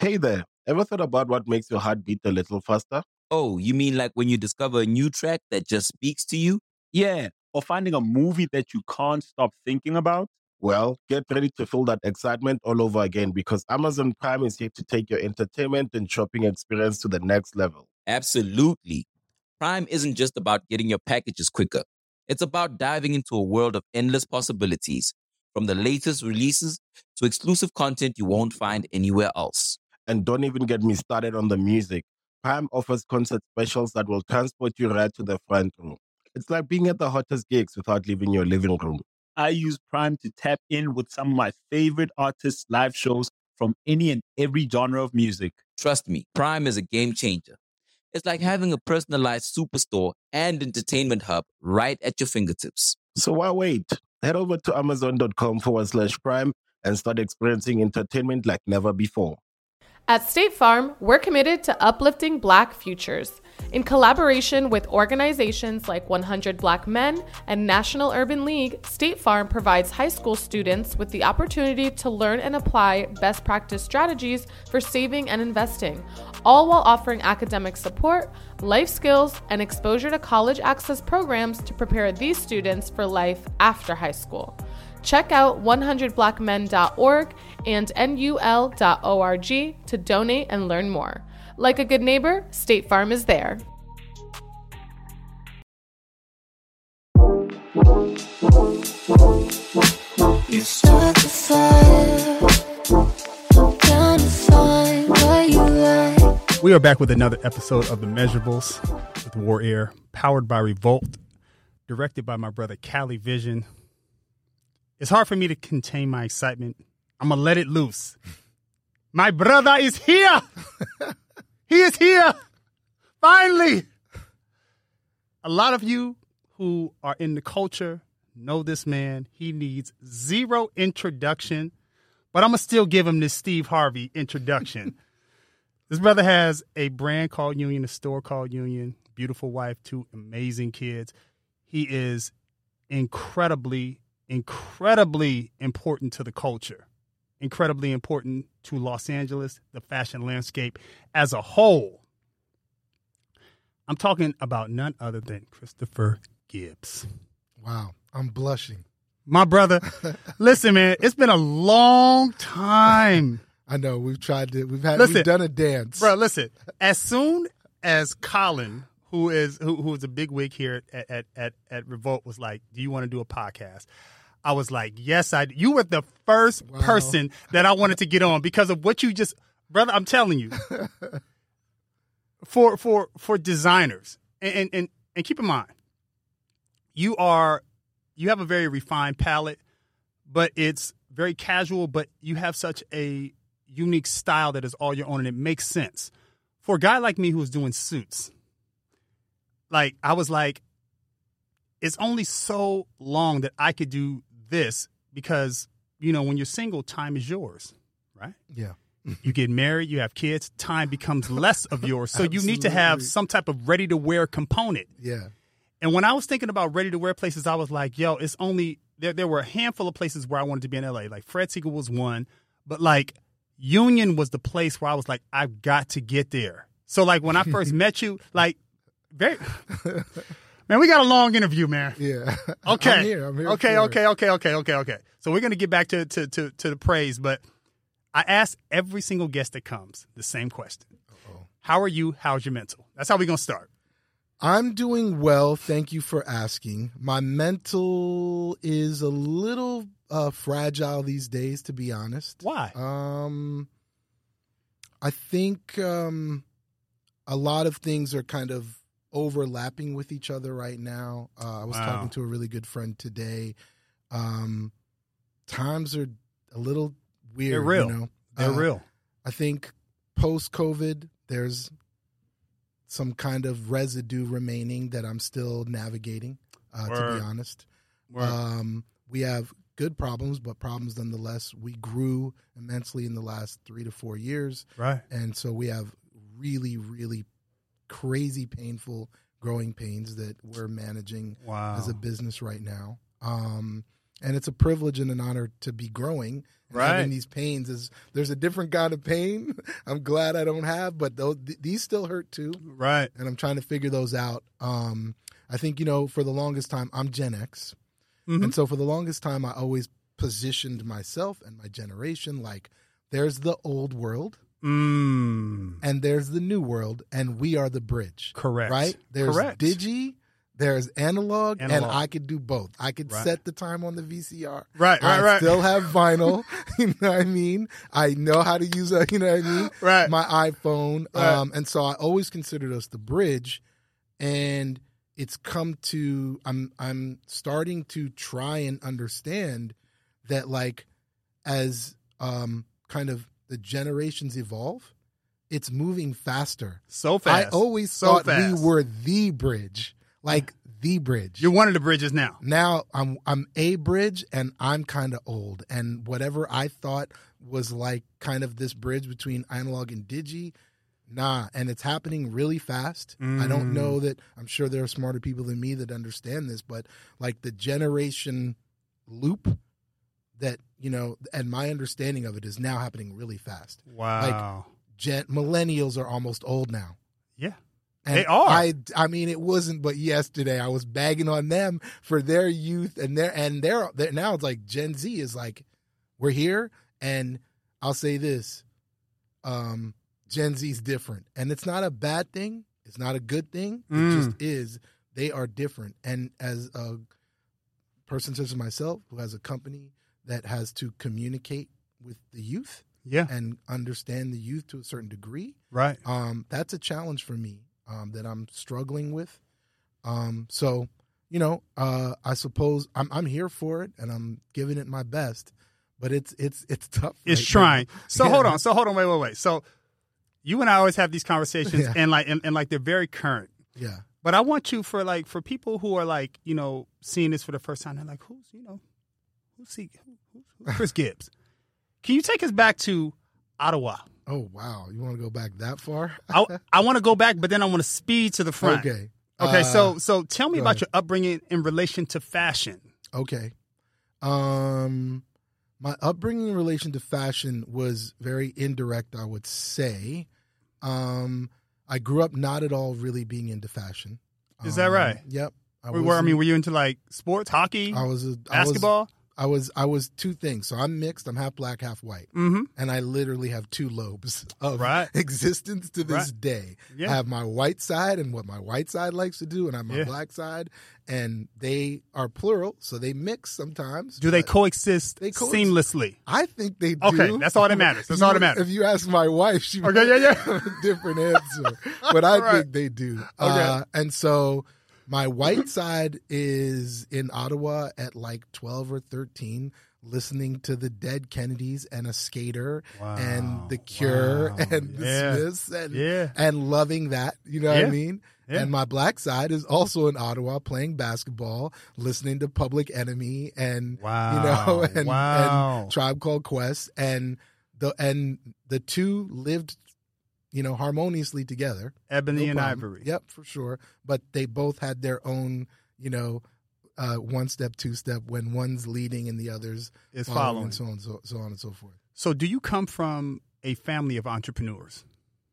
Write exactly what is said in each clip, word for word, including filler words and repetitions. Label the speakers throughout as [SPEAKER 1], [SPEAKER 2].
[SPEAKER 1] Hey there, ever thought about what makes your heart beat a little faster?
[SPEAKER 2] Oh, you mean like when you discover a new track that just speaks to you?
[SPEAKER 3] Yeah, or finding a movie that you can't stop thinking about.
[SPEAKER 1] Well, get ready to feel that excitement all over again because Amazon Prime is here to take your entertainment and shopping experience to the next level.
[SPEAKER 2] Absolutely. Prime isn't just about getting your packages quicker. It's about diving into a world of endless possibilities, from the latest releases to exclusive content you won't find anywhere else.
[SPEAKER 1] And don't even get me started on the music. Prime offers concert specials that will transport you right to the front row. It's like being at the hottest gigs without leaving your living room.
[SPEAKER 3] I use Prime to tap in with some of my favorite artists' live shows from any and every genre of music.
[SPEAKER 2] Trust me, Prime is a game changer. It's like having a personalized superstore and entertainment hub right at your fingertips.
[SPEAKER 1] So why wait? Head over to amazon.com forward slash prime and start experiencing entertainment like never before.
[SPEAKER 4] At State Farm, we're committed to uplifting Black futures. In collaboration with organizations like one hundred Black Men and National Urban League, State Farm provides high school students with the opportunity to learn and apply best practice strategies for saving and investing, all while offering academic support, life skills, and exposure to college access programs to prepare these students for life after high school. Check out one hundred black men dot org and N U L dot org to donate and learn more. Like a good neighbor, State Farm is there.
[SPEAKER 5] You start the fire. I'm trying to find where you at.
[SPEAKER 6] We are back with another episode of The Measurables with War Air, powered by Revolt, directed by my brother Cali Vision. It's hard for me to contain my excitement. I'm going to let it loose. My brother is here. He is here. Finally. A lot of you who are in the culture know this man. He needs zero introduction, but I'm going to still give him this Steve Harvey introduction. This brother has a brand called Union, a store called Union, beautiful wife, two amazing kids. He is incredibly incredibly important to the culture, incredibly important to Los Angeles, the fashion landscape as a whole. I'm talking about none other than Christopher Gibbs.
[SPEAKER 7] Wow, I'm blushing.
[SPEAKER 6] My brother, listen, man, it's been a long time.
[SPEAKER 7] I know, we've tried to, we've had,
[SPEAKER 6] listen,
[SPEAKER 7] we've done a dance.
[SPEAKER 6] Bro, listen, as soon as Colin, who is who, who is a big wig here at, at, at, at Revolt, was like, do you want to do a podcast? I was like, yes, I do. You were the first wow. person that I wanted to get on because of what you just, brother, I'm telling you. for for for designers, and, and, and, and keep in mind, you are, you have a very refined palette, but it's very casual, but you have such a unique style that is all your own, and it makes sense. For a guy like me who's doing suits, like, I was like, it's only so long that I could do this because, you know, when you're single, time is yours, right?
[SPEAKER 7] Yeah.
[SPEAKER 6] You get married, you have kids, time becomes less of yours. So you need to have some type of ready-to-wear component.
[SPEAKER 7] Yeah.
[SPEAKER 6] And when I was thinking about ready-to-wear places, I was like, yo, it's only, there there were a handful of places where I wanted to be in L A. Like, Fred Siegel was one, but, like, Union was the place where I was like, I've got to get there. So, like, when I first met you, like, very... Man, we got a long interview, man.
[SPEAKER 7] Yeah.
[SPEAKER 6] Okay.
[SPEAKER 7] I'm here. I'm here
[SPEAKER 6] okay,
[SPEAKER 7] for
[SPEAKER 6] okay,
[SPEAKER 7] it.
[SPEAKER 6] okay, okay, okay, okay. So we're going to get back to, to, to, to the praise, but I ask every single guest that comes the same question. Uh-oh. How are you? How's your mental? That's how we're going to start.
[SPEAKER 7] I'm doing well. Thank you for asking. My mental is a little uh, fragile these days, to be honest.
[SPEAKER 6] Why?
[SPEAKER 7] Um, I think um, a lot of things are kind of overlapping with each other right now. Uh, I was
[SPEAKER 6] wow.
[SPEAKER 7] talking to a really good friend today. Um, times are a little weird.
[SPEAKER 6] They're real.
[SPEAKER 7] You know?
[SPEAKER 6] They're
[SPEAKER 7] uh,
[SPEAKER 6] real.
[SPEAKER 7] I think post-COVID, there's some kind of residue remaining that I'm still navigating, uh, to be honest. Um, we have good problems, but problems nonetheless. We grew immensely in the last three to four years.
[SPEAKER 6] Right.
[SPEAKER 7] And so we have really, really crazy painful growing pains that we're managing
[SPEAKER 6] wow.
[SPEAKER 7] as a business right now. Um, and it's a privilege and an honor to be growing. And
[SPEAKER 6] Right.
[SPEAKER 7] having these pains is there's a different kind of pain. I'm glad I don't have, but those, th- these still hurt too.
[SPEAKER 6] Right.
[SPEAKER 7] And I'm trying to figure those out. Um, I think, you know, for the longest time, I'm Gen X.
[SPEAKER 6] Mhm.
[SPEAKER 7] And so for the longest time, I always positioned myself and my generation like there's the old world
[SPEAKER 6] Mm.
[SPEAKER 7] and there's the new world, and we are the bridge.
[SPEAKER 6] Correct.
[SPEAKER 7] Right? There's
[SPEAKER 6] Correct.
[SPEAKER 7] Digi, there's analog, and
[SPEAKER 6] Analog.
[SPEAKER 7] I could do both. I could
[SPEAKER 6] Right.
[SPEAKER 7] set the time on the V C R.
[SPEAKER 6] Right, right,
[SPEAKER 7] I
[SPEAKER 6] right.
[SPEAKER 7] still have vinyl. You know what I mean? I know how to use a, you know what I mean?
[SPEAKER 6] Right.
[SPEAKER 7] My iPhone.
[SPEAKER 6] Right.
[SPEAKER 7] Um, and so I always considered us the bridge. And it's come to I'm I'm starting to try and understand that like as um kind of the generations evolve, it's moving faster.
[SPEAKER 6] So fast.
[SPEAKER 7] I always
[SPEAKER 6] so
[SPEAKER 7] thought
[SPEAKER 6] fast.
[SPEAKER 7] we were the bridge. Like the bridge.
[SPEAKER 6] You're one of the bridges now.
[SPEAKER 7] Now I'm I'm a bridge and I'm kind of old, and whatever I thought was like kind of this bridge between analog and digi, nah, and it's happening really fast. I don't
[SPEAKER 6] Mm.
[SPEAKER 7] know that I'm sure there are smarter people than me that understand this, but like the generation loop that, you know, and my understanding of it is now happening really fast.
[SPEAKER 6] Wow.
[SPEAKER 7] Gen- millennials are almost old now.
[SPEAKER 6] Yeah.
[SPEAKER 7] And
[SPEAKER 6] They are.
[SPEAKER 7] I, I mean, it wasn't, but yesterday I was bagging on them for their youth and their, and their, their, now it's like Gen Z is like, we're here. And I'll say this, um, Gen Z is different, and it's not a bad thing. It's not a good thing. It
[SPEAKER 6] Mm.
[SPEAKER 7] just is. They are different. And as a person such as myself who has a company that has to communicate with the youth
[SPEAKER 6] Yeah.
[SPEAKER 7] and understand the youth to a certain degree,
[SPEAKER 6] Right.
[SPEAKER 7] um, that's a challenge for me um, that I'm struggling with. Um, so, you know, uh, I suppose I'm I'm here for it and I'm giving it my best, but it's it's it's tough.
[SPEAKER 6] It's
[SPEAKER 7] right
[SPEAKER 6] trying.
[SPEAKER 7] now.
[SPEAKER 6] So
[SPEAKER 7] Yeah.
[SPEAKER 6] hold on. So hold on. Wait, wait, wait. So you and I always have these conversations,
[SPEAKER 7] Yeah.
[SPEAKER 6] and like, and, and like they're very current.
[SPEAKER 7] Yeah.
[SPEAKER 6] But I want you for like for people who are like you know seeing this for the first time. They're like, who's you know who's he? Who, who's, who's Chris Gibbs? Can you take us back to Ottawa?
[SPEAKER 7] Oh wow, you want to go back that far?
[SPEAKER 6] I I want to go back, but then I want to speed to the front.
[SPEAKER 7] Okay.
[SPEAKER 6] Okay.
[SPEAKER 7] Uh,
[SPEAKER 6] so so tell me
[SPEAKER 7] go
[SPEAKER 6] about
[SPEAKER 7] ahead.
[SPEAKER 6] your upbringing in relation to fashion.
[SPEAKER 7] Okay. Um, my upbringing in relation to fashion was very indirect, I would say. Um, I grew up not at all really being into fashion.
[SPEAKER 6] Is that
[SPEAKER 7] Um,
[SPEAKER 6] right?
[SPEAKER 7] Yep. I,
[SPEAKER 6] Were, were- I
[SPEAKER 7] wasn't-
[SPEAKER 6] mean, were you into like sports, hockey,
[SPEAKER 7] I was a, I was-
[SPEAKER 6] basketball?
[SPEAKER 7] I was I was two things. So I'm mixed. I'm half black, half white,
[SPEAKER 6] Mm-hmm.
[SPEAKER 7] and I literally have two lobes of
[SPEAKER 6] Right.
[SPEAKER 7] existence to this
[SPEAKER 6] Right.
[SPEAKER 7] day.
[SPEAKER 6] Yeah.
[SPEAKER 7] I have my white side and what my white side likes to do, and I have my
[SPEAKER 6] Yeah.
[SPEAKER 7] black side, and they are plural, so they mix sometimes.
[SPEAKER 6] Do they
[SPEAKER 7] but
[SPEAKER 6] coexist
[SPEAKER 7] They coex-
[SPEAKER 6] seamlessly?
[SPEAKER 7] I think they do.
[SPEAKER 6] Okay, that's all that matters. That's
[SPEAKER 7] You-
[SPEAKER 6] all that matters.
[SPEAKER 7] If you ask my wife, she
[SPEAKER 6] Okay,
[SPEAKER 7] might
[SPEAKER 6] yeah, yeah.
[SPEAKER 7] have a different answer, but I
[SPEAKER 6] Right.
[SPEAKER 7] think they do. Uh, and so my white side is in Ottawa at like twelve or thirteen, listening to the Dead Kennedys and a skater and The Cure
[SPEAKER 6] wow.
[SPEAKER 7] and the
[SPEAKER 6] Yeah.
[SPEAKER 7] Smiths and
[SPEAKER 6] Yeah.
[SPEAKER 7] and loving that. You know what
[SPEAKER 6] Yeah.
[SPEAKER 7] I mean?
[SPEAKER 6] Yeah.
[SPEAKER 7] And my black side is also in Ottawa playing basketball, listening to Public Enemy and
[SPEAKER 6] Wow.
[SPEAKER 7] you know and,
[SPEAKER 6] Wow.
[SPEAKER 7] and Tribe Called Quest, and the and the two lived, you know, harmoniously together.
[SPEAKER 6] Ebony
[SPEAKER 7] No
[SPEAKER 6] and
[SPEAKER 7] problem.
[SPEAKER 6] Ivory.
[SPEAKER 7] Yep, for sure. But they both had their own, you know, uh, one step, two step, when one's leading and the other's
[SPEAKER 6] Is
[SPEAKER 7] following,
[SPEAKER 6] following.
[SPEAKER 7] and so on, so, so on and so forth.
[SPEAKER 6] So, do you come from a family of entrepreneurs?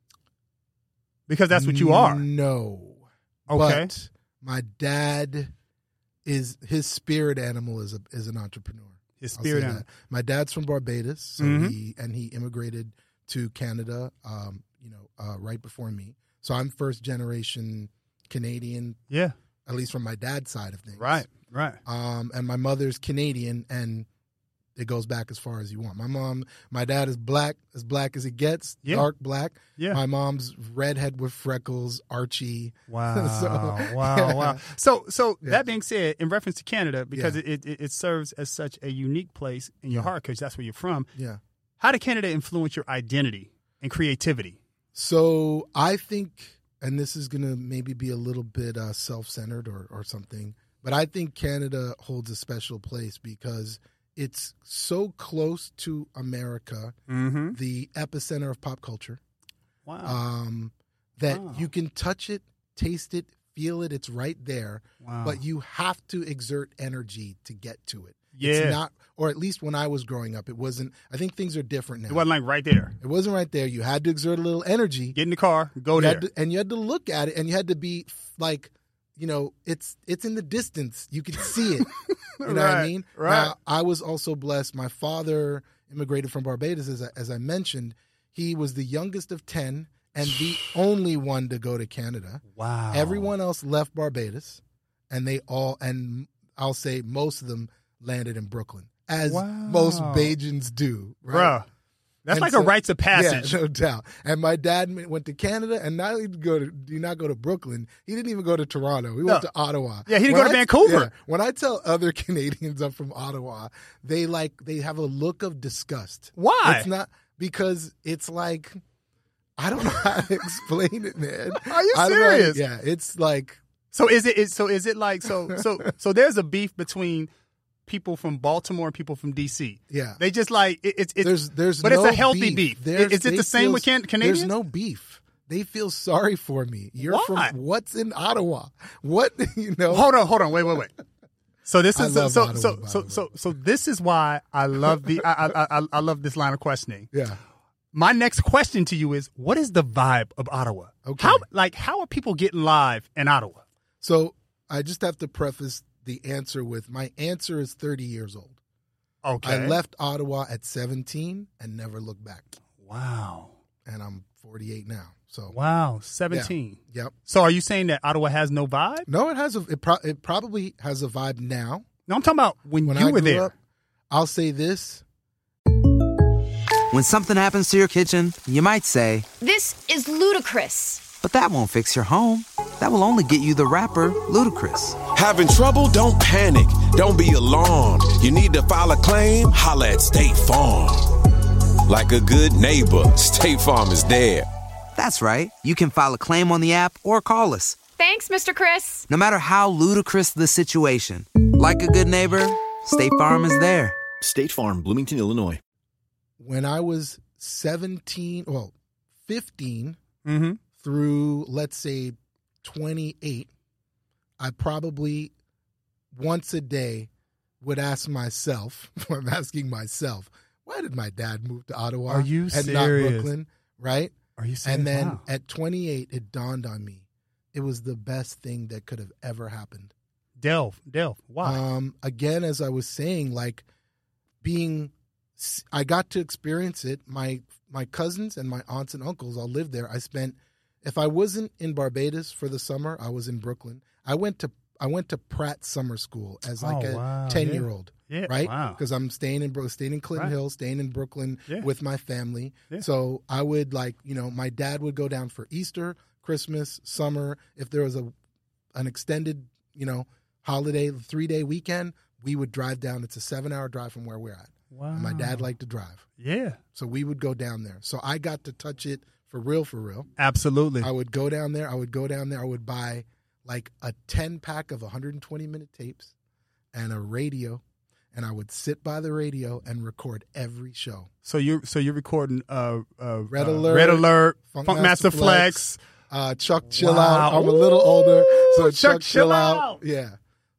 [SPEAKER 6] Because that's what you are.
[SPEAKER 7] No.
[SPEAKER 6] Okay.
[SPEAKER 7] But my dad is his spirit animal is a, is an entrepreneur.
[SPEAKER 6] His
[SPEAKER 7] I'll
[SPEAKER 6] spirit
[SPEAKER 7] say
[SPEAKER 6] animal.
[SPEAKER 7] that. My dad's from Barbados, so
[SPEAKER 6] Mhm.
[SPEAKER 7] he and he immigrated to Canada, um, you know, uh, right before me. So I'm first generation Canadian,
[SPEAKER 6] Yeah.
[SPEAKER 7] at least from my dad's side of things.
[SPEAKER 6] Right. Right.
[SPEAKER 7] Um, and my mother's Canadian, and it goes back as far as you want. My mom, my dad is black, as black as it gets,
[SPEAKER 6] Yeah.
[SPEAKER 7] dark black.
[SPEAKER 6] Yeah.
[SPEAKER 7] My mom's redhead with freckles, Archie.
[SPEAKER 6] Wow.
[SPEAKER 7] So,
[SPEAKER 6] wow.
[SPEAKER 7] yeah.
[SPEAKER 6] Wow. So, so
[SPEAKER 7] Yeah.
[SPEAKER 6] that being said, in reference to Canada, because
[SPEAKER 7] Yeah.
[SPEAKER 6] it, it, it serves as such a unique place in your
[SPEAKER 7] Yeah.
[SPEAKER 6] heart, because that's where you're from.
[SPEAKER 7] Yeah.
[SPEAKER 6] How did Canada influence your identity and creativity?
[SPEAKER 7] So I think, and this is going to maybe be a little bit uh, self-centered or, or something, but I think Canada holds a special place because it's so close to America,
[SPEAKER 6] Mm-hmm.
[SPEAKER 7] the epicenter of pop culture,
[SPEAKER 6] Wow.
[SPEAKER 7] um, that
[SPEAKER 6] Wow.
[SPEAKER 7] you can touch it, taste it, feel it. It's right there,
[SPEAKER 6] wow.
[SPEAKER 7] but you have to exert energy to get to it.
[SPEAKER 6] Yeah.
[SPEAKER 7] It's not, or at least when I was growing up, it wasn't. I think things are different now.
[SPEAKER 6] It wasn't like right there.
[SPEAKER 7] It wasn't right there. You had to exert a little energy.
[SPEAKER 6] Get in the car, go
[SPEAKER 7] You
[SPEAKER 6] there.
[SPEAKER 7] had to- and you had to look at it, and you had to be like, you know, it's it's in the distance. You could see it. You know what I
[SPEAKER 6] Right,
[SPEAKER 7] mean?
[SPEAKER 6] right.
[SPEAKER 7] Now, I was also blessed. My father immigrated from Barbados, as I, as I mentioned. He was the youngest of ten and the only one to go to Canada.
[SPEAKER 6] Wow.
[SPEAKER 7] Everyone else left Barbados, and they all, and I'll say most of them landed in Brooklyn, as
[SPEAKER 6] Wow.
[SPEAKER 7] most Bajans do. Right?
[SPEAKER 6] Bruh. That's
[SPEAKER 7] And
[SPEAKER 6] like
[SPEAKER 7] so-
[SPEAKER 6] a rites of passage.
[SPEAKER 7] Yeah, no doubt. And my dad went to Canada, and not only did go to, do not go to Brooklyn, he didn't even go to Toronto. He
[SPEAKER 6] No.
[SPEAKER 7] went to Ottawa.
[SPEAKER 6] Yeah, he didn't
[SPEAKER 7] When
[SPEAKER 6] go to
[SPEAKER 7] I-
[SPEAKER 6] Vancouver.
[SPEAKER 7] yeah, when I tell other Canadians I'm from Ottawa, they like they have a look of disgust.
[SPEAKER 6] Why?
[SPEAKER 7] It's not because it's like I don't know how to explain it, man.
[SPEAKER 6] Are you
[SPEAKER 7] I don't know.
[SPEAKER 6] serious?
[SPEAKER 7] Yeah, it's like
[SPEAKER 6] So is it is so is it like so so so there's a beef between people from Baltimore and people from D C.
[SPEAKER 7] yeah.
[SPEAKER 6] They just like it, it's it's
[SPEAKER 7] There's there's
[SPEAKER 6] but
[SPEAKER 7] no
[SPEAKER 6] it's a healthy beef.
[SPEAKER 7] There's-
[SPEAKER 6] Is it
[SPEAKER 7] they
[SPEAKER 6] the same
[SPEAKER 7] feel-
[SPEAKER 6] with Can- Canadians?
[SPEAKER 7] There's no beef. They feel sorry for me. You're
[SPEAKER 6] Why?
[SPEAKER 7] from what's in Ottawa? What you know?
[SPEAKER 6] Hold on, hold on, wait, wait, wait. So this
[SPEAKER 7] I
[SPEAKER 6] is so
[SPEAKER 7] love
[SPEAKER 6] so
[SPEAKER 7] Ottawa,
[SPEAKER 6] so
[SPEAKER 7] by
[SPEAKER 6] so,
[SPEAKER 7] the way.
[SPEAKER 6] so so this is why I love the I, I I I love this line of questioning.
[SPEAKER 7] Yeah.
[SPEAKER 6] My next question to you is, what is the vibe of Ottawa?
[SPEAKER 7] Okay.
[SPEAKER 6] How like how are people getting live in Ottawa?
[SPEAKER 7] So I just have to preface the answer with my answer is thirty years old.
[SPEAKER 6] Okay.
[SPEAKER 7] I left Ottawa at seventeen and never looked back.
[SPEAKER 6] Wow.
[SPEAKER 7] And I'm forty-eight now. So
[SPEAKER 6] Wow. Seventeen.
[SPEAKER 7] yep.
[SPEAKER 6] So are you saying that Ottawa has no vibe?
[SPEAKER 7] No, it has a it, pro- it probably has a vibe now.
[SPEAKER 6] No, I'm talking about when,
[SPEAKER 7] When
[SPEAKER 6] you
[SPEAKER 7] I
[SPEAKER 6] were
[SPEAKER 7] grew
[SPEAKER 6] there.
[SPEAKER 7] up, I'll say this.
[SPEAKER 8] When something happens to your kitchen, you might say,
[SPEAKER 9] This is ludicrous.
[SPEAKER 8] but that won't fix your home. That will only get you the rapper, Ludacris.
[SPEAKER 10] Having trouble? Don't panic. Don't be alarmed. You need to file a claim? Holla at State Farm. Like a good neighbor, State Farm is there.
[SPEAKER 8] That's right. You can file a claim on the app or call us.
[SPEAKER 9] Thanks, Mister Chris.
[SPEAKER 8] No matter how ludicrous the situation, like a good neighbor, State Farm is there.
[SPEAKER 11] State Farm, Bloomington, Illinois.
[SPEAKER 7] When I was seventeen, well, fifteen
[SPEAKER 6] Mm-hmm.
[SPEAKER 7] through, let's say, twenty-eight, I probably once a day would ask myself, I'm asking myself, why did my dad move to Ottawa
[SPEAKER 6] Are you
[SPEAKER 7] and not
[SPEAKER 6] serious?
[SPEAKER 7] Brooklyn, right?
[SPEAKER 6] Are you serious?
[SPEAKER 7] And then
[SPEAKER 6] Wow.
[SPEAKER 7] at twenty-eight, it dawned on me. It was the best thing that could have ever happened.
[SPEAKER 6] Delve, delve. Why?
[SPEAKER 7] Um, again, as I was saying, like being, I got to experience it. My my cousins and my aunts and uncles all lived there. I spent, if I wasn't in Barbados for the summer, I was in Brooklyn. I went to I went to Pratt Summer School as like
[SPEAKER 6] Oh,
[SPEAKER 7] a
[SPEAKER 6] wow.
[SPEAKER 7] ten year old.
[SPEAKER 6] Yeah,
[SPEAKER 7] Right,
[SPEAKER 6] wow.
[SPEAKER 7] because I'm staying in Bro- staying in Clinton
[SPEAKER 6] Right.
[SPEAKER 7] Hill, staying in Brooklyn
[SPEAKER 6] Yeah.
[SPEAKER 7] with my family.
[SPEAKER 6] Yeah.
[SPEAKER 7] So I would like, you know, my dad would go down for Easter, Christmas, summer. If there was a an extended, you know, holiday, three day weekend, we would drive down. It's a seven hour drive from where we're at.
[SPEAKER 6] Wow.
[SPEAKER 7] And my dad liked to drive,
[SPEAKER 6] Yeah.
[SPEAKER 7] so we would go down there. So I got to touch it for real, for real.
[SPEAKER 6] Absolutely.
[SPEAKER 7] I would go down there. I would go down there. I would buy like a ten pack of one hundred twenty minute tapes and a radio, and I would sit by the radio and record every show.
[SPEAKER 6] So you're so you're recording uh, uh
[SPEAKER 7] Red
[SPEAKER 6] uh,
[SPEAKER 7] Alert,
[SPEAKER 6] Red Alert,
[SPEAKER 7] Funk
[SPEAKER 6] Funk,
[SPEAKER 7] Master
[SPEAKER 6] Master Flex.
[SPEAKER 7] Flex, Uh, Chuck Chill
[SPEAKER 6] Wow.
[SPEAKER 7] Out. I'm a little older, so
[SPEAKER 6] Ooh,
[SPEAKER 7] Chuck,
[SPEAKER 6] Chuck
[SPEAKER 7] Chill,
[SPEAKER 6] Chill
[SPEAKER 7] Out.
[SPEAKER 6] Out.
[SPEAKER 7] Yeah,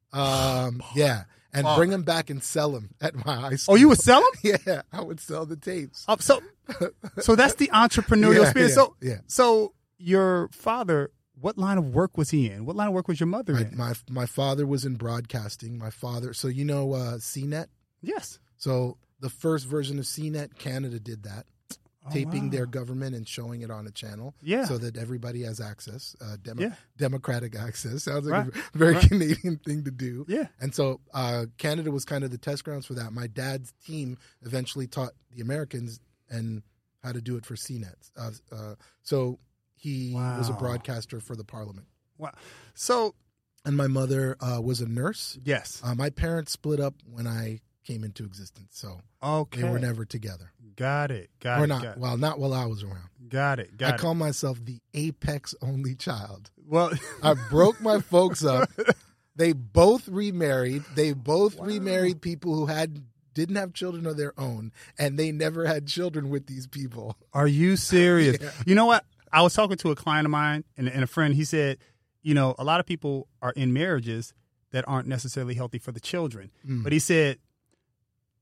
[SPEAKER 7] um, yeah, and
[SPEAKER 6] Fuck.
[SPEAKER 7] bring them back and sell them at my high school.
[SPEAKER 6] Oh, you would sell them?
[SPEAKER 7] Yeah, I would sell the tapes.
[SPEAKER 6] Oh, so so that's the entrepreneurial
[SPEAKER 7] Yeah,
[SPEAKER 6] spirit.
[SPEAKER 7] yeah,
[SPEAKER 6] so
[SPEAKER 7] yeah.
[SPEAKER 6] so your father, what line of work was he in? What line of work was your mother
[SPEAKER 7] My,
[SPEAKER 6] in?
[SPEAKER 7] my my father was in broadcasting. My father, so you know, uh, C net.
[SPEAKER 6] Yes.
[SPEAKER 7] So the first version of C net, Canada did that, taping
[SPEAKER 6] wow.
[SPEAKER 7] their government and showing it on a channel,
[SPEAKER 6] Yeah.
[SPEAKER 7] so that everybody has access, uh, demo-
[SPEAKER 6] Yeah.
[SPEAKER 7] democratic access. Sounds like
[SPEAKER 6] Right.
[SPEAKER 7] a very
[SPEAKER 6] Right.
[SPEAKER 7] Canadian thing to do.
[SPEAKER 6] Yeah.
[SPEAKER 7] And so uh, Canada was kind of the test grounds for that. My dad's team eventually taught the Americans and how to do it for C net. Uh, uh, so he was a
[SPEAKER 6] Wow.
[SPEAKER 7] broadcaster for the Parliament.
[SPEAKER 6] Wow. So
[SPEAKER 7] And my mother uh, was a nurse.
[SPEAKER 6] yes.
[SPEAKER 7] Uh, my parents split up when I came into existence, so
[SPEAKER 6] Okay.
[SPEAKER 7] they were never together.
[SPEAKER 6] Got it. Got
[SPEAKER 7] or
[SPEAKER 6] it.
[SPEAKER 7] not.
[SPEAKER 6] Got it.
[SPEAKER 7] Well, not while I was around.
[SPEAKER 6] Got it. Got
[SPEAKER 7] I
[SPEAKER 6] it.
[SPEAKER 7] call myself the apex only child.
[SPEAKER 6] well,
[SPEAKER 7] I broke my folks up. They both remarried. They both remarried people who had didn't have children of their own, and they never had children with these people.
[SPEAKER 6] are you serious?
[SPEAKER 7] Yeah.
[SPEAKER 6] You know what? I was talking to a client of mine and, and a friend. He said, you know, a lot of people are in marriages that aren't necessarily healthy for the children.
[SPEAKER 7] Mm.
[SPEAKER 6] But he said,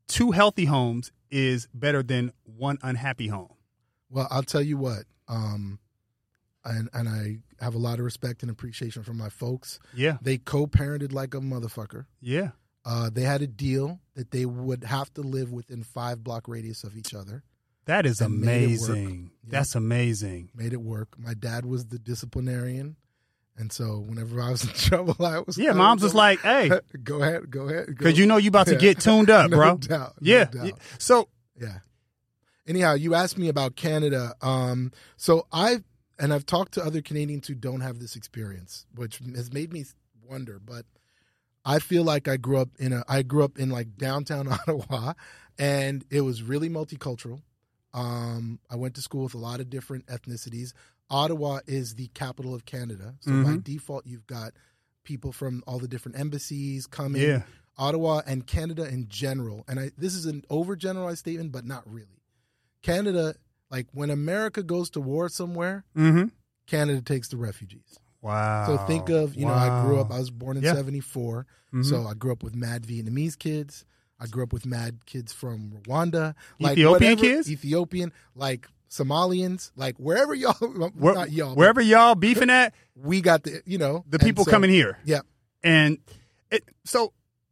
[SPEAKER 6] two healthy homes is better than one unhappy home.
[SPEAKER 7] Well, I'll tell you what, um, and and I have a lot of respect and appreciation for my folks.
[SPEAKER 6] Yeah.
[SPEAKER 7] They co-parented like a motherfucker.
[SPEAKER 6] Yeah.
[SPEAKER 7] Uh, they had a deal that they would have to live within five block radius of each other.
[SPEAKER 6] That is
[SPEAKER 7] and made it work.
[SPEAKER 6] amazing.
[SPEAKER 7] Yeah.
[SPEAKER 6] That's amazing.
[SPEAKER 7] Made it work. My dad was the disciplinarian. And so whenever I was in trouble, I was
[SPEAKER 6] Yeah, mom's was like, hey.
[SPEAKER 7] go ahead, go ahead.
[SPEAKER 6] Because you know you about to
[SPEAKER 7] Yeah.
[SPEAKER 6] get tuned up,
[SPEAKER 7] no
[SPEAKER 6] bro.
[SPEAKER 7] Doubt,
[SPEAKER 6] yeah.
[SPEAKER 7] no doubt.
[SPEAKER 6] So
[SPEAKER 7] yeah. Anyhow, you asked me about Canada. Um, so I and I've talked to other Canadians who don't have this experience, which has made me wonder. But I feel like I grew up in a I grew up in like downtown Ottawa, and it was really multicultural. Um, I went to school with a lot of different ethnicities. Ottawa is the capital of Canada, so
[SPEAKER 6] Mhm.
[SPEAKER 7] by default, you've got people from all the different embassies coming.
[SPEAKER 6] Yeah.
[SPEAKER 7] Ottawa and Canada in general, and I, this is an overgeneralized statement, but not really. Canada, like when America goes to war somewhere,
[SPEAKER 6] mm-hmm.
[SPEAKER 7] Canada takes the refugees.
[SPEAKER 6] Wow.
[SPEAKER 7] So think of, you know, I grew up,
[SPEAKER 6] Wow.
[SPEAKER 7] I was born in
[SPEAKER 6] Yeah.
[SPEAKER 7] seventy-four,
[SPEAKER 6] Mhm.
[SPEAKER 7] so I grew up with mad Vietnamese kids. I grew up with mad kids from Rwanda. Like
[SPEAKER 6] Ethiopian
[SPEAKER 7] whatever-
[SPEAKER 6] kids?
[SPEAKER 7] Ethiopian, like Somalians, like wherever y'all,
[SPEAKER 6] Where-
[SPEAKER 7] not y'all. but
[SPEAKER 6] wherever y'all beefing at,
[SPEAKER 7] we got the, you know.
[SPEAKER 6] the
[SPEAKER 7] and
[SPEAKER 6] people
[SPEAKER 7] so-
[SPEAKER 6] coming here.
[SPEAKER 7] Yeah.
[SPEAKER 6] And it, so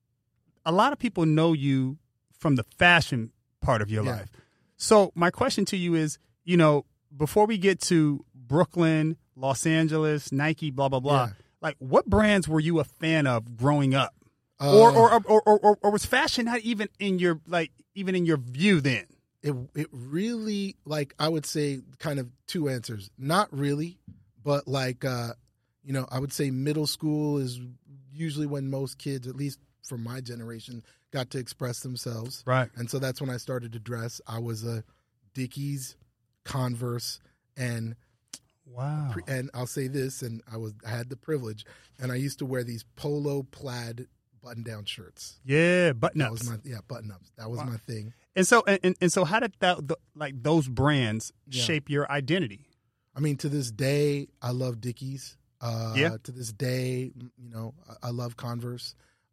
[SPEAKER 6] a lot of people know you from the fashion part of your
[SPEAKER 7] Yeah.
[SPEAKER 6] life. So my question to you is, you know, before we get to Brooklyn, Los Angeles, Nike, blah, blah, blah,
[SPEAKER 7] Yeah.
[SPEAKER 6] like what brands were you a fan of growing up?
[SPEAKER 7] Uh,
[SPEAKER 6] or, or, or, or, or, or was fashion not even in your, like, even in your view then?
[SPEAKER 7] It it really, like, I would say kind of two answers. Not really, but like, uh, you know, I would say middle school is usually when most kids, at least from my generation, got to express themselves.
[SPEAKER 6] Right.
[SPEAKER 7] And so that's when I started to dress. I was a Dickies, Converse, and
[SPEAKER 6] Wow.
[SPEAKER 7] and I'll say this, and I was I had the privilege, and I used to wear these polo plaid button-down shirts.
[SPEAKER 6] Yeah, button
[SPEAKER 7] That
[SPEAKER 6] ups.
[SPEAKER 7] was my yeah button-ups. That was
[SPEAKER 6] Wow.
[SPEAKER 7] my thing.
[SPEAKER 6] And so, and, and so, how did that, the, like, those brands
[SPEAKER 7] Yeah.
[SPEAKER 6] shape your identity?
[SPEAKER 7] I mean, to this day, I love Dickies. Uh,
[SPEAKER 6] Yeah.
[SPEAKER 7] To this day, you know, I, I love Converse.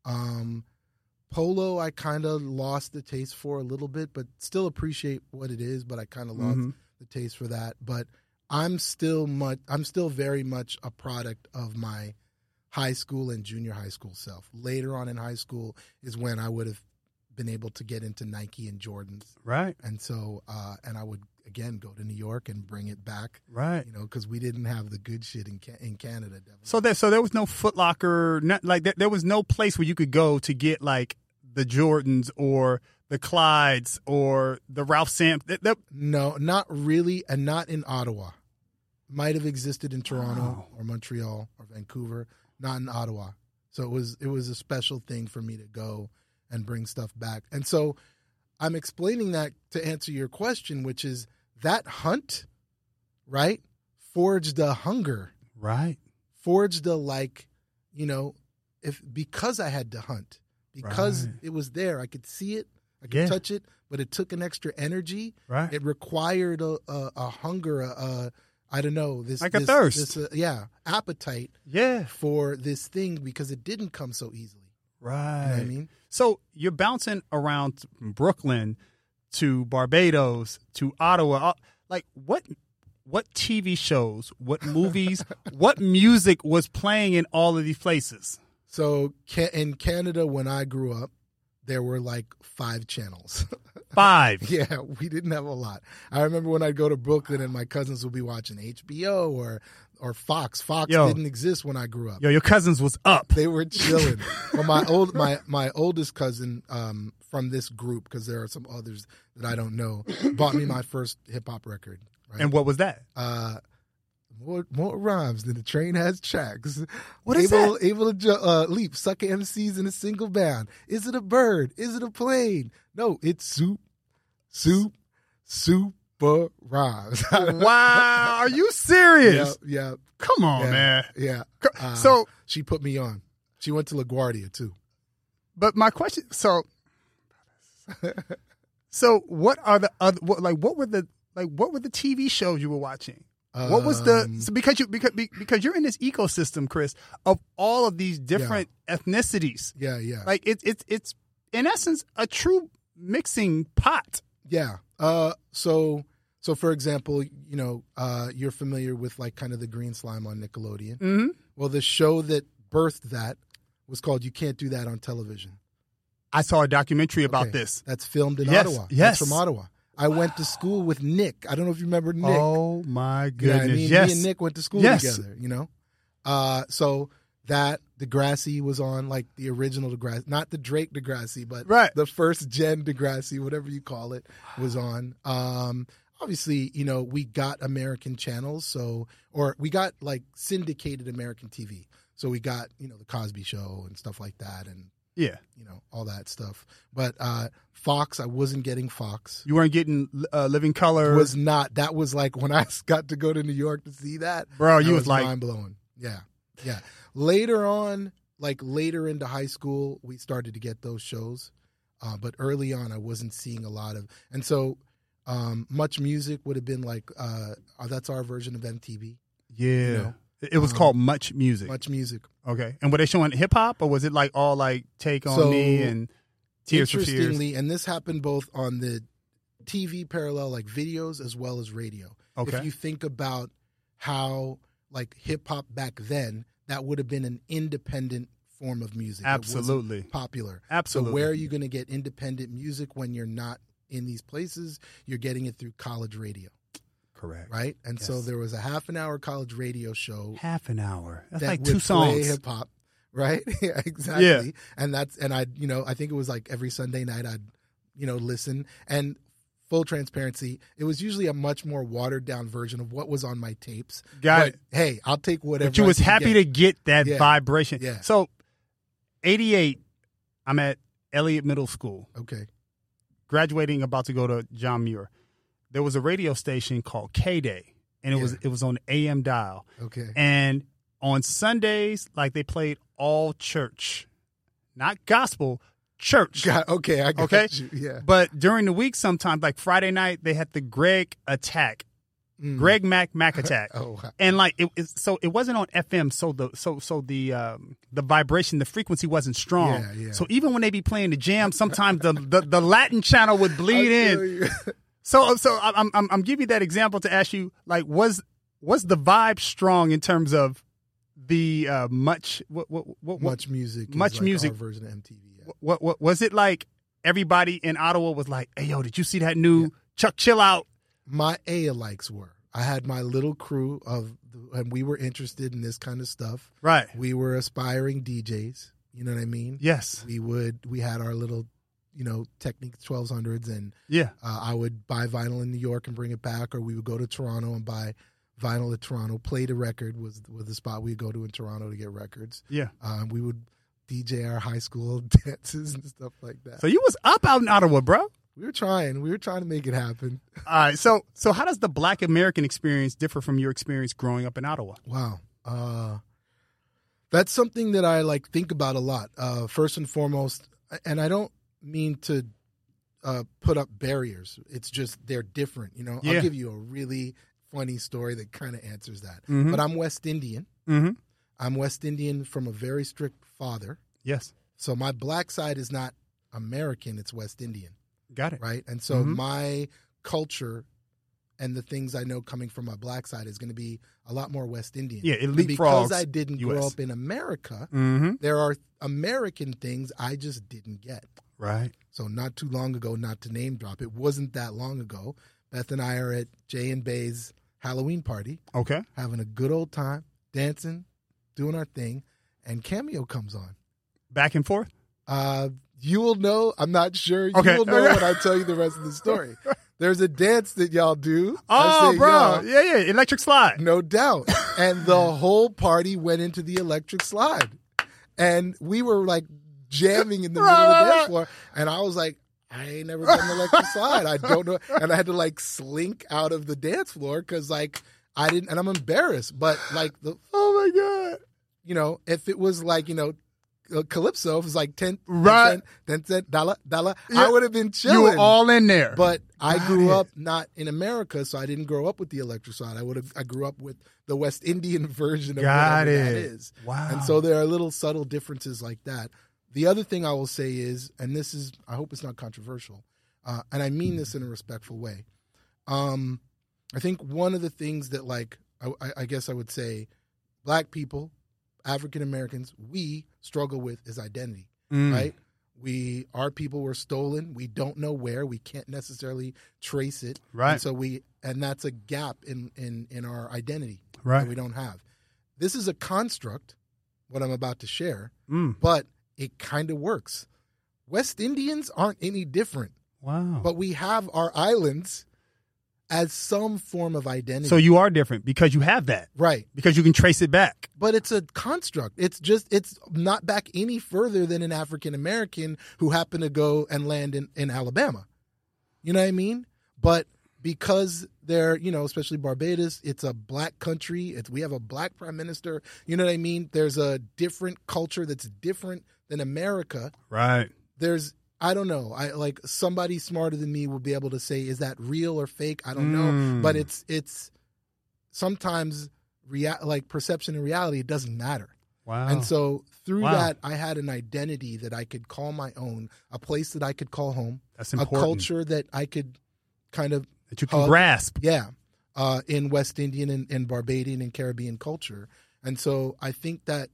[SPEAKER 7] Um, Polo, I kind of lost the taste for a little bit, but still appreciate what it is. But I kind of lost
[SPEAKER 6] Mhm.
[SPEAKER 7] the taste for that. But I'm still much. I'm still very much a product of my high school and junior high school self. Later on in high school is when I would have been able to get into Nike and Jordans.
[SPEAKER 6] Right.
[SPEAKER 7] And so, uh, and I would again go to New York and bring it back.
[SPEAKER 6] Right.
[SPEAKER 7] You know, because we didn't have the good shit in Ca- in Canada. Definitely.
[SPEAKER 6] So there, so there was no Foot Locker, not, like there, there was no place where you could go to get like the Jordans or the Clydes or the Ralph Sam. That, that,
[SPEAKER 7] No, not really, and not in Ottawa. Might have existed in Toronto
[SPEAKER 6] Wow.
[SPEAKER 7] or Montreal or Vancouver, not in Ottawa. So it was it was a special thing for me to go and bring stuff back. And so I'm explaining that to answer your question, which is that hunt, right, forged a hunger.
[SPEAKER 6] right.
[SPEAKER 7] Forged a, like, you know, if because I had to hunt, because
[SPEAKER 6] Right.
[SPEAKER 7] it was there, I could see it, I could
[SPEAKER 6] Yeah.
[SPEAKER 7] touch it, but it took an extra energy.
[SPEAKER 6] Right.
[SPEAKER 7] It required a, a, a hunger, a, a I don't know, this
[SPEAKER 6] Like a
[SPEAKER 7] this-
[SPEAKER 6] thirst.
[SPEAKER 7] this, uh, yeah, appetite
[SPEAKER 6] Yeah.
[SPEAKER 7] for this thing because it didn't come so easily.
[SPEAKER 6] Right.
[SPEAKER 7] You know what I mean?
[SPEAKER 6] So you're bouncing around from Brooklyn to Barbados to Ottawa. Uh, Like what? What T V shows? What movies? What music was playing in all of these places?
[SPEAKER 7] So ca- in Canada, when I grew up, there were like five channels.
[SPEAKER 6] Five.
[SPEAKER 7] Yeah, we didn't have a lot. I remember when I'd go to Brooklyn and my cousins would be watching H B O or or Fox. Fox
[SPEAKER 6] Yo.
[SPEAKER 7] didn't exist when I grew up.
[SPEAKER 6] Yo, your cousins was up.
[SPEAKER 7] They were chilling. Well, my old my my oldest cousin um, from this group, because there are some others that I don't know, bought me my first hip hop record. Right?
[SPEAKER 6] And what was that?
[SPEAKER 7] Uh, more more rhymes than the train has tracks.
[SPEAKER 6] What is
[SPEAKER 7] able,
[SPEAKER 6] that?
[SPEAKER 7] Able to ju- uh, leap, sucker M Cs in a single bound. Is it a bird? Is it a plane? No, it's soup, soup, super rhymes.
[SPEAKER 6] Wow, are you serious?
[SPEAKER 7] Yeah, yeah.
[SPEAKER 6] Come on,
[SPEAKER 7] yeah,
[SPEAKER 6] man.
[SPEAKER 7] Yeah. Uh,
[SPEAKER 6] So,
[SPEAKER 7] she put me on. She went to LaGuardia too.
[SPEAKER 6] but my question, so, so what are the other, what, like, what were the, like, what were the T V shows you were watching? What was the
[SPEAKER 7] Um,
[SPEAKER 6] so because you because because you're in this ecosystem, Chris, of all of these different ethnicities.
[SPEAKER 7] Yeah, yeah.
[SPEAKER 6] Like it's it's it's in essence a true mixing pot.
[SPEAKER 7] Yeah. Uh, so, so for example, you know, uh, you're familiar with like kind of the green slime on Nickelodeon.
[SPEAKER 6] Mm-hmm.
[SPEAKER 7] Well, the show that birthed that was called "You Can't Do That on Television."
[SPEAKER 6] I saw a documentary about
[SPEAKER 7] Okay.
[SPEAKER 6] this.
[SPEAKER 7] That's filmed in
[SPEAKER 6] Yes,
[SPEAKER 7] Ottawa.
[SPEAKER 6] yes.
[SPEAKER 7] That's from Ottawa. I went to school with Nick. I don't know if you remember Nick.
[SPEAKER 6] Oh my
[SPEAKER 7] You know
[SPEAKER 6] goodness!
[SPEAKER 7] what I mean?
[SPEAKER 6] Yes,
[SPEAKER 7] Me and Nick went to school
[SPEAKER 6] Yes.
[SPEAKER 7] together, you know? Uh, so that Degrassi was on, like the original Degrassi, not the Drake Degrassi, but
[SPEAKER 6] Right.
[SPEAKER 7] the first gen Degrassi, whatever you call it, was on. Um, obviously, you know, we got American channels, so, or we got like syndicated American T V. So we got, you know, the Cosby Show and stuff like that, and
[SPEAKER 6] Yeah.
[SPEAKER 7] you know, all that stuff. But uh, Fox, I wasn't getting Fox.
[SPEAKER 6] You weren't getting uh, Living Color.
[SPEAKER 7] Was not. That was like when I got to go to New York to see that.
[SPEAKER 6] Bro,
[SPEAKER 7] that
[SPEAKER 6] you was like-
[SPEAKER 7] mind blowing. Yeah, yeah. Later on, like later into high school, we started to get those shows. Uh, but early on, I wasn't seeing a lot of. And so, um, Much Music would have been like uh, uh, that's our version of M T V.
[SPEAKER 6] Yeah.
[SPEAKER 7] You know?
[SPEAKER 6] It was
[SPEAKER 7] Um,
[SPEAKER 6] called Much Music.
[SPEAKER 7] Much Music.
[SPEAKER 6] Okay. And were they showing hip hop, or was it like all like Take On
[SPEAKER 7] So,
[SPEAKER 6] Me and Tears for Fears?
[SPEAKER 7] Interestingly, and this happened both on the T V parallel, like videos, as well as radio.
[SPEAKER 6] Okay.
[SPEAKER 7] If you think about how like hip hop back then, that would have been an independent form of music. It wasn't
[SPEAKER 6] Absolutely.
[SPEAKER 7] popular.
[SPEAKER 6] Absolutely.
[SPEAKER 7] So where are you going to get independent music when you're not in these places? You're getting it through college radio,
[SPEAKER 6] Correct.
[SPEAKER 7] right? And so
[SPEAKER 6] Yes.
[SPEAKER 7] there was a half an hour college radio show
[SPEAKER 6] Half an hour. That's
[SPEAKER 7] that
[SPEAKER 6] like
[SPEAKER 7] would
[SPEAKER 6] two songs.
[SPEAKER 7] play hip hop, right? yeah, exactly.
[SPEAKER 6] Yeah.
[SPEAKER 7] And that's and I, you know, I think it was like every Sunday night I'd, you know, listen. And full transparency, it was usually a much more watered down version of what was on my tapes.
[SPEAKER 6] Got
[SPEAKER 7] but,
[SPEAKER 6] it.
[SPEAKER 7] Hey, I'll take whatever.
[SPEAKER 6] But you
[SPEAKER 7] I
[SPEAKER 6] was
[SPEAKER 7] can
[SPEAKER 6] happy
[SPEAKER 7] get.
[SPEAKER 6] to get that
[SPEAKER 7] Yeah.
[SPEAKER 6] vibration.
[SPEAKER 7] Yeah.
[SPEAKER 6] So, eighty-eight, I'm at Elliott Middle School,
[SPEAKER 7] Okay.
[SPEAKER 6] graduating, about to go to John Muir. There was a radio station called K-Day, and it was
[SPEAKER 7] Yeah.
[SPEAKER 6] it was on A M dial.
[SPEAKER 7] Okay.
[SPEAKER 6] And on Sundays, like they played all church, not gospel, church.
[SPEAKER 7] Got, okay. I got
[SPEAKER 6] Okay?
[SPEAKER 7] you. Yeah.
[SPEAKER 6] But during the week, sometimes, like Friday night, they had the Greg Attack,
[SPEAKER 7] Mm.
[SPEAKER 6] Greg Mac Mac Attack,
[SPEAKER 7] Oh, wow.
[SPEAKER 6] and like it, it's so it wasn't on F M, so the so so the um, the vibration, the frequency wasn't strong.
[SPEAKER 7] Yeah, yeah.
[SPEAKER 6] So even when they be playing the jam, sometimes the, the the Latin channel would bleed
[SPEAKER 7] I
[SPEAKER 6] in.
[SPEAKER 7] feel you.
[SPEAKER 6] So so I'm I'm I'm giving you that example to ask you, like, was was the vibe strong in terms of the uh, much what what what, what
[SPEAKER 7] Much music. is
[SPEAKER 6] Much
[SPEAKER 7] like
[SPEAKER 6] music.
[SPEAKER 7] Our version of M T V. Yeah.
[SPEAKER 6] what, what was it like? Everybody in Ottawa was like, "Hey, yo, did you see that new Chuck Chill Out?"
[SPEAKER 7] My A-likes were. I had my little crew of, and we were interested in this kind of stuff.
[SPEAKER 6] Right.
[SPEAKER 7] We were aspiring D Js. You know what I mean?
[SPEAKER 6] Yes.
[SPEAKER 7] We would. We had our little, you know, Technique twelve hundreds, and
[SPEAKER 6] Yeah.
[SPEAKER 7] uh, I would buy vinyl in New York and bring it back, or we would go to Toronto and buy vinyl at Toronto. Play the record was was the spot we'd go to in Toronto to get records.
[SPEAKER 6] Yeah.
[SPEAKER 7] Um, we would D J our high school dances and stuff like that.
[SPEAKER 6] So you was up out in Ottawa, bro.
[SPEAKER 7] we were trying. We were trying to make it happen.
[SPEAKER 6] All right. So so how does the Black American experience differ from your experience growing up in Ottawa?
[SPEAKER 7] Wow. Uh, that's something that I like think about a lot. Uh, first and foremost, and I don't mean to uh, put up barriers. It's just they're different. You know,
[SPEAKER 6] Yeah.
[SPEAKER 7] I'll give you a really funny story that kind of answers that.
[SPEAKER 6] Mhm.
[SPEAKER 7] But I'm West Indian.
[SPEAKER 6] Mm-hmm.
[SPEAKER 7] I'm West Indian from a very strict father.
[SPEAKER 6] Yes.
[SPEAKER 7] So my black side is not American, it's West Indian,
[SPEAKER 6] Got it.
[SPEAKER 7] right? And so
[SPEAKER 6] Mhm.
[SPEAKER 7] my culture and the things I know coming from my black side is going to be a lot more West Indian.
[SPEAKER 6] Yeah, it
[SPEAKER 7] And
[SPEAKER 6] leapfrogs
[SPEAKER 7] because I didn't
[SPEAKER 6] U S.
[SPEAKER 7] grow up in America,
[SPEAKER 6] Mm-hmm.
[SPEAKER 7] there are American things I just didn't get.
[SPEAKER 6] Right.
[SPEAKER 7] So not too long ago, not to name drop, it wasn't that long ago, Beth and I are at Jay and Bay's Halloween party,
[SPEAKER 6] Okay.
[SPEAKER 7] having a good old time, dancing, doing our thing, and Cameo comes on.
[SPEAKER 6] Back and forth.
[SPEAKER 7] Uh, you will know. I'm not sure.
[SPEAKER 6] Okay.
[SPEAKER 7] You will know when I tell you the rest of the story. There's a dance that y'all do. I
[SPEAKER 6] Oh,
[SPEAKER 7] say
[SPEAKER 6] bro.
[SPEAKER 7] y'all,
[SPEAKER 6] Yeah, yeah. Electric slide.
[SPEAKER 7] no doubt. And the whole party went into the electric slide. And we were like jamming in the middle of the dance floor. And I was like, I ain't never done an electric slide. I don't know. And I had to like slink out of the dance floor because like I didn't, and I'm embarrassed. But like the,
[SPEAKER 6] Oh my God.
[SPEAKER 7] you know, if it was like, you know, uh, Calypso, if it was like ten,
[SPEAKER 6] Right.
[SPEAKER 7] ten cent, dollar, dollar,
[SPEAKER 6] Yeah.
[SPEAKER 7] I would have been chilling.
[SPEAKER 6] You were all in there.
[SPEAKER 7] But I
[SPEAKER 6] Got
[SPEAKER 7] grew
[SPEAKER 6] it.
[SPEAKER 7] up not in America, so I didn't grow up with the electric slide. I would have. I grew up with the West Indian version of
[SPEAKER 6] Got
[SPEAKER 7] whatever that
[SPEAKER 6] it.
[SPEAKER 7] is.
[SPEAKER 6] Wow.
[SPEAKER 7] And so there are little subtle differences like that. the other thing I will say is, and this is, I hope it's not controversial, uh, and I mean this in a respectful way. Um, I think one of the things that, like, I, I guess I would say, Black people, African Americans, we struggle with is identity,
[SPEAKER 6] Mm.
[SPEAKER 7] right? We, our people were stolen. We don't know where. We can't necessarily trace it.
[SPEAKER 6] Right.
[SPEAKER 7] And so we, and that's a gap in, in, in our identity
[SPEAKER 6] Right.
[SPEAKER 7] that we don't have. This is a construct, what I'm about to share,
[SPEAKER 6] Mm.
[SPEAKER 7] but it kind of works. West Indians aren't any different,
[SPEAKER 6] Wow.
[SPEAKER 7] but we have our islands as some form of identity.
[SPEAKER 6] So you are different because you have that.
[SPEAKER 7] Right.
[SPEAKER 6] Because you can trace it back.
[SPEAKER 7] But it's a construct. It's just, it's not back any further than an African American who happened to go and land in, in Alabama. You know what I mean? But because they're, you know, especially Barbados, it's a black country. It's, we have a black prime minister. You know what I mean? There's a different culture that's different than America.
[SPEAKER 6] Right.
[SPEAKER 7] There's, I don't know. I like somebody smarter than me will be able to say, is that real or fake? I don't
[SPEAKER 6] Mm.
[SPEAKER 7] know. But it's, it's sometimes rea- like perception and reality, it doesn't matter.
[SPEAKER 6] Wow.
[SPEAKER 7] And so through
[SPEAKER 6] Wow.
[SPEAKER 7] that, I had an identity that I could call my own, a place that I could call home,
[SPEAKER 6] That's
[SPEAKER 7] a
[SPEAKER 6] important.
[SPEAKER 7] culture that I could kind of
[SPEAKER 6] That you can
[SPEAKER 7] hug.
[SPEAKER 6] grasp.
[SPEAKER 7] Yeah, uh, in West Indian and, and Barbadian and Caribbean culture. And so I think that,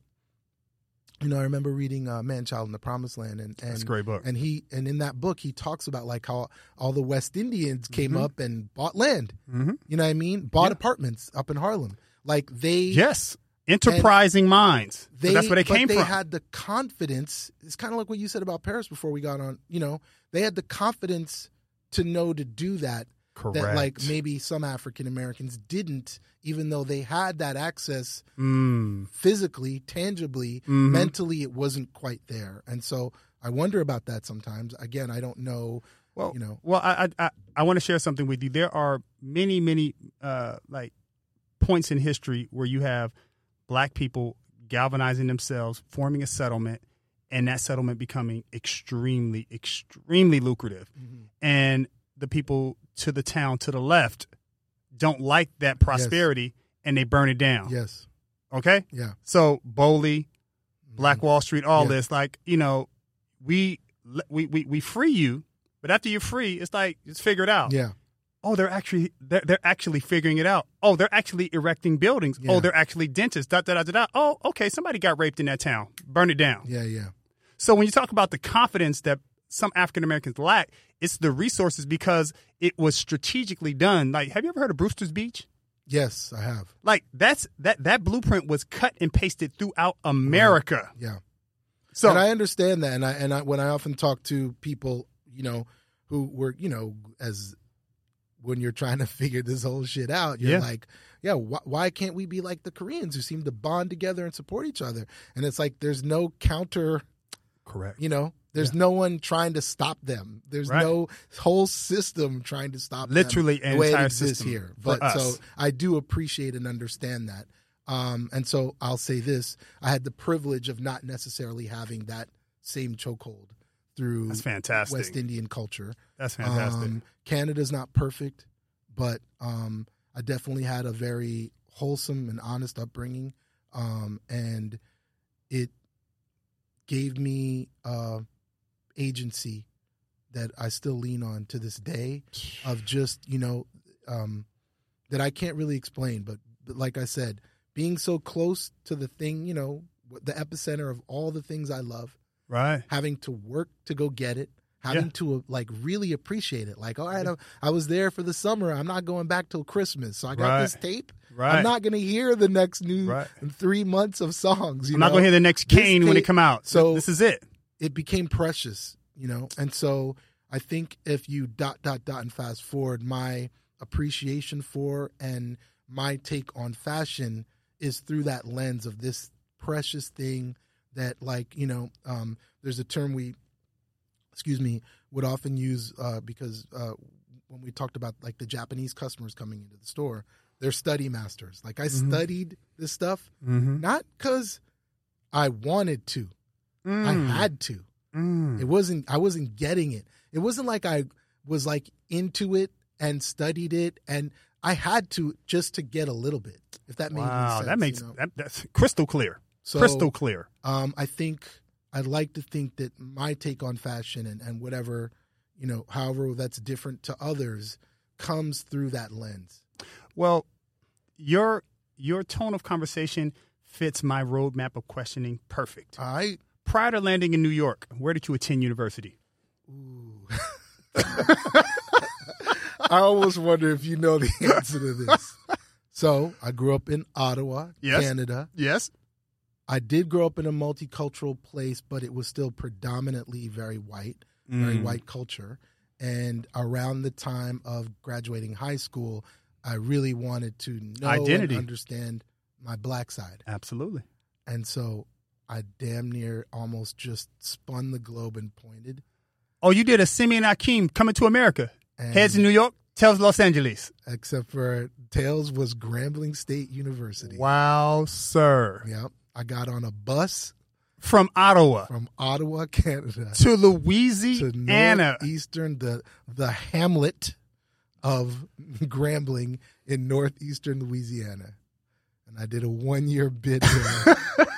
[SPEAKER 7] you know, I remember reading uh, Man Child in the Promised Land, and, and
[SPEAKER 6] That's a great book.
[SPEAKER 7] And he and in that book he talks about like how all the West Indians came
[SPEAKER 6] Mhm.
[SPEAKER 7] up and bought land.
[SPEAKER 6] Mm-hmm.
[SPEAKER 7] You know what I mean? Bought
[SPEAKER 6] Yeah.
[SPEAKER 7] apartments up in Harlem. Like they
[SPEAKER 6] Yes. Enterprising minds.
[SPEAKER 7] They,
[SPEAKER 6] So that's where they
[SPEAKER 7] but
[SPEAKER 6] came
[SPEAKER 7] they
[SPEAKER 6] from.
[SPEAKER 7] had the confidence. It's kind of like what you said about Paris before we got on. You know, they had the confidence to know to do that. That
[SPEAKER 6] Correct.
[SPEAKER 7] like maybe some African Americans didn't, even though they had that access
[SPEAKER 6] Mm.
[SPEAKER 7] physically, tangibly,
[SPEAKER 6] Mhm.
[SPEAKER 7] mentally, it wasn't quite there. And so I wonder about that sometimes. Again, I don't know.
[SPEAKER 6] Well,
[SPEAKER 7] you know,
[SPEAKER 6] Well, I I, I, I want to share something with you. There are many, many uh, like points in history where you have Black people galvanizing themselves, forming a settlement, and that settlement becoming extremely, extremely lucrative.
[SPEAKER 7] Mm-hmm.
[SPEAKER 6] And the people to the town to the left don't like that prosperity, and they burn it down.
[SPEAKER 7] yes,
[SPEAKER 6] Okay?
[SPEAKER 7] yeah,
[SPEAKER 6] So Bowley, Black
[SPEAKER 7] Mhm.
[SPEAKER 6] Wall Street, all
[SPEAKER 7] Yeah.
[SPEAKER 6] this, like, you know, we, we we we free you, but after you're free, it's like, it's figured out.
[SPEAKER 7] yeah,
[SPEAKER 6] Oh, they're actually they're, they're actually figuring it out. Oh, they're actually erecting buildings.
[SPEAKER 7] Yeah.
[SPEAKER 6] Oh, they're actually dentists. Da, da, da, da, da. Oh, okay, somebody got raped in that town. Burn it down.
[SPEAKER 7] yeah, yeah.
[SPEAKER 6] So when you talk about the confidence that some African Americans lack, it's the resources because it was strategically done. Like, have you ever heard of Brewster's Beach?
[SPEAKER 7] Yes, I have.
[SPEAKER 6] Like that's that that blueprint was cut and pasted throughout America.
[SPEAKER 7] Yeah.
[SPEAKER 6] So
[SPEAKER 7] and I understand that, and I and I, when I often talk to people, you know, who were, you know, as when you're trying to figure this whole shit out, you're
[SPEAKER 6] Yeah.
[SPEAKER 7] like, yeah, wh- why can't we be like the Koreans who seem to bond together and support each other? And it's like there's no counter,
[SPEAKER 6] correct.
[SPEAKER 7] you know, there's no one trying to stop them. There's
[SPEAKER 6] Right.
[SPEAKER 7] no whole system trying to stop
[SPEAKER 6] Literally
[SPEAKER 7] them
[SPEAKER 6] an
[SPEAKER 7] the way it
[SPEAKER 6] entire
[SPEAKER 7] exists
[SPEAKER 6] system
[SPEAKER 7] here.
[SPEAKER 6] for
[SPEAKER 7] But
[SPEAKER 6] us.
[SPEAKER 7] so I do appreciate and understand that. Um, and so I'll say this: I had the privilege of not necessarily having that same chokehold through
[SPEAKER 6] That's fantastic.
[SPEAKER 7] West Indian culture.
[SPEAKER 6] That's fantastic.
[SPEAKER 7] Um, Canada's not perfect, but um, I definitely had a very wholesome and honest upbringing, um, and it gave me uh, agency that I still lean on to this day. Of just, you know, um, that I can't really explain, but, but like I said, being so close to the thing, you know, the epicenter of all the things I love.
[SPEAKER 6] Right.
[SPEAKER 7] Having to work to go get it, having
[SPEAKER 6] Yeah.
[SPEAKER 7] to uh, like really appreciate it. Like, all right, I, I was there for the summer. I'm not going back till Christmas. So I got
[SPEAKER 6] Right.
[SPEAKER 7] this tape.
[SPEAKER 6] Right.
[SPEAKER 7] I'm not going to hear the next new
[SPEAKER 6] Right.
[SPEAKER 7] three months of songs. You
[SPEAKER 6] I'm
[SPEAKER 7] know?
[SPEAKER 6] not going to hear the next
[SPEAKER 7] This
[SPEAKER 6] Kane when it
[SPEAKER 7] tape-
[SPEAKER 6] come out.
[SPEAKER 7] So
[SPEAKER 6] this is it.
[SPEAKER 7] It became precious, you know? And so I think if you dot, dot, dot and fast forward, my appreciation for and my take on fashion is through that lens of this precious thing that, like, you know, um, there's a term we, excuse me, would often use uh, because uh, when we talked about like the Japanese customers coming into the store, they're study masters. Like I
[SPEAKER 6] Mhm.
[SPEAKER 7] studied this stuff,
[SPEAKER 6] Mm-hmm.
[SPEAKER 7] not because I wanted to, I had to.
[SPEAKER 6] Mm.
[SPEAKER 7] It wasn't, I wasn't getting it. It wasn't like I was like into it and studied it, and I had to just to get a little bit, if that made any
[SPEAKER 6] Wow,
[SPEAKER 7] sense.
[SPEAKER 6] that makes
[SPEAKER 7] you know?
[SPEAKER 6] that, that's crystal clear.
[SPEAKER 7] So,
[SPEAKER 6] crystal clear.
[SPEAKER 7] Um, I think I'd like to think that my take on fashion and, and whatever, you know, however that's different to others comes through that lens.
[SPEAKER 6] Well, your your tone of conversation fits my roadmap of questioning perfect.
[SPEAKER 7] All right.
[SPEAKER 6] Prior to landing in New York, where did you attend university?
[SPEAKER 7] Ooh. I almost wonder if you know the answer to this. So I grew up in Ottawa,
[SPEAKER 6] yes.
[SPEAKER 7] Canada.
[SPEAKER 6] Yes.
[SPEAKER 7] I did grow up in a multicultural place, but it was still predominantly very white, mm. very white culture. And around the time of graduating high school, I really wanted to know
[SPEAKER 6] Identity.
[SPEAKER 7] and understand my black side.
[SPEAKER 6] Absolutely.
[SPEAKER 7] And so I damn near almost just spun the globe and pointed.
[SPEAKER 6] Oh, you did a Simeon Akeem Coming to America.
[SPEAKER 7] And
[SPEAKER 6] Heads in New York, tails Los Angeles.
[SPEAKER 7] Except for tails was Grambling State University.
[SPEAKER 6] Wow, sir.
[SPEAKER 7] Yep. I got on a bus.
[SPEAKER 6] From Ottawa.
[SPEAKER 7] From Ottawa, Canada.
[SPEAKER 6] To Louisiana.
[SPEAKER 7] To northeastern, the, the hamlet of Grambling in northeastern Louisiana. And I did a one-year bid there.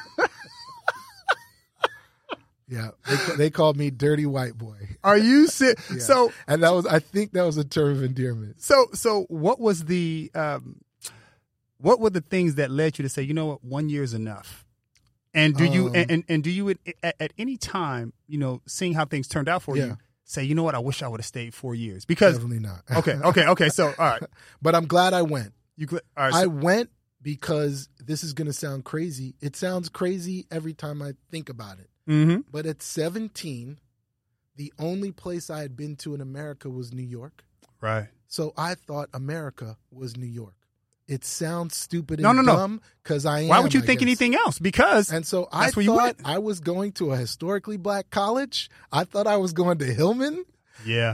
[SPEAKER 7] Yeah, they, they called me Dirty White Boy.
[SPEAKER 6] Are you si-
[SPEAKER 7] yeah.
[SPEAKER 6] so?
[SPEAKER 7] And that was, I think, that was a term of endearment.
[SPEAKER 6] So, so what was the, um, what were the things that led you to say, you know what, one year is enough? And do you,
[SPEAKER 7] Um,
[SPEAKER 6] and, and, and do you at, at any time, you know, seeing how things turned out for
[SPEAKER 7] Yeah.
[SPEAKER 6] you, say, you know what, I wish I would have stayed four years because
[SPEAKER 7] definitely not.
[SPEAKER 6] okay, okay, okay. So, all right,
[SPEAKER 7] but I'm glad I went.
[SPEAKER 6] You, gl- all right,
[SPEAKER 7] I
[SPEAKER 6] so,
[SPEAKER 7] went because this is going to sound crazy. It sounds crazy every time I think about it.
[SPEAKER 6] mm-hmm.
[SPEAKER 7] But at seventeen, the only place I had been to in America was New York.
[SPEAKER 6] Right.
[SPEAKER 7] So I thought America was New York. It sounds stupid and
[SPEAKER 6] No, no, no.
[SPEAKER 7] dumb because I am.
[SPEAKER 6] Why would you
[SPEAKER 7] I
[SPEAKER 6] think
[SPEAKER 7] guess.
[SPEAKER 6] anything else? Because
[SPEAKER 7] And so I
[SPEAKER 6] that's where you
[SPEAKER 7] thought
[SPEAKER 6] went.
[SPEAKER 7] I was going to a historically black college. I thought I was going to Hillman.
[SPEAKER 6] Yeah.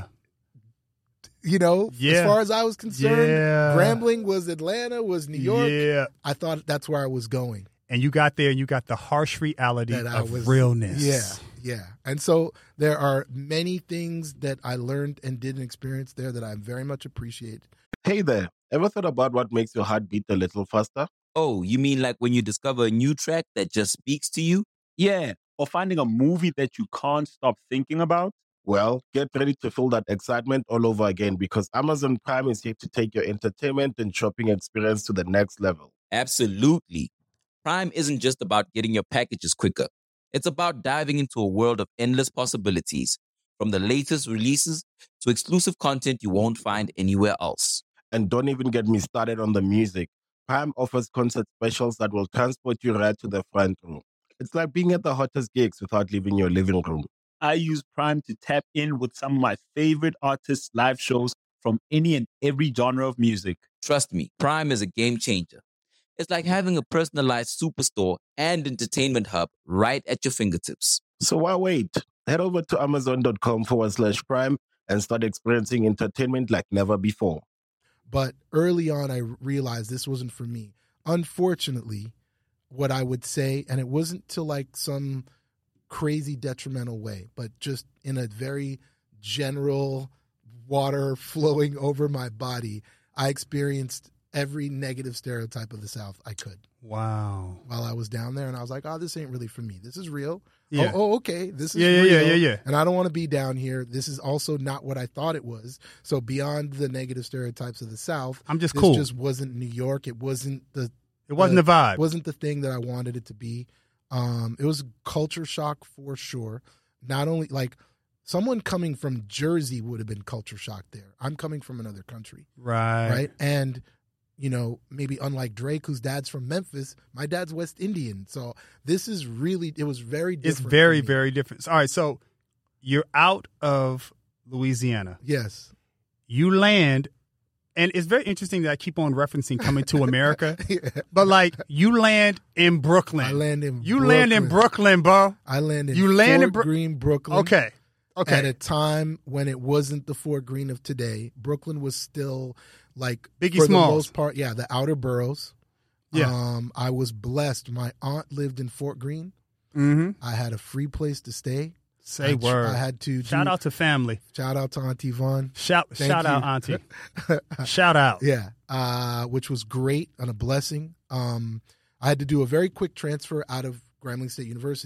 [SPEAKER 7] You know,
[SPEAKER 6] Yeah.
[SPEAKER 7] as far as I was concerned,
[SPEAKER 6] Yeah.
[SPEAKER 7] Grambling was Atlanta, was New York.
[SPEAKER 6] Yeah.
[SPEAKER 7] I thought that's where I was going.
[SPEAKER 6] And you got there and you got the harsh reality
[SPEAKER 7] That I
[SPEAKER 6] of
[SPEAKER 7] was
[SPEAKER 6] realness.
[SPEAKER 7] Yeah, yeah. And so there are many things that I learned and did and experienced there that I very much appreciate.
[SPEAKER 1] Hey there, ever thought about what makes your heart beat a little faster?
[SPEAKER 2] Oh, you mean like when you discover a new track that just speaks to you?
[SPEAKER 3] Yeah, or finding a movie that you can't stop thinking about.
[SPEAKER 1] Well, get ready to feel that excitement all over again because Amazon Prime is here to take your entertainment and shopping experience to the next level.
[SPEAKER 2] Absolutely. Prime isn't just about getting your packages quicker. It's about diving into a world of endless possibilities, from the latest releases to exclusive content you won't find anywhere else.
[SPEAKER 1] And don't even get me started on the music. Prime offers concert specials that will transport you right to the front row. It's like being at the hottest gigs without leaving your living room.
[SPEAKER 3] I use Prime to tap in with some of my favorite artists' live shows from any and every genre of music.
[SPEAKER 2] Trust me, Prime is a game changer. It's like having a personalized superstore and entertainment hub right at your fingertips.
[SPEAKER 1] So why wait? Head over to amazon.com forward slash prime and start experiencing entertainment like never before.
[SPEAKER 7] But early on, I realized this wasn't for me. Unfortunately, what I would say, and it wasn't to like some crazy detrimental way, but just in a very general water flowing over my body, I experienced every negative stereotype of the South I could.
[SPEAKER 6] Wow.
[SPEAKER 7] While I was down there, and I was like, oh, this ain't really for me. This is real.
[SPEAKER 6] Yeah.
[SPEAKER 7] Oh, oh, okay. This is
[SPEAKER 6] Yeah, yeah,
[SPEAKER 7] real.
[SPEAKER 6] yeah, yeah, yeah.
[SPEAKER 7] And I don't want to be down here. This is also not what I thought it was. So beyond the negative stereotypes of the South,
[SPEAKER 6] I'm just
[SPEAKER 7] this
[SPEAKER 6] cool.
[SPEAKER 7] just wasn't New York. It wasn't the
[SPEAKER 6] It wasn't the vibe.
[SPEAKER 7] It wasn't the thing that I wanted it to be. Um, it was culture shock for sure. Not only like someone coming from Jersey would have been culture shock there. I'm coming from another country.
[SPEAKER 6] Right.
[SPEAKER 7] Right. And, you know, maybe unlike Drake, whose dad's from Memphis, my dad's West Indian. So this is really, it was very different.
[SPEAKER 6] It's very,
[SPEAKER 7] for me.
[SPEAKER 6] very different. All right. So you're out of Louisiana.
[SPEAKER 7] Yes.
[SPEAKER 6] You land, and it's very interesting that I keep on referencing Coming to America.
[SPEAKER 7] Yeah.
[SPEAKER 6] But like you land in Brooklyn.
[SPEAKER 7] I land in
[SPEAKER 6] You
[SPEAKER 7] Brooklyn.
[SPEAKER 6] land in Brooklyn, bro.
[SPEAKER 7] I land in
[SPEAKER 6] You land in
[SPEAKER 7] Fort
[SPEAKER 6] Bro-
[SPEAKER 7] Greene, Brooklyn.
[SPEAKER 6] Okay. Okay.
[SPEAKER 7] At a time when it wasn't the Fort Greene of today, Brooklyn was still like
[SPEAKER 6] Biggie
[SPEAKER 7] for
[SPEAKER 6] Smalls.
[SPEAKER 7] the most part, yeah, the outer boroughs.
[SPEAKER 6] Yeah.
[SPEAKER 7] Um, I was blessed. My aunt lived in Fort Greene.
[SPEAKER 6] Mm-hmm.
[SPEAKER 7] I had a free place to stay.
[SPEAKER 6] Say
[SPEAKER 7] I,
[SPEAKER 6] word.
[SPEAKER 7] I had to
[SPEAKER 6] Shout
[SPEAKER 7] do,
[SPEAKER 6] out to family.
[SPEAKER 7] shout out to Auntie Vaughn.
[SPEAKER 6] Shout
[SPEAKER 7] Thank
[SPEAKER 6] shout out,
[SPEAKER 7] you.
[SPEAKER 6] Auntie. Shout out.
[SPEAKER 7] Yeah, uh, which was great and a blessing. Um, I had to do a very quick transfer out of Grambling State University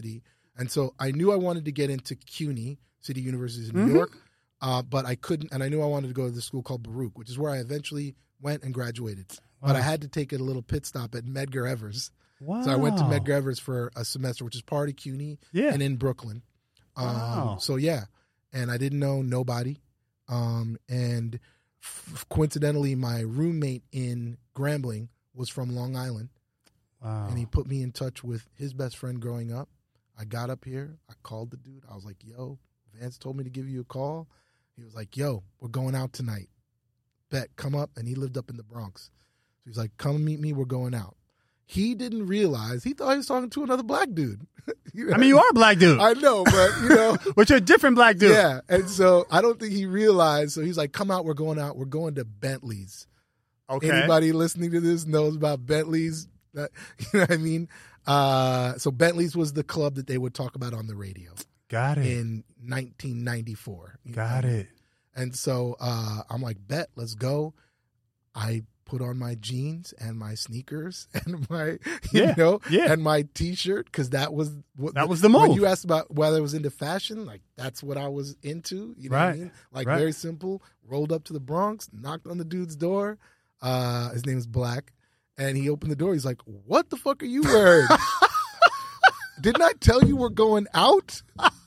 [SPEAKER 7] And so I knew I wanted to get into CUNY, City University of New
[SPEAKER 6] Mhm.
[SPEAKER 7] York, uh, but I couldn't. And I knew I wanted to go to the school called Baruch, which is where I eventually went and graduated. But
[SPEAKER 6] Wow.
[SPEAKER 7] I had to take a little pit stop at Medgar Evers.
[SPEAKER 6] Wow.
[SPEAKER 7] So I went to Medgar Evers for a semester, which is part of CUNY
[SPEAKER 6] Yeah.
[SPEAKER 7] and in Brooklyn. Um,
[SPEAKER 6] Wow.
[SPEAKER 7] So, yeah. And I didn't know nobody. Um, and f- coincidentally, my roommate in Grambling was from Long Island.
[SPEAKER 6] Wow.
[SPEAKER 7] And he put me in touch with his best friend growing up. I got up here. I called the dude. I was like, yo, Vance told me to give you a call. He was like, yo, we're going out tonight. Bet, come up. And he lived up in the Bronx. So he's like, come meet me. We're going out. He didn't realize. He thought he was talking to another black dude. You know?
[SPEAKER 6] I mean, you are a black dude.
[SPEAKER 7] I know, but, you know.
[SPEAKER 6] But you're a different black dude.
[SPEAKER 7] Yeah. And so I don't think he realized. So he's like, come out. We're going out. We're going to Bentley's.
[SPEAKER 6] Okay.
[SPEAKER 7] Anybody listening to this knows about Bentley's. That, you know what I mean? Uh, so Bentley's was the club that they would talk about on the radio.
[SPEAKER 6] Got it.
[SPEAKER 7] In nineteen ninety-four.
[SPEAKER 6] Got it.
[SPEAKER 7] And so uh, I'm like, bet, let's go. I put on my jeans and my sneakers and my, you
[SPEAKER 6] Yeah,
[SPEAKER 7] know,
[SPEAKER 6] yeah.
[SPEAKER 7] and my T-shirt because that was what
[SPEAKER 6] That was the
[SPEAKER 7] When
[SPEAKER 6] move.
[SPEAKER 7] you asked about whether I was into fashion, like that's what I was into. You know what I
[SPEAKER 6] Right,
[SPEAKER 7] mean? Like
[SPEAKER 6] right.
[SPEAKER 7] very simple. Rolled up to the Bronx, knocked on the dude's door. Uh, his name is Black, and he opened the door. He's like, "What the fuck are you wearing? Didn't I tell you we're going out?"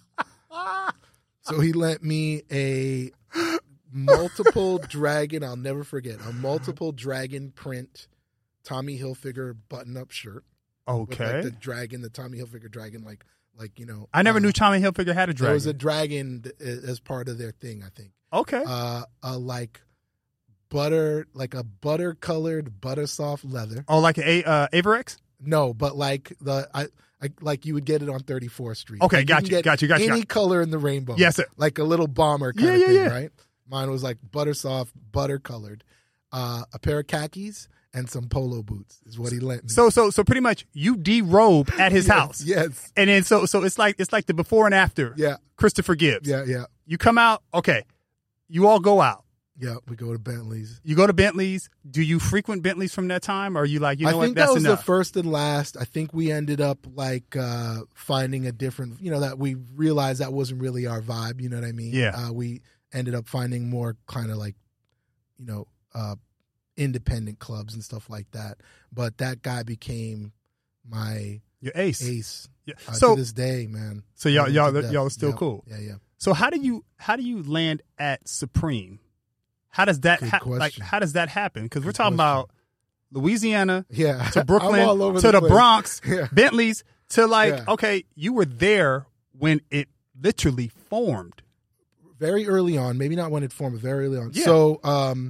[SPEAKER 7] So he lent me a multiple dragon, I'll never forget, a multiple dragon print Tommy Hilfiger button-up shirt. With
[SPEAKER 6] Okay.
[SPEAKER 7] like the dragon, the Tommy Hilfiger dragon, like, like you know.
[SPEAKER 6] I never
[SPEAKER 7] uh,
[SPEAKER 6] knew Tommy Hilfiger had a
[SPEAKER 7] There was
[SPEAKER 6] dragon.
[SPEAKER 7] a dragon th- as part of their thing, I think.
[SPEAKER 6] Okay.
[SPEAKER 7] Uh, a like butter, like a butter-colored, butter-soft leather.
[SPEAKER 6] Oh, like a uh, Averex?
[SPEAKER 7] No, but like the I, I like you would get it on thirty-fourth Street.
[SPEAKER 6] Okay,
[SPEAKER 7] Like,
[SPEAKER 6] got
[SPEAKER 7] can
[SPEAKER 6] you,
[SPEAKER 7] get
[SPEAKER 6] got you, got you,
[SPEAKER 7] Any
[SPEAKER 6] got-
[SPEAKER 7] color in the rainbow.
[SPEAKER 6] Yes, sir.
[SPEAKER 7] Like a little bomber kind
[SPEAKER 6] Yeah,
[SPEAKER 7] of
[SPEAKER 6] yeah,
[SPEAKER 7] thing,
[SPEAKER 6] yeah.
[SPEAKER 7] right? Mine was like butter soft, butter colored. Uh, a pair of khakis and some polo boots is what he lent me.
[SPEAKER 6] So so so pretty much you derobe at his
[SPEAKER 7] Yes,
[SPEAKER 6] house.
[SPEAKER 7] Yes.
[SPEAKER 6] And then so so it's like it's like the before and after.
[SPEAKER 7] Yeah.
[SPEAKER 6] Christopher Gibbs.
[SPEAKER 7] Yeah, yeah.
[SPEAKER 6] You come out, okay. You all go out.
[SPEAKER 7] Yeah, we go to Bentley's.
[SPEAKER 6] You go to Bentley's. Do you frequent Bentley's from that time, or are you like, you know
[SPEAKER 7] I
[SPEAKER 6] what,
[SPEAKER 7] think
[SPEAKER 6] that's
[SPEAKER 7] that was
[SPEAKER 6] enough?
[SPEAKER 7] the first and last. I think we ended up like uh, finding a different, you know, that we realized that wasn't really our vibe. You know what I mean?
[SPEAKER 6] Yeah.
[SPEAKER 7] Uh, we ended up finding more kind of like, you know, uh, independent clubs and stuff like that. But that guy became my
[SPEAKER 6] Your ace.
[SPEAKER 7] ace.
[SPEAKER 6] Yeah.
[SPEAKER 7] Uh,
[SPEAKER 6] So-
[SPEAKER 7] to this day, man.
[SPEAKER 6] So y'all
[SPEAKER 7] Love him
[SPEAKER 6] y'all
[SPEAKER 7] to death.
[SPEAKER 6] y'all are still
[SPEAKER 7] Yeah.
[SPEAKER 6] cool.
[SPEAKER 7] Yeah, yeah.
[SPEAKER 6] So how do you how do you land at Supreme? How does that
[SPEAKER 7] Good
[SPEAKER 6] ha- like
[SPEAKER 7] question.
[SPEAKER 6] how does that happen? Because we're
[SPEAKER 7] Good
[SPEAKER 6] talking
[SPEAKER 7] question.
[SPEAKER 6] about Louisiana
[SPEAKER 7] Yeah.
[SPEAKER 6] to
[SPEAKER 7] I'm
[SPEAKER 6] Brooklyn
[SPEAKER 7] all over
[SPEAKER 6] to
[SPEAKER 7] the
[SPEAKER 6] the,
[SPEAKER 7] place.
[SPEAKER 6] Bronx,
[SPEAKER 7] Yeah.
[SPEAKER 6] Bentley's to like
[SPEAKER 7] Yeah.
[SPEAKER 6] okay, you were there when it literally formed.
[SPEAKER 7] Very early on, maybe not when it formed, but very early on.
[SPEAKER 6] Yeah.
[SPEAKER 7] So um,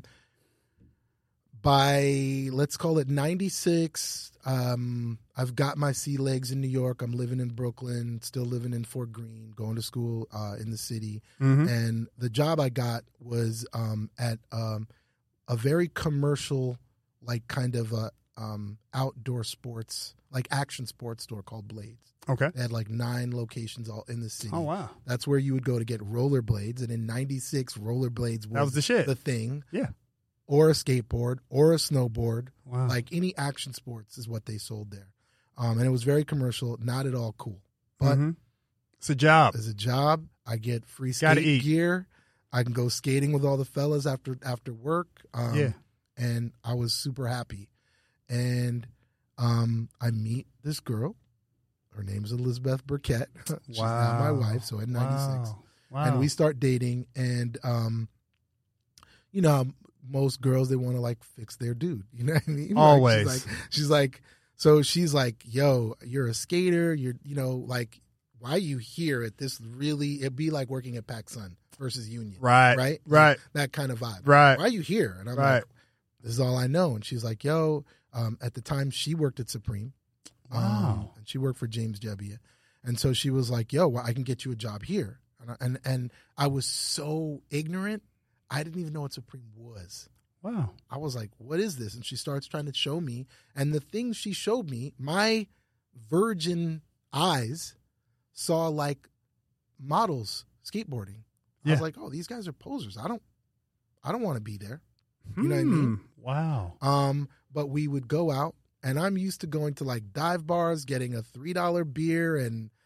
[SPEAKER 7] by, let's call it ninety-six, um, I've got my sea legs in New York. I'm living in Brooklyn, still living in Fort Greene, going to school uh, in the city.
[SPEAKER 6] Mhm.
[SPEAKER 7] And the job I got was um, at um, a very commercial, like kind of a um, outdoor sports, like action sports store called Blades.
[SPEAKER 6] Okay.
[SPEAKER 7] They had like nine locations all in the city.
[SPEAKER 6] Oh wow.
[SPEAKER 7] That's where you would go to get rollerblades. And in ninety-six, rollerblades was,
[SPEAKER 6] That was the shit.
[SPEAKER 7] the thing.
[SPEAKER 6] Yeah.
[SPEAKER 7] Or a skateboard or a snowboard.
[SPEAKER 6] Wow.
[SPEAKER 7] Like any action sports is what they sold there. Um, and it was very commercial, not at all cool. But
[SPEAKER 6] Mhm. It's a job.
[SPEAKER 7] as a job, I get free
[SPEAKER 6] Gotta
[SPEAKER 7] skate
[SPEAKER 6] eat.
[SPEAKER 7] gear. I can go skating with all the fellas after after work. Um,
[SPEAKER 6] Yeah.
[SPEAKER 7] And I was super happy. And um, I meet this girl. Her name's Elizabeth Burkett. She's not my
[SPEAKER 6] Wow.
[SPEAKER 7] wife, so at ninety-six.
[SPEAKER 6] Wow. Wow.
[SPEAKER 7] And we start dating, and um, you know, most girls, they want to like fix their dude. You know what I mean? Like,
[SPEAKER 6] Always.
[SPEAKER 7] she's like, she's like, so she's like, yo, you're a skater. You're, you know, like, why are you here at this really? It'd be like working at PacSun versus Union.
[SPEAKER 6] Right.
[SPEAKER 7] Right.
[SPEAKER 6] Right.
[SPEAKER 7] That kind of vibe.
[SPEAKER 6] Right.
[SPEAKER 7] Why are you here? And I'm
[SPEAKER 6] Right.
[SPEAKER 7] like, this is all I know. And she's like, yo, um, at the time she worked at Supreme. Um,
[SPEAKER 6] Wow.
[SPEAKER 7] and she worked for James Jebbia. And so she was like, yo, well, I can get you a job here. And I, and, and I was so ignorant, I didn't even know what Supreme was.
[SPEAKER 6] Wow.
[SPEAKER 7] I was like, what is this? And she starts trying to show me. And the things she showed me, my virgin eyes saw like models skateboarding. I
[SPEAKER 6] Yeah.
[SPEAKER 7] was like, oh, these guys are posers. I don't I don't want to be there. You know what I mean?
[SPEAKER 6] Hmm. Wow.
[SPEAKER 7] Um, but we would go out, and I'm used to going to like dive bars, getting a three dollar beer and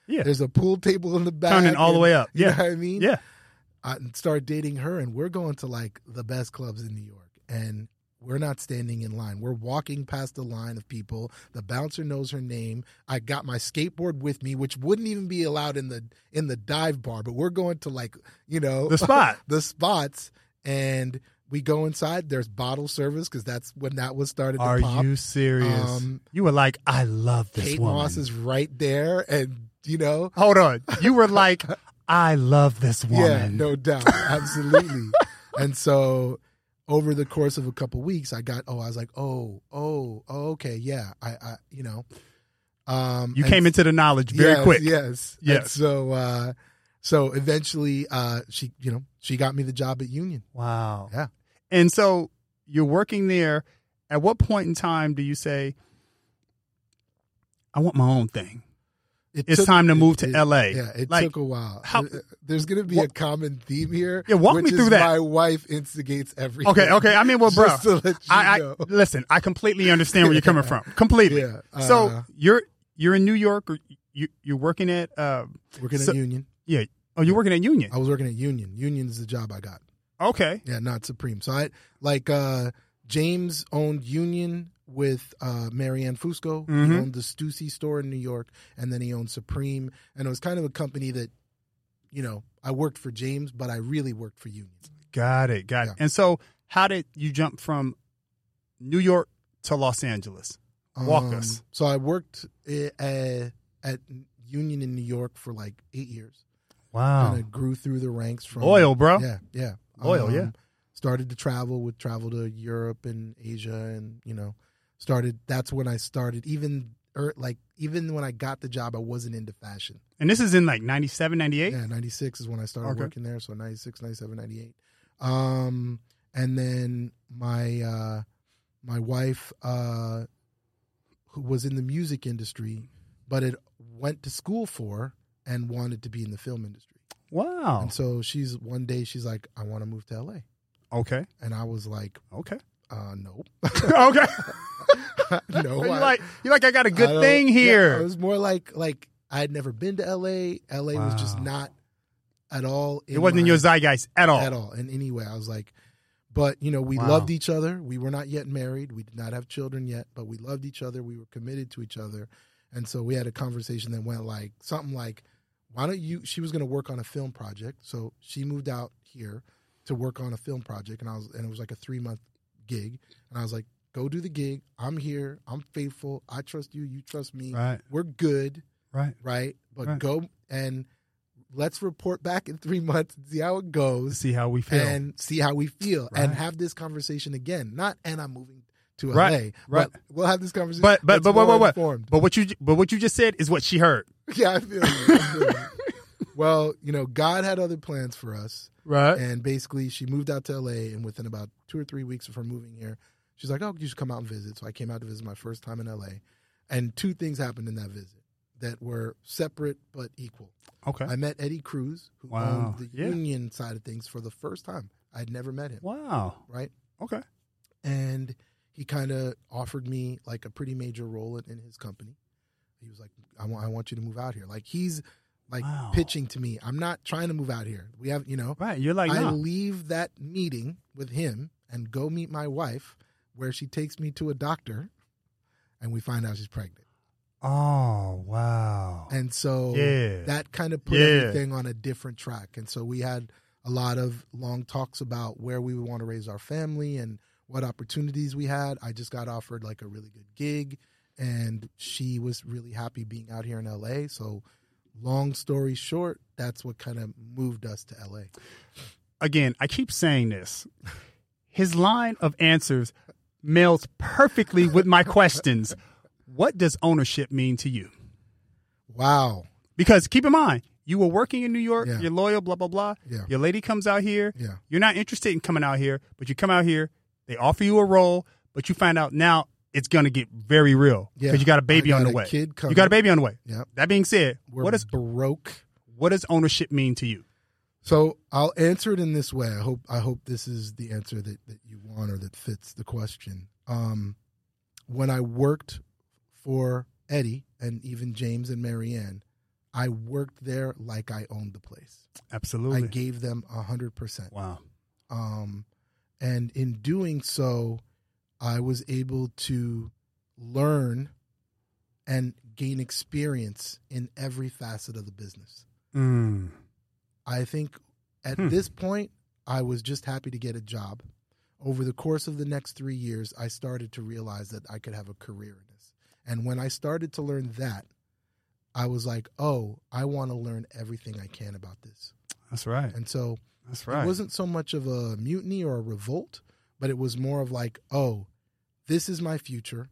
[SPEAKER 6] Yeah.
[SPEAKER 7] There's a pool table in the back.
[SPEAKER 6] Turning all
[SPEAKER 7] and,
[SPEAKER 6] the way up.
[SPEAKER 7] You
[SPEAKER 6] Yeah.
[SPEAKER 7] know what I mean?
[SPEAKER 6] Yeah.
[SPEAKER 7] I start dating her, and we're going to like the best clubs in New York. And we're not standing in line. We're walking past the line of people. The bouncer knows her name. I got my skateboard with me, which wouldn't even be allowed in the in the dive bar. But we're going to like, you know,
[SPEAKER 6] The spot.
[SPEAKER 7] the spots. And we go inside. There's bottle service because that's when that was started to
[SPEAKER 6] Are
[SPEAKER 7] pop.
[SPEAKER 6] you serious?
[SPEAKER 7] Um,
[SPEAKER 6] you were like, I love this
[SPEAKER 7] Kate
[SPEAKER 6] woman.
[SPEAKER 7] Moss is right there, and you know,
[SPEAKER 6] Hold on. You were like, I love this woman.
[SPEAKER 7] yeah, no doubt, absolutely. And so, over the course of a couple weeks, I got oh, I was like, oh, oh, oh okay, yeah, I, I you know, um,
[SPEAKER 6] You
[SPEAKER 7] and-
[SPEAKER 6] came into the knowledge very
[SPEAKER 7] yes,
[SPEAKER 6] quick.
[SPEAKER 7] yes,
[SPEAKER 6] Yes.
[SPEAKER 7] And so, uh, so eventually, uh, she, you know, she got me the job at Union.
[SPEAKER 6] Wow.
[SPEAKER 7] Yeah.
[SPEAKER 6] And so you're working there. At what point in time do you say, I want my own thing?
[SPEAKER 7] It
[SPEAKER 6] It's
[SPEAKER 7] took-
[SPEAKER 6] time to
[SPEAKER 7] it-
[SPEAKER 6] move to
[SPEAKER 7] it-
[SPEAKER 6] L A.
[SPEAKER 7] Yeah, it
[SPEAKER 6] Like,
[SPEAKER 7] took a while.
[SPEAKER 6] how-
[SPEAKER 7] There's going to be a common theme here.
[SPEAKER 6] Yeah, walk
[SPEAKER 7] which
[SPEAKER 6] me through
[SPEAKER 7] is
[SPEAKER 6] that.
[SPEAKER 7] My wife instigates everything.
[SPEAKER 6] Okay, okay. I mean, well, bro,
[SPEAKER 7] Just to let you
[SPEAKER 6] I, I
[SPEAKER 7] know.
[SPEAKER 6] listen. I completely understand where you're coming from. Completely.
[SPEAKER 7] Yeah, uh,
[SPEAKER 6] so you're you're in New York, or you you're working at uh,
[SPEAKER 7] Working
[SPEAKER 6] so-
[SPEAKER 7] at Union.
[SPEAKER 6] Yeah. Oh, you're working at Union.
[SPEAKER 7] I was working at Union. Union is the job I got.
[SPEAKER 6] Okay.
[SPEAKER 7] Yeah, not Supreme. So I like uh, James owned Union with uh, Marianne Fusco. He
[SPEAKER 6] Mhm.
[SPEAKER 7] owned the Stussy store in New York, and then he owned Supreme. And it was kind of a company that, you know, I worked for James, but I really worked for Union.
[SPEAKER 6] Got it. Got it. And so, how did you jump from New York to Los Angeles? Walk
[SPEAKER 7] Um,
[SPEAKER 6] us.
[SPEAKER 7] So I worked uh, at Union in New York for like eight years.
[SPEAKER 6] Wow.
[SPEAKER 7] Kind of grew through the ranks from
[SPEAKER 6] Loyal, bro.
[SPEAKER 7] Yeah, yeah.
[SPEAKER 6] Loyal, yeah.
[SPEAKER 7] Started to travel, would travel to Europe and Asia, and you know, started. That's when I started. Even er, like even when I got the job, I wasn't into fashion.
[SPEAKER 6] And this is in like ninety-seven, ninety-eight?
[SPEAKER 7] Yeah, ninety-six is when I started
[SPEAKER 6] Okay.
[SPEAKER 7] working there. So ninety-six, ninety-seven, ninety-eight. Um, and then my uh, my wife, uh, who was in the music industry, but it went to school for and wanted to be in the film industry.
[SPEAKER 6] Wow.
[SPEAKER 7] And so she's one day she's like, I want to move to L A.
[SPEAKER 6] Okay.
[SPEAKER 7] And I was like,
[SPEAKER 6] okay,
[SPEAKER 7] uh, no,
[SPEAKER 6] okay.
[SPEAKER 7] no.
[SPEAKER 6] You're
[SPEAKER 7] I-
[SPEAKER 6] like, you're like, I got a
[SPEAKER 7] I
[SPEAKER 6] good
[SPEAKER 7] don't-
[SPEAKER 6] thing
[SPEAKER 7] yeah,
[SPEAKER 6] here.
[SPEAKER 7] it was more like like I had never been to L A. L A was just
[SPEAKER 6] Wow.
[SPEAKER 7] not at all.
[SPEAKER 6] It wasn't in your zeitgeist at all.
[SPEAKER 7] At all in any way. I was like, but you know, we
[SPEAKER 6] Wow.
[SPEAKER 7] loved each other. We were not yet married. We did not have children yet, but we loved each other. We were committed to each other, and so we had a conversation that went like something like, "Why don't you?" She was going to work on a film project, so she moved out here to work on a film project, and I was, and it was like a three month gig, and I was like, "Go do the gig. I'm here. I'm faithful. I trust you. You trust me.
[SPEAKER 6] Right.
[SPEAKER 7] We're good.
[SPEAKER 6] Right.
[SPEAKER 7] Right. But
[SPEAKER 6] Right.
[SPEAKER 7] go and let's report back in three months and see how it goes.
[SPEAKER 6] See how we feel.
[SPEAKER 7] And see how we feel. And
[SPEAKER 6] Right.
[SPEAKER 7] have this conversation again. Not, and I'm moving to L A.
[SPEAKER 6] Right, right.
[SPEAKER 7] But we'll have this conversation.
[SPEAKER 6] But but
[SPEAKER 7] that's
[SPEAKER 6] but what
[SPEAKER 7] more
[SPEAKER 6] what what?
[SPEAKER 7] informed.
[SPEAKER 6] But what you but what you just said is what she heard.
[SPEAKER 7] Yeah, I feel you. I feel you. Well, you know, God had other plans for us.
[SPEAKER 6] Right.
[SPEAKER 7] And basically, she moved out to L A, and within about two or three weeks of her moving here, she's like, oh, you should come out and visit. So I came out to visit my first time in L A. And two things happened in that visit that were separate but equal.
[SPEAKER 6] Okay.
[SPEAKER 7] I met Eddie Cruz, who
[SPEAKER 6] Wow.
[SPEAKER 7] owned the
[SPEAKER 6] Yeah.
[SPEAKER 7] union side of things for the first time. I'd never met him.
[SPEAKER 6] Wow.
[SPEAKER 7] Right?
[SPEAKER 6] Okay.
[SPEAKER 7] And he kind of offered me like a pretty major role in, in his company. He was like, I want, I want you to move out here. Like he's like
[SPEAKER 6] Wow.
[SPEAKER 7] pitching to me. I'm not trying to move out here. We have, you know,
[SPEAKER 6] Right. You're like,
[SPEAKER 7] I
[SPEAKER 6] no.
[SPEAKER 7] leave that meeting with him and go meet my wife where she takes me to a doctor and we find out she's pregnant.
[SPEAKER 6] Oh, wow.
[SPEAKER 7] And so
[SPEAKER 6] Yeah.
[SPEAKER 7] that kind of put
[SPEAKER 6] Yeah.
[SPEAKER 7] everything on a different track. And so we had a lot of long talks about where we would want to raise our family and what opportunities we had. I just got offered like a really good gig, and she was really happy being out here in L A. So long story short, that's what kind of moved us to L A.
[SPEAKER 6] Again, I keep saying this. His line of answers melds perfectly with my questions. What does ownership mean to you?
[SPEAKER 7] Wow.
[SPEAKER 6] Because keep in mind, you were working in New York,
[SPEAKER 7] Yeah.
[SPEAKER 6] you're loyal, blah, blah, blah.
[SPEAKER 7] Yeah.
[SPEAKER 6] Your lady comes out here.
[SPEAKER 7] Yeah.
[SPEAKER 6] You're not interested in coming out here, but you come out here, they offer you a role, but you find out now it's going to get very real because
[SPEAKER 7] Yeah.
[SPEAKER 6] you got a baby
[SPEAKER 7] I
[SPEAKER 6] on
[SPEAKER 7] got
[SPEAKER 6] the
[SPEAKER 7] a
[SPEAKER 6] way.
[SPEAKER 7] kid
[SPEAKER 6] You
[SPEAKER 7] coming.
[SPEAKER 6] got a baby on the way.
[SPEAKER 7] Yep.
[SPEAKER 6] That being said,
[SPEAKER 7] We're
[SPEAKER 6] what is
[SPEAKER 7] broke.
[SPEAKER 6] what does ownership mean to you?
[SPEAKER 7] So I'll answer it in this way. I hope I hope this is the answer that, that you want or that fits the question. Um, when I worked for Eddie and even James and Marianne, I worked there like I owned the place.
[SPEAKER 6] Absolutely.
[SPEAKER 7] I gave them one hundred percent.
[SPEAKER 6] Wow.
[SPEAKER 7] Um, and in doing so, I was able to learn and gain experience in every facet of the business.
[SPEAKER 6] Mm.
[SPEAKER 7] I think at
[SPEAKER 6] Hmm.
[SPEAKER 7] this point, I was just happy to get a job. Over the course of the next three years, I started to realize that I could have a career in this. And when I started to learn that, I was like, oh, I want to learn everything I can about this.
[SPEAKER 6] That's right.
[SPEAKER 7] And so
[SPEAKER 6] That's right.
[SPEAKER 7] it wasn't so much of a mutiny or a revolt, but it was more of like, oh, this is my future.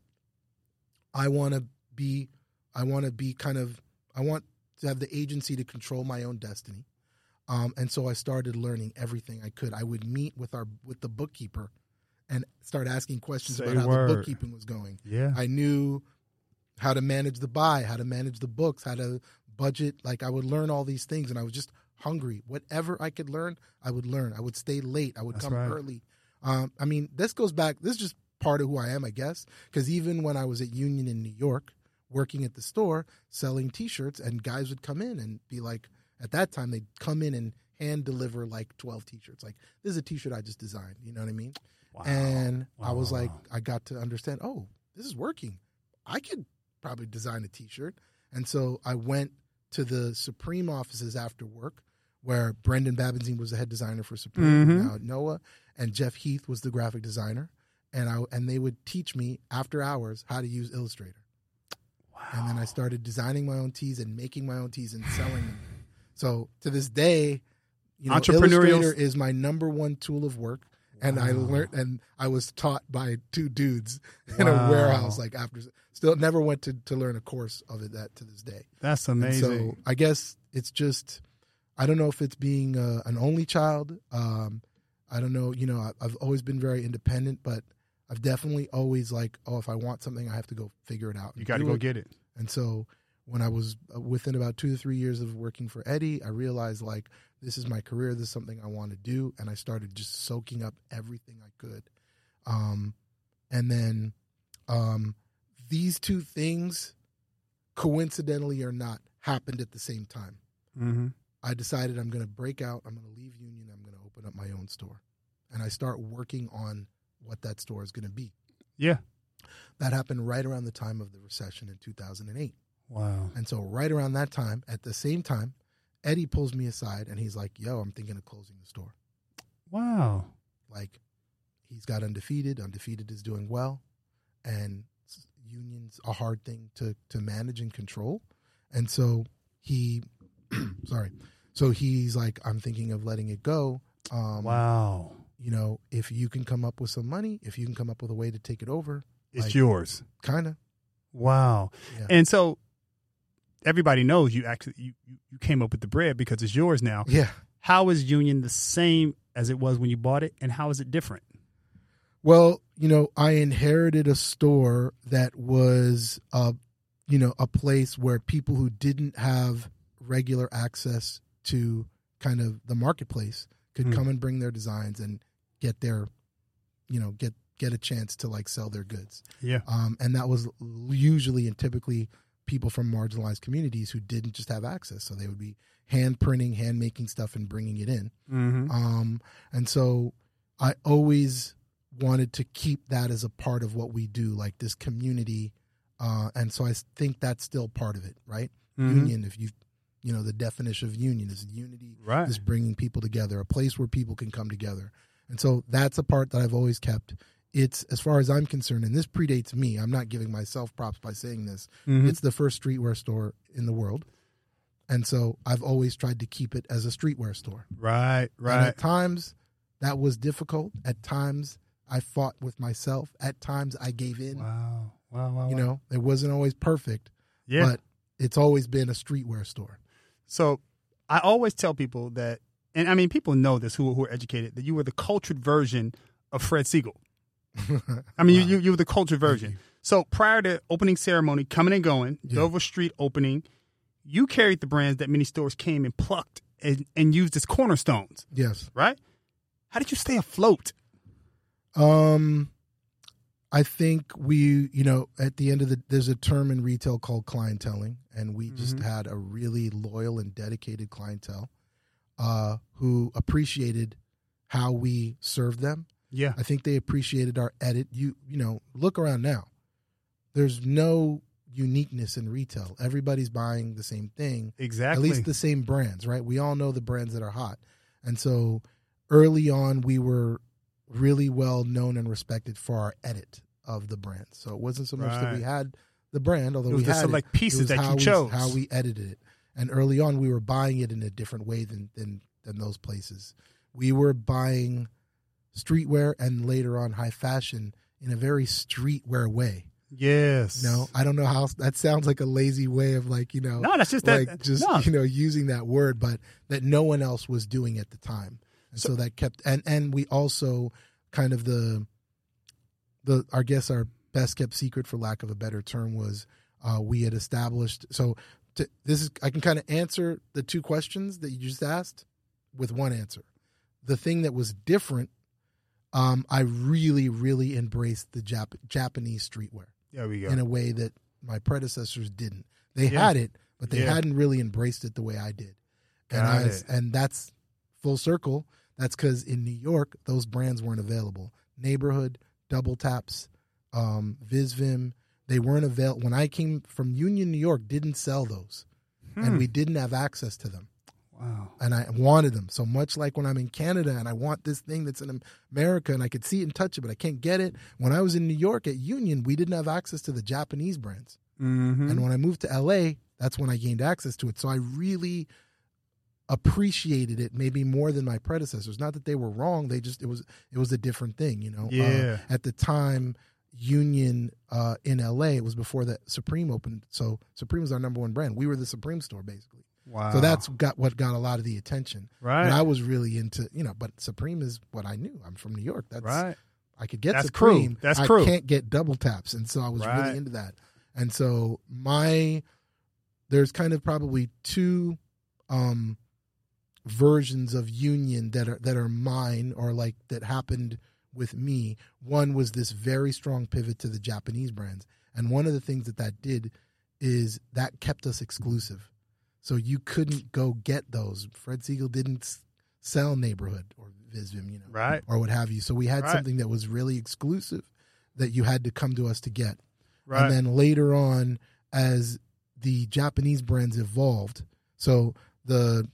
[SPEAKER 7] I want to be, I want to be kind of, I want to have the agency to control my own destiny. Um, and so I started learning everything I could. I would meet with our with the bookkeeper and start asking questions
[SPEAKER 6] Say
[SPEAKER 7] about how
[SPEAKER 6] word.
[SPEAKER 7] the bookkeeping was going.
[SPEAKER 6] Yeah.
[SPEAKER 7] I knew how to manage the buy, how to manage the books, how to budget. Like I would learn all these things, and I was just hungry. Whatever I could learn, I would learn. I would stay late. I would
[SPEAKER 6] That's
[SPEAKER 7] come
[SPEAKER 6] right.
[SPEAKER 7] early. Um, I mean, this goes back. This is just part of who I am, I guess. Because even when I was at Union in New York, working at the store, selling T-shirts, and guys would come in and be like, at that time, they'd come in and hand deliver like twelve T-shirts. Like, this is a T-shirt I just designed. You know what I mean?
[SPEAKER 6] Wow.
[SPEAKER 7] And
[SPEAKER 6] wow.
[SPEAKER 7] I was like, I got to understand, oh, this is working. I could probably design a T-shirt. And so I went to the Supreme offices after work, where Brendan Babenzien was the head designer for Supreme,
[SPEAKER 6] Mhm.
[SPEAKER 7] now at Noah, and Jeff Heath was the graphic designer. And I and they would teach me after hours how to use Illustrator.
[SPEAKER 6] Wow.
[SPEAKER 7] And then I started designing my own tees and making my own tees and selling them. So to this day, you know,
[SPEAKER 6] Entrepreneurial-
[SPEAKER 7] Illustrator is my number one tool of work. And I
[SPEAKER 6] Wow.
[SPEAKER 7] learned, and I was taught by two dudes in
[SPEAKER 6] Wow.
[SPEAKER 7] a warehouse. Like after, still never went to, to learn a course of it. That to this day.
[SPEAKER 6] That's
[SPEAKER 7] And
[SPEAKER 6] amazing.
[SPEAKER 7] so I guess it's just, I don't know if it's being uh, an only child. Um, I don't know. You know, I, I've always been very independent, but I've definitely always like, oh, if I want something, I have to go figure it out. and
[SPEAKER 6] You got to
[SPEAKER 7] do
[SPEAKER 6] go
[SPEAKER 7] it.
[SPEAKER 6] get it.
[SPEAKER 7] And so when I was uh, within about two to three years of working for Eddie, I realized like, this is my career. This is something I want to do. And I started just soaking up everything I could. Um, and then um, these two things, coincidentally or not, happened at the same time.
[SPEAKER 6] Mm-hmm.
[SPEAKER 7] I decided I'm going to break out. I'm going to leave Union. I'm going to open up my own store. And I start working on what that store is going to be.
[SPEAKER 6] Yeah.
[SPEAKER 7] That happened right around the time of the recession in two thousand eight.
[SPEAKER 6] Wow.
[SPEAKER 7] And so right around that time, at the same time, Eddie pulls me aside and he's like, yo, I'm thinking of closing the store.
[SPEAKER 6] Wow.
[SPEAKER 7] Like, he's got Undefeated. Undefeated is doing well. And Union's a hard thing to, to manage and control. And so he, sorry. So he's like, I'm thinking of letting it go. Um,
[SPEAKER 6] Wow.
[SPEAKER 7] You know, if you can come up with some money, if you can come up with a way to take it over.
[SPEAKER 6] It's
[SPEAKER 7] like,
[SPEAKER 6] yours.
[SPEAKER 7] Kind of.
[SPEAKER 6] Wow.
[SPEAKER 7] Yeah.
[SPEAKER 6] And so everybody knows you actually you, you you came up with the bread because it's yours now.
[SPEAKER 7] Yeah.
[SPEAKER 6] How is Union the same as it was when you bought it, and how is it different?
[SPEAKER 7] Well, you know, I inherited a store that was, uh, you know, a place where people who didn't have regular access to kind of the marketplace could
[SPEAKER 6] Mm.
[SPEAKER 7] come and bring their designs and get their, you know, get get a chance to like sell their goods.
[SPEAKER 6] Yeah.
[SPEAKER 7] Um, and that was usually and typically people from marginalized communities who didn't just have access. So they would be hand printing, hand making stuff and bringing it in.
[SPEAKER 6] Mm-hmm.
[SPEAKER 7] Um, and so I always wanted to keep that as a part of what we do, like this community. Uh, and so I think that's still part of it, right?
[SPEAKER 6] Mhm.
[SPEAKER 7] Union, if you, you know, the definition of union is unity,
[SPEAKER 6] Right.
[SPEAKER 7] is bringing people together, a place where people can come together. And so that's a part that I've always kept. It's, as far as I'm concerned, and this predates me, I'm not giving myself props by saying this.
[SPEAKER 6] Mhm.
[SPEAKER 7] It's the first streetwear store in the world. And so I've always tried to keep it as a streetwear store.
[SPEAKER 6] Right,
[SPEAKER 7] And
[SPEAKER 6] right.
[SPEAKER 7] at times that was difficult. At times I fought with myself. At times I gave in.
[SPEAKER 6] Wow. Wow, wow,
[SPEAKER 7] You
[SPEAKER 6] wow.
[SPEAKER 7] know, it wasn't always perfect.
[SPEAKER 6] Yeah.
[SPEAKER 7] But it's always been a streetwear store.
[SPEAKER 6] So I always tell people that, and I mean, people know this who, who are educated, that you were the cultured version of Fred Siegel. I mean,
[SPEAKER 7] Wow.
[SPEAKER 6] you, you were the cultured version. So prior to opening ceremony, coming and going,
[SPEAKER 7] Yeah.
[SPEAKER 6] Dover Street opening, you carried the brands that many stores came and plucked and, and used as cornerstones,
[SPEAKER 7] Yes.
[SPEAKER 6] right? How did you stay afloat?
[SPEAKER 7] Um, I think we, you know, at the end of the, there's a term in retail called clienteling, and we mm-hmm. just had a really loyal and dedicated clientele uh, who appreciated how we served them.
[SPEAKER 6] Yeah.
[SPEAKER 7] I think they appreciated our edit. You, you know, look around now. There's no uniqueness in retail. Everybody's buying the same thing.
[SPEAKER 6] Exactly.
[SPEAKER 7] At least the same brands, right? We all know the brands that are hot. And so early on, we were really well known and respected for our edit of the brand. So it wasn't so much
[SPEAKER 6] right.
[SPEAKER 7] that we had the brand, although
[SPEAKER 6] it was
[SPEAKER 7] we
[SPEAKER 6] the
[SPEAKER 7] had
[SPEAKER 6] select
[SPEAKER 7] it,
[SPEAKER 6] pieces
[SPEAKER 7] it
[SPEAKER 6] that
[SPEAKER 7] how
[SPEAKER 6] you
[SPEAKER 7] we,
[SPEAKER 6] chose.
[SPEAKER 7] how we edited it. And early on, we were buying it in a different way than than, than those places. We were buying streetwear and later on high fashion in a very streetwear way.
[SPEAKER 6] Yes.
[SPEAKER 7] You know, I don't know how that sounds like a lazy way of like, you know,
[SPEAKER 6] no, that's just
[SPEAKER 7] like
[SPEAKER 6] that,
[SPEAKER 7] just,
[SPEAKER 6] no.
[SPEAKER 7] you know, using that word, but that no one else was doing at the time. And so, so that kept, and, and we also kind of the, the, I guess our best kept secret, for lack of a better term, was uh, we had established. So to, this is, I can kind of answer the two questions that you just asked with one answer. The thing that was different, um, I really, really embraced the Jap- Japanese streetwear.
[SPEAKER 6] There we go.
[SPEAKER 7] In a way that my predecessors didn't. They
[SPEAKER 6] yeah.
[SPEAKER 7] had it, but they
[SPEAKER 6] yeah.
[SPEAKER 7] hadn't really embraced it the way I did. And
[SPEAKER 6] Got
[SPEAKER 7] I
[SPEAKER 6] it.
[SPEAKER 7] and that's full circle. That's because in New York, those brands weren't available. Neighborhood, Double Taps, um, Visvim, they weren't available. When I came from Union, New York, didn't sell those. Hmm. And we didn't have access to them.
[SPEAKER 6] Wow.
[SPEAKER 7] And I wanted them. So much like when I'm in Canada and I want this thing that's in America and I could see it and touch it, but I can't get it. When I was in New York at Union, we didn't have access to the Japanese brands.
[SPEAKER 6] Mm-hmm.
[SPEAKER 7] And when I moved to L A, that's when I gained access to it. So I really appreciated it maybe more than my predecessors. Not that they were wrong. They just, it was, it was a different thing, you know?
[SPEAKER 6] Yeah.
[SPEAKER 7] Uh, at the time, Union uh, in L A, it was before that Supreme opened. So Supreme was our number one brand. We were the Supreme store, basically.
[SPEAKER 6] Wow.
[SPEAKER 7] So that's got what got a lot of the attention.
[SPEAKER 6] Right.
[SPEAKER 7] But I was really into, you know, but Supreme is what I knew. I'm from New York. That's
[SPEAKER 6] right.
[SPEAKER 7] I could get
[SPEAKER 6] that's
[SPEAKER 7] Supreme.
[SPEAKER 6] Crew. That's
[SPEAKER 7] I
[SPEAKER 6] crew.
[SPEAKER 7] can't get Double Taps. And so I was
[SPEAKER 6] right.
[SPEAKER 7] really into that. And so my, there's kind of probably two um, versions of Union that are, that are mine or like that happened with me. One was this very strong pivot to the Japanese brands. And one of the things that that did is that kept us exclusive. So you couldn't go get those. Fred Siegel didn't sell Neighborhood or Visvim, you know,
[SPEAKER 6] right,
[SPEAKER 7] or what have you. So we had
[SPEAKER 6] right.
[SPEAKER 7] something that was really exclusive that you had to come to us to get.
[SPEAKER 6] Right.
[SPEAKER 7] And then later on, as the Japanese brands evolved, so the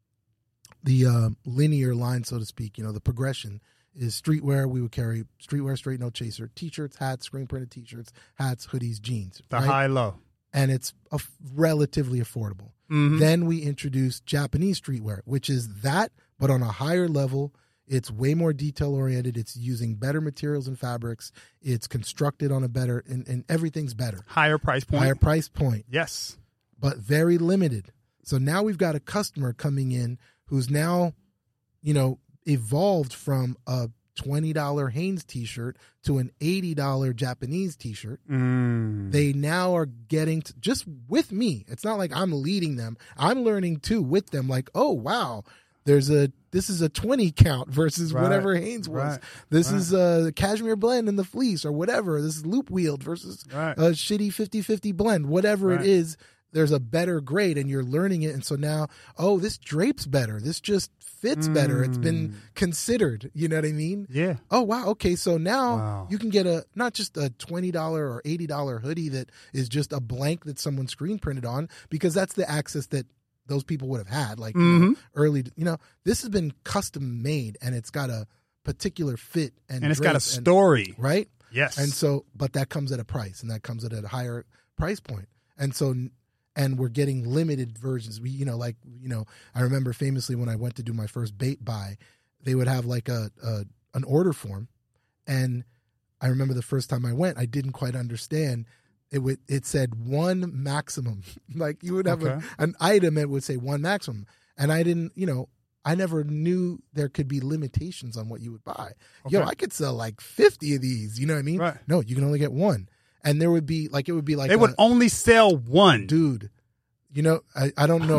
[SPEAKER 7] the uh, linear line, so to speak, you know, the progression is streetwear. We would carry streetwear, straight no chaser, t-shirts, hats, screen printed t-shirts, hats, hoodies, jeans.
[SPEAKER 6] The
[SPEAKER 7] right?
[SPEAKER 6] high low.
[SPEAKER 7] And it's a relatively affordable.
[SPEAKER 6] Mm-hmm.
[SPEAKER 7] Then we introduced Japanese streetwear, which is that, but on a higher level. It's way more detail oriented. It's using better materials and fabrics. It's constructed on a better, and, and everything's better.
[SPEAKER 6] Higher price point.
[SPEAKER 7] Higher price point.
[SPEAKER 6] Yes.
[SPEAKER 7] But very limited. So now we've got a customer coming in who's now, you know, evolved from a twenty dollars Hanes t-shirt to an eighty dollars Japanese t-shirt.
[SPEAKER 6] Mm.
[SPEAKER 7] They now are getting to, just with me. It's not like I'm leading them. I'm learning too with them. Like, oh, wow, there's a, this is a twenty count versus
[SPEAKER 6] right.
[SPEAKER 7] whatever Hanes was.
[SPEAKER 6] Right.
[SPEAKER 7] This
[SPEAKER 6] right.
[SPEAKER 7] is a cashmere blend in the fleece or whatever. This is loop wheeled versus
[SPEAKER 6] right.
[SPEAKER 7] a shitty fifty-fifty blend. Whatever
[SPEAKER 6] right.
[SPEAKER 7] it is, there's a better grade and you're learning it. And so now, oh, this drapes better. This just fits mm. better. It's been considered. You know what I mean?
[SPEAKER 6] Yeah.
[SPEAKER 7] Oh, wow. Okay. So now
[SPEAKER 6] wow.
[SPEAKER 7] you can get a, not just a twenty dollars or eighty dollars hoodie that is just a blank that someone screen printed on, because that's the access that those people would have had. Like
[SPEAKER 6] mm-hmm.
[SPEAKER 7] you know, early, you know, this has been custom made and it's got a particular fit and,
[SPEAKER 6] and it's got a
[SPEAKER 7] and,
[SPEAKER 6] story.
[SPEAKER 7] Right.
[SPEAKER 6] Yes.
[SPEAKER 7] And so, but that comes at a price and that comes at a higher price point. And so, and we're getting limited versions. We, you know, like, you know, I remember famously when I went to do my first bait buy, they would have like a, a an order form. And I remember the first time I went, I didn't quite understand. It would, it said one maximum. Like you would have
[SPEAKER 6] okay.
[SPEAKER 7] a, an item that would say one maximum. And I didn't, you know, I never knew there could be limitations on what you would buy. Okay. Yo, I could sell like fifty of these. You know what I mean?
[SPEAKER 6] Right.
[SPEAKER 7] No, you can only get one. And there would be like, it would be like,
[SPEAKER 6] they would
[SPEAKER 7] a,
[SPEAKER 6] only sell one.
[SPEAKER 7] Dude, you know, I, I don't know if,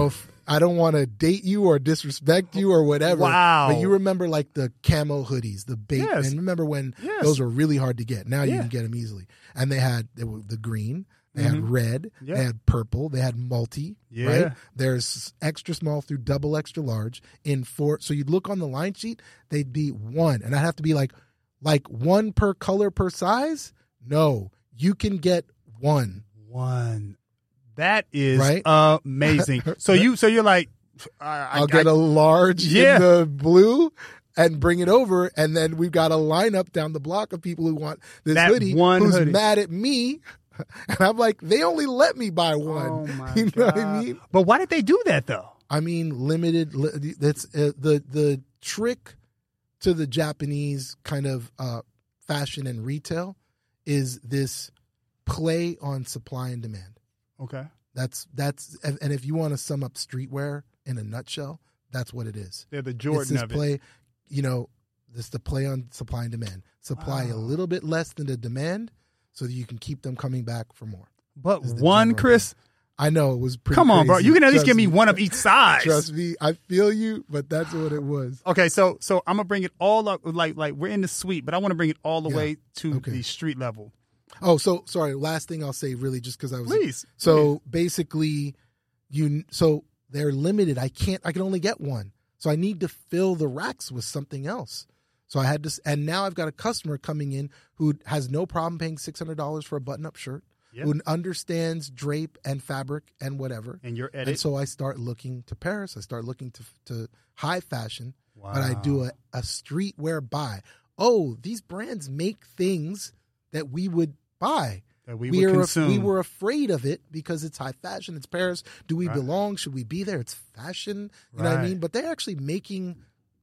[SPEAKER 7] I don't want to date you or disrespect you or whatever.
[SPEAKER 6] Wow.
[SPEAKER 7] But you remember like the camo hoodies, the bait.
[SPEAKER 6] Yes.
[SPEAKER 7] And remember when
[SPEAKER 6] Yes.
[SPEAKER 7] those were really hard to get. Now you
[SPEAKER 6] Yeah.
[SPEAKER 7] can get them easily. And they had they were the green, they
[SPEAKER 6] Mhm.
[SPEAKER 7] had red,
[SPEAKER 6] Yeah.
[SPEAKER 7] they had purple, they had multi.
[SPEAKER 6] Yeah.
[SPEAKER 7] Right? There's extra small through double extra large in four. So you'd look on the line sheet, they'd be one. And I'd have to be like, like one per color per size? No. You can get one.
[SPEAKER 6] One. That is
[SPEAKER 7] Right?
[SPEAKER 6] amazing. So you, so you're like, I, I,
[SPEAKER 7] I'll get
[SPEAKER 6] I-
[SPEAKER 7] a large
[SPEAKER 6] Yeah.
[SPEAKER 7] in the blue and bring it over, and then we've got a lineup down the block of people who want this
[SPEAKER 6] That
[SPEAKER 7] hoodie
[SPEAKER 6] one
[SPEAKER 7] who's
[SPEAKER 6] hoodie.
[SPEAKER 7] mad at me. And I'm like, they only let me buy one.
[SPEAKER 6] Oh my
[SPEAKER 7] you know what I
[SPEAKER 6] God.
[SPEAKER 7] mean?
[SPEAKER 6] But why did they do that though?
[SPEAKER 7] I mean, limited. li- That's uh, the the trick to the Japanese kind of uh, fashion and retail is this play on supply and demand.
[SPEAKER 6] Okay.
[SPEAKER 7] That's that's and and if you want to sum up streetwear in a nutshell, that's what it is.
[SPEAKER 6] They're the
[SPEAKER 7] It's
[SPEAKER 6] Jordan
[SPEAKER 7] this
[SPEAKER 6] of it.
[SPEAKER 7] play, you know, this the play on supply and demand. Supply a
[SPEAKER 6] Wow.
[SPEAKER 7] little bit less than the demand, so that you can keep them coming back for more.
[SPEAKER 6] But
[SPEAKER 7] is the
[SPEAKER 6] one,
[SPEAKER 7] general
[SPEAKER 6] Chris.
[SPEAKER 7] I know it was pretty.
[SPEAKER 6] Come on, bro.
[SPEAKER 7] crazy.
[SPEAKER 6] You can at least
[SPEAKER 7] Trust
[SPEAKER 6] give me one of each size.
[SPEAKER 7] Trust me, I feel you, but that's what it was.
[SPEAKER 6] Okay, so so I'm gonna bring it all up. Like like we're in the suite, but I want to bring it all the
[SPEAKER 7] Yeah.
[SPEAKER 6] way to
[SPEAKER 7] Okay.
[SPEAKER 6] the street level.
[SPEAKER 7] Oh, so sorry. Last thing I'll say, really, just because I was.
[SPEAKER 6] Please.
[SPEAKER 7] So basically, you. So they're limited. I can't. I can only get one. So I need to fill the racks with something else. So I had to, and now I've got a customer coming in who has no problem paying six hundred dollars for a button-up shirt,
[SPEAKER 6] Yeah.
[SPEAKER 7] who understands drape and fabric and whatever.
[SPEAKER 6] And your edit.
[SPEAKER 7] And so I start looking to Paris. I start looking to to high fashion, but I do a, a streetwear buy. Oh, these brands make things that we would buy.
[SPEAKER 6] That we
[SPEAKER 7] we
[SPEAKER 6] would
[SPEAKER 7] are
[SPEAKER 6] consume.
[SPEAKER 7] we were afraid of it because it's high fashion. It's Paris. Do we
[SPEAKER 6] Right.
[SPEAKER 7] belong? Should we be there? It's fashion. You know what I
[SPEAKER 6] Right.
[SPEAKER 7] mean? But they're actually making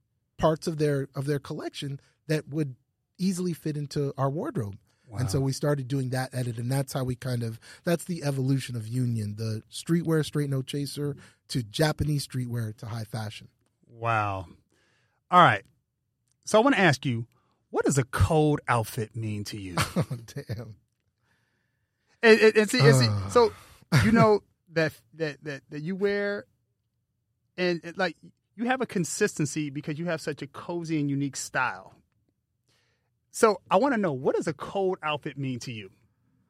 [SPEAKER 7] parts of their of their collection that would easily fit into our wardrobe. And so we started doing that edit, and that's how we kind of that's the evolution of Union, the streetwear straight no chaser to Japanese streetwear to high fashion.
[SPEAKER 6] Wow. All right. So I want to ask you, what does a cold outfit mean to you?
[SPEAKER 7] Oh, damn.
[SPEAKER 6] And, and, and see, and see,
[SPEAKER 7] Uh.
[SPEAKER 6] so you know that that that that you wear, and it, like you have a consistency because you have such a cozy and unique style. So I want to know, what does a cold outfit mean to you?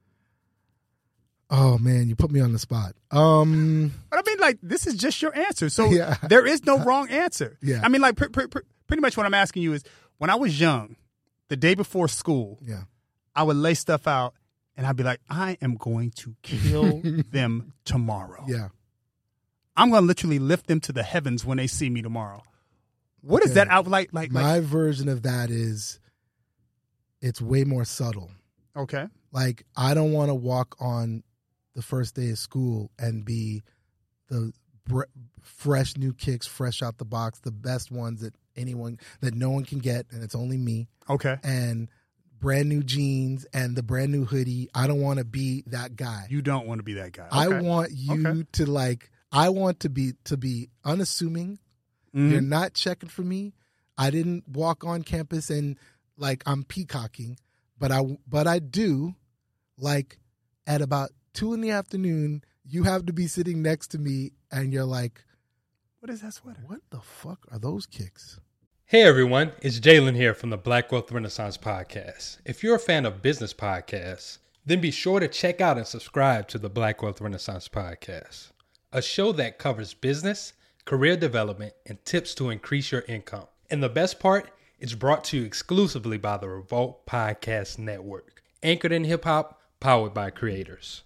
[SPEAKER 7] Oh man, you put me on the spot. Um,
[SPEAKER 6] But I mean, like, this is just your answer. So
[SPEAKER 7] Yeah.
[SPEAKER 6] there is no wrong answer.
[SPEAKER 7] Yeah.
[SPEAKER 6] I mean, like, pr- pr- pr- pretty much what I'm asking you is, when I was young, the day before school,
[SPEAKER 7] yeah.
[SPEAKER 6] I would lay stuff out and I'd be like, I am going to kill them tomorrow.
[SPEAKER 7] Yeah.
[SPEAKER 6] I'm going to literally lift them to the heavens when they see me tomorrow. What is
[SPEAKER 7] Okay.
[SPEAKER 6] that out like? Like,
[SPEAKER 7] My
[SPEAKER 6] like
[SPEAKER 7] version of that is it's way more subtle.
[SPEAKER 6] okay.
[SPEAKER 7] Like I don't want to walk on the first day of school and be the bre- fresh new kicks, fresh out the box, the best ones that anyone that no one can get, and it's only me.
[SPEAKER 6] Okay.
[SPEAKER 7] And brand new jeans and the brand new hoodie. I don't want to be that guy.
[SPEAKER 6] You don't want to be that guy.
[SPEAKER 7] I
[SPEAKER 6] Okay.
[SPEAKER 7] want you
[SPEAKER 6] Okay.
[SPEAKER 7] to like. I want to be to be unassuming.
[SPEAKER 6] Mhm.
[SPEAKER 7] You're not checking for me. I didn't walk on campus and like I'm peacocking, but I but I do like at about two in the afternoon. You have to be sitting next to me, and you're like,
[SPEAKER 6] What is that sweater?
[SPEAKER 7] "What the fuck are those kicks?"
[SPEAKER 12] Hey everyone, it's Jalen here from the Black Wealth Renaissance Podcast. If you're a fan of business podcasts, then be sure to check out and subscribe to the Black Wealth Renaissance Podcast, a show that covers business, career development, and tips to increase your income. And the best part, it's brought to you exclusively by the Revolt Podcast Network, anchored in hip-hop, powered by creators.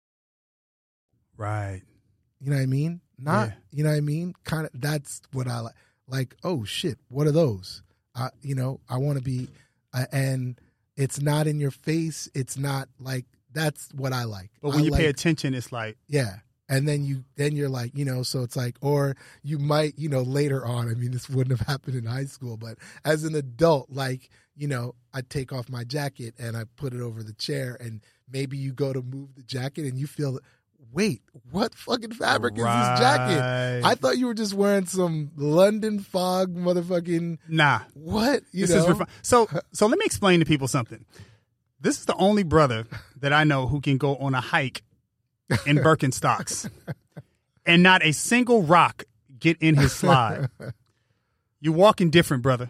[SPEAKER 6] Right.
[SPEAKER 7] You know what I mean? Not,
[SPEAKER 6] Yeah.
[SPEAKER 7] you know what I mean? Kind of, that's what I like. Like, oh shit, what are those? I, you know, I want to be, uh, and it's not in your face. It's not like, that's what I like.
[SPEAKER 6] But when
[SPEAKER 7] I
[SPEAKER 6] you pay
[SPEAKER 7] like-
[SPEAKER 6] attention, it's like,
[SPEAKER 7] Yeah. And then you, then you're like, you know, so it's like, or you might, you know, later on, I mean, this wouldn't have happened in high school, but as an adult, like, you know, I take off my jacket and I put it over the chair, and maybe you go to move the jacket and you feel, wait, what fucking fabric is this jacket?
[SPEAKER 6] Right.
[SPEAKER 7] I thought you were just wearing some London Fog motherfucking,
[SPEAKER 6] nah.
[SPEAKER 7] what? You
[SPEAKER 6] This
[SPEAKER 7] know?
[SPEAKER 6] is refi- so. So let me explain to people something. This is the only brother that I know who can go on a hike in Birkenstocks. and not a single rock get in his slide. You're walking different, brother.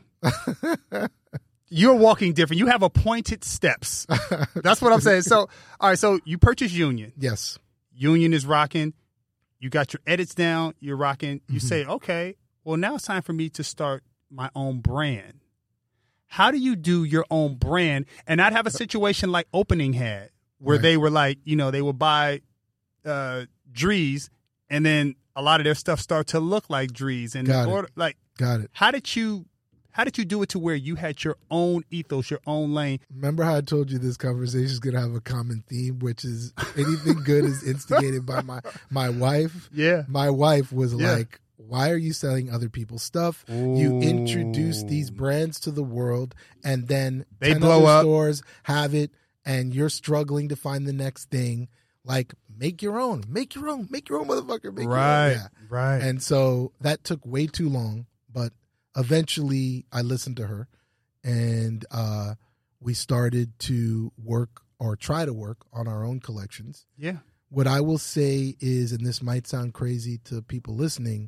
[SPEAKER 6] You're walking different. You have appointed steps. That's what I'm saying. So, all right, so you purchase Union.
[SPEAKER 7] Yes.
[SPEAKER 6] Union is rocking. You got your edits down. You're rocking. You
[SPEAKER 7] Mm-hmm.
[SPEAKER 6] say, okay, well, now it's time for me to start my own brand. How do you do your own brand and not have a situation like Opening had, where
[SPEAKER 7] Right.
[SPEAKER 6] they were like, you know, they would buy uh, Drees, and then a lot of their stuff start to look like Drees. And
[SPEAKER 7] Got it.
[SPEAKER 6] or, like,
[SPEAKER 7] Got it.
[SPEAKER 6] how did you how did you do it to where you had your own ethos, your own lane?
[SPEAKER 7] Remember how I told you this conversation is going to have a common theme, which is anything good is instigated by my my wife.
[SPEAKER 6] Yeah.
[SPEAKER 7] My wife was
[SPEAKER 6] Yeah.
[SPEAKER 7] like, why are you selling other people's stuff? You introduce these brands to the world, and then
[SPEAKER 6] They
[SPEAKER 7] ten
[SPEAKER 6] blow
[SPEAKER 7] other
[SPEAKER 6] up.
[SPEAKER 7] stores have it, and you're struggling to find the next thing. Like, make your own. Make your own. Make your own, motherfucker. Make
[SPEAKER 6] Right,
[SPEAKER 7] your own. Yeah.
[SPEAKER 6] right.
[SPEAKER 7] And so that took way too long, but eventually I listened to her, and uh, we started to work or try to work on our own collections.
[SPEAKER 6] Yeah.
[SPEAKER 7] What I will say is, and this might sound crazy to people listening,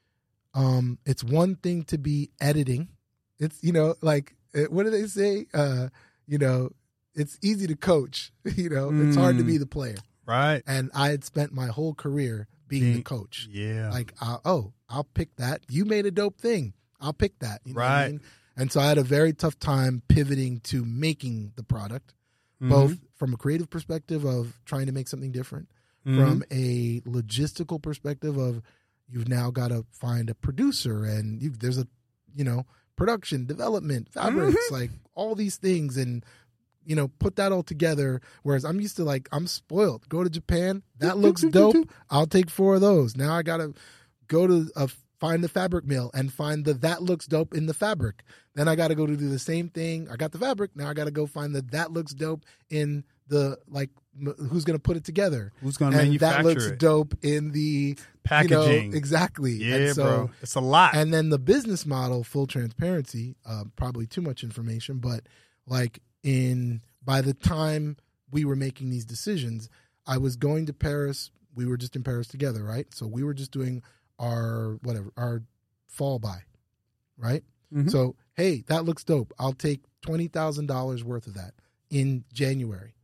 [SPEAKER 7] um, it's one thing to be editing. It's, you know, like, uh, what do they say? Uh, you know, it's easy to coach. You know, it's hard to be the player.
[SPEAKER 6] Right.
[SPEAKER 7] And I had spent my whole career being
[SPEAKER 6] Being-
[SPEAKER 7] the coach.
[SPEAKER 6] Yeah.
[SPEAKER 7] Like, uh, oh, I'll pick that. You made a dope thing. I'll pick that. You know what I
[SPEAKER 6] Right.
[SPEAKER 7] mean? And so I had a very tough time pivoting to making the product,
[SPEAKER 6] Mhm.
[SPEAKER 7] both from a creative perspective of trying to make something different,
[SPEAKER 6] Mhm.
[SPEAKER 7] from a logistical perspective of you've now got to find a producer, and you, there's a, you know, production, development, fabrics,
[SPEAKER 6] Mhm.
[SPEAKER 7] like all these things, and you know, put that all together. Whereas I'm used to, like, I'm spoiled. Go to Japan, that looks dope. I'll take four of those. Now I gotta go to a, find the fabric mill and find the that looks dope in the fabric. Then I gotta go to do the same thing. I got the fabric. Now I gotta go find the that looks dope in the, like, m- who's gonna put it together?
[SPEAKER 6] Who's gonna
[SPEAKER 7] and
[SPEAKER 6] manufacture
[SPEAKER 7] that looks
[SPEAKER 6] it?
[SPEAKER 7] dope in the
[SPEAKER 6] Packaging.
[SPEAKER 7] You know, exactly.
[SPEAKER 6] Yeah,
[SPEAKER 7] And so,
[SPEAKER 6] bro. It's a lot.
[SPEAKER 7] And then the business model, full transparency, uh, probably too much information, but like in by the time we were making these decisions, I was going to Paris. We were just in Paris together, right? So we were just doing our whatever, our fall buy, right?
[SPEAKER 6] Mhm.
[SPEAKER 7] So, hey, that looks dope. I'll take twenty thousand dollars worth of that in January.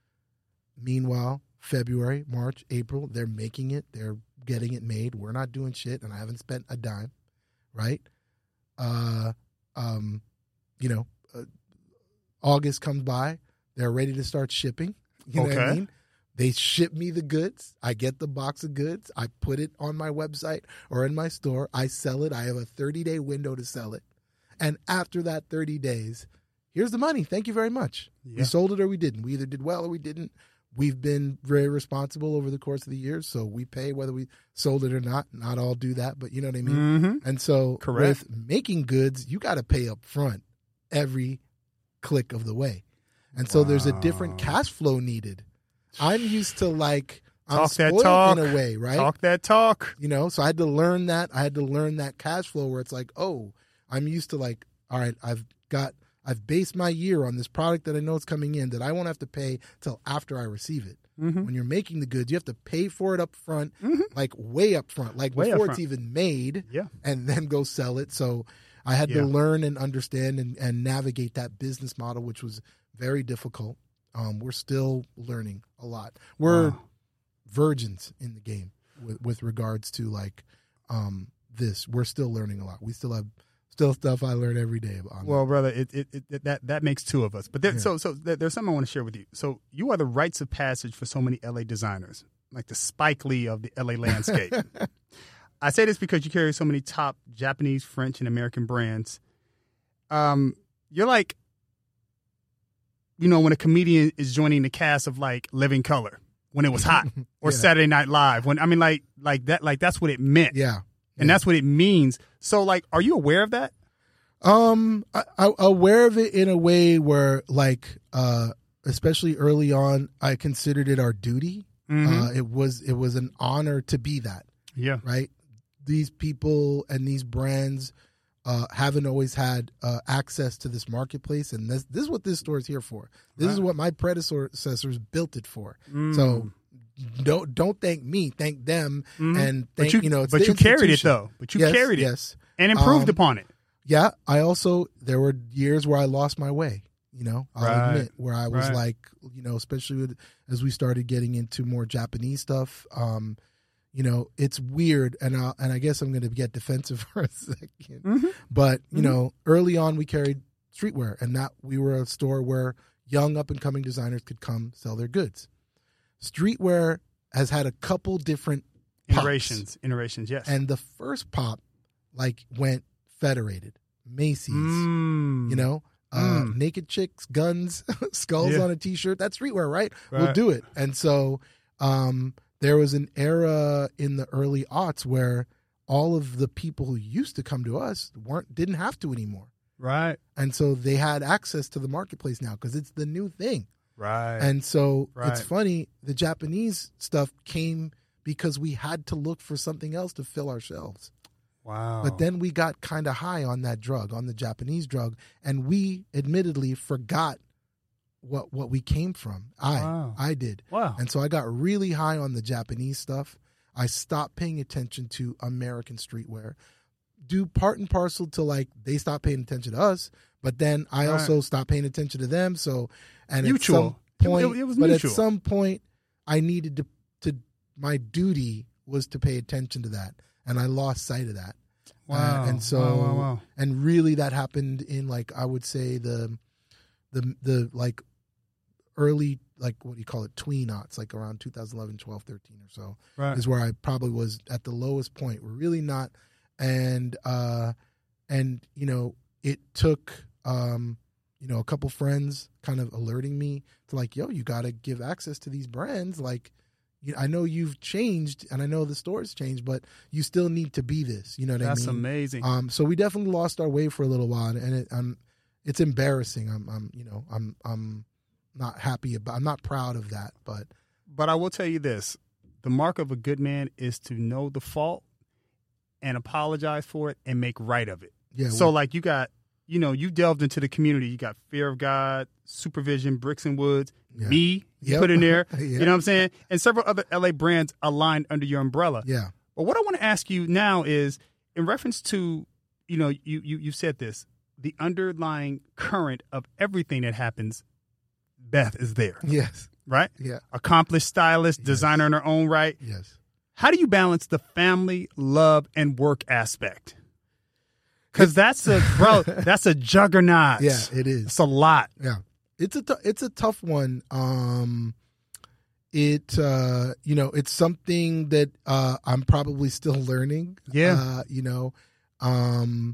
[SPEAKER 7] Meanwhile, February, March, April, they're making it. They're getting it made. We're not doing shit, and I haven't spent a dime, right? Uh, um, you know, uh, August comes by. They're ready to start shipping. You know what I
[SPEAKER 6] Okay.
[SPEAKER 7] mean? They ship me the goods. I get the box of goods. I put it on my website or in my store. I sell it. I have a thirty-day window to sell it. And after that thirty days, here's the money. Thank you very much.
[SPEAKER 6] Yeah.
[SPEAKER 7] We sold it or we didn't. We either did well or we didn't. We've been very responsible over the course of the years, so we pay whether we sold it or not. Not all do that, but you know what I mean?
[SPEAKER 6] Mhm.
[SPEAKER 7] And so
[SPEAKER 6] Correct.
[SPEAKER 7] with making goods, you got to pay up front every click of the way. And so there's a different cash flow needed. I'm used to, like, I'm
[SPEAKER 6] Talk that
[SPEAKER 7] spoiled
[SPEAKER 6] talk.
[SPEAKER 7] in a way, right?
[SPEAKER 6] Talk that talk.
[SPEAKER 7] You know, so I had to learn that. I had to learn that cash flow where it's like, oh, I'm used to, like, all right, I've got, I've based my year on this product that I know is coming in that I won't have to pay till after I receive it.
[SPEAKER 6] Mhm.
[SPEAKER 7] When you're making the goods, you have to pay for it up front, like way up front, like
[SPEAKER 6] Way
[SPEAKER 7] before
[SPEAKER 6] up
[SPEAKER 7] it's
[SPEAKER 6] front.
[SPEAKER 7] even made,
[SPEAKER 6] Yeah.
[SPEAKER 7] and then go sell it. So I had
[SPEAKER 6] Yeah.
[SPEAKER 7] to learn and understand and, and navigate that business model, which was very difficult. Um, we're still learning a lot. We're
[SPEAKER 6] Wow.
[SPEAKER 7] virgins in the game with, with regards to, like, um, this. We're still learning a lot. We still have still stuff I learn every day. On
[SPEAKER 6] Well, brother, it, it, it that that makes two of us. But there,
[SPEAKER 7] Yeah.
[SPEAKER 6] so so there, there's something I want to share with you. So you are the rites of passage for so many L A designers, like the Spike Lee of the L A landscape. I say this because you carry so many top Japanese, French, and American brands. Um, you're like, you know, when a comedian is joining the cast of, like, Living Color when it was hot, or
[SPEAKER 7] Yeah.
[SPEAKER 6] Saturday Night Live when I mean, like like that, like that's what it meant.
[SPEAKER 7] Yeah.
[SPEAKER 6] And that's what it means. So, like, are you aware of that?
[SPEAKER 7] Um, I, I, aware of it in a way where, like, uh, especially early on, I considered it our duty.
[SPEAKER 6] Mhm.
[SPEAKER 7] Uh, it was it was an honor to be that.
[SPEAKER 6] Yeah.
[SPEAKER 7] Right. These people and these brands uh, haven't always had uh, access to this marketplace, and this this is what this store is here for. This is
[SPEAKER 6] Right.
[SPEAKER 7] what my predecessors built it for.
[SPEAKER 6] Mm.
[SPEAKER 7] So don't don't thank me, thank them,
[SPEAKER 6] Mhm.
[SPEAKER 7] and
[SPEAKER 6] But
[SPEAKER 7] thank
[SPEAKER 6] you-
[SPEAKER 7] you know. It's
[SPEAKER 6] but
[SPEAKER 7] the
[SPEAKER 6] you carried it,
[SPEAKER 7] institution.
[SPEAKER 6] though. But you
[SPEAKER 7] Yes,
[SPEAKER 6] carried it.
[SPEAKER 7] yes,
[SPEAKER 6] And improved
[SPEAKER 7] Um,
[SPEAKER 6] upon it.
[SPEAKER 7] Yeah, I also there were years where I lost my way. You know, I'll
[SPEAKER 6] Right.
[SPEAKER 7] admit where I was
[SPEAKER 6] Right.
[SPEAKER 7] like, you know, especially with, as we started getting into more Japanese stuff. Um, you know, it's weird, and I, and I guess I'm going to get defensive for a second.
[SPEAKER 6] Mhm.
[SPEAKER 7] But you
[SPEAKER 6] Mhm.
[SPEAKER 7] know, early on we carried streetwear, and that we were a store where young up and coming designers could come sell their goods. Streetwear has had a couple different pops.
[SPEAKER 6] Iterations. Iterations, yes.
[SPEAKER 7] And the first pop, like, went federated, Macy's,
[SPEAKER 6] Mm.
[SPEAKER 7] you know, uh,
[SPEAKER 6] Mm.
[SPEAKER 7] naked chicks, guns, skulls
[SPEAKER 6] Yeah.
[SPEAKER 7] on a T-shirt. That's streetwear, right? We'll
[SPEAKER 6] Right.
[SPEAKER 7] do it. And so um, there was an era in the early aughts where all of the people who used to come to us weren't didn't have to anymore.
[SPEAKER 6] Right.
[SPEAKER 7] And so they had access to the marketplace now because it's the new thing.
[SPEAKER 6] Right.
[SPEAKER 7] And so
[SPEAKER 6] Right.
[SPEAKER 7] it's funny, the Japanese stuff came because we had to look for something else to fill our shelves.
[SPEAKER 6] Wow.
[SPEAKER 7] But then we got kind of high on that drug, on the Japanese drug, and we admittedly forgot what what we came from. I
[SPEAKER 6] Wow.
[SPEAKER 7] I did.
[SPEAKER 6] Wow.
[SPEAKER 7] And so I got really high on the Japanese stuff. I stopped paying attention to American streetwear. Due part and parcel to, like, they stopped paying attention to us, but then I
[SPEAKER 6] Right.
[SPEAKER 7] also stopped paying attention to them. So and
[SPEAKER 6] Mutual.
[SPEAKER 7] at some point,
[SPEAKER 6] It- it was
[SPEAKER 7] but
[SPEAKER 6] mutual.
[SPEAKER 7] at some point, I needed to to my duty was to pay attention to that, and I lost sight of that.
[SPEAKER 6] Wow.
[SPEAKER 7] Uh, and so
[SPEAKER 6] Wow, wow, wow.
[SPEAKER 7] and really that happened in, like, I would say the the the like early, like, what do you call it, tween aughts, like around two thousand eleven, twelve, thirteen or so,
[SPEAKER 6] Right.
[SPEAKER 7] is where I probably was at the lowest point. We're really not, and uh, and you know, it took um, you know, a couple friends kind of alerting me to, like, yo, you got to give access to these brands. Like, you, I know you've changed, and I know the store's changed, but you still need to be this. You know what
[SPEAKER 6] That's
[SPEAKER 7] I mean?
[SPEAKER 6] amazing.
[SPEAKER 7] Um, so we definitely lost our way for a little while, and it, um, it's embarrassing. I'm, I'm, you know, I'm, I'm not happy about. I'm not proud of that, but
[SPEAKER 6] But I will tell you this. The mark of a good man is to know the fault and apologize for it and make right of it.
[SPEAKER 7] Yeah,
[SPEAKER 6] So,
[SPEAKER 7] well-
[SPEAKER 6] like, you got, you know, you delved into the community. You got Fear of God, Supervision, Bricks and Woods,
[SPEAKER 7] Yeah.
[SPEAKER 6] me, you
[SPEAKER 7] Yep.
[SPEAKER 6] put in there.
[SPEAKER 7] Yeah.
[SPEAKER 6] You know what I'm saying? And several other L A brands aligned under your umbrella.
[SPEAKER 7] Yeah.
[SPEAKER 6] But what I want to ask you now is, in reference to, you know, you you you said this, the underlying current of everything that happens, Beth is there.
[SPEAKER 7] Yes.
[SPEAKER 6] Right?
[SPEAKER 7] Yeah.
[SPEAKER 6] Accomplished stylist, designer in her own right.
[SPEAKER 7] Yes.
[SPEAKER 6] How do you balance the family, love, and work aspect? Because that's a bro, that's a juggernaut.
[SPEAKER 7] Yeah, it is.
[SPEAKER 6] It's a lot.
[SPEAKER 7] Yeah, it's a t- it's a tough one. Um, it uh, you know, it's something that uh, I'm probably still learning.
[SPEAKER 6] Yeah.
[SPEAKER 7] uh, you know, um,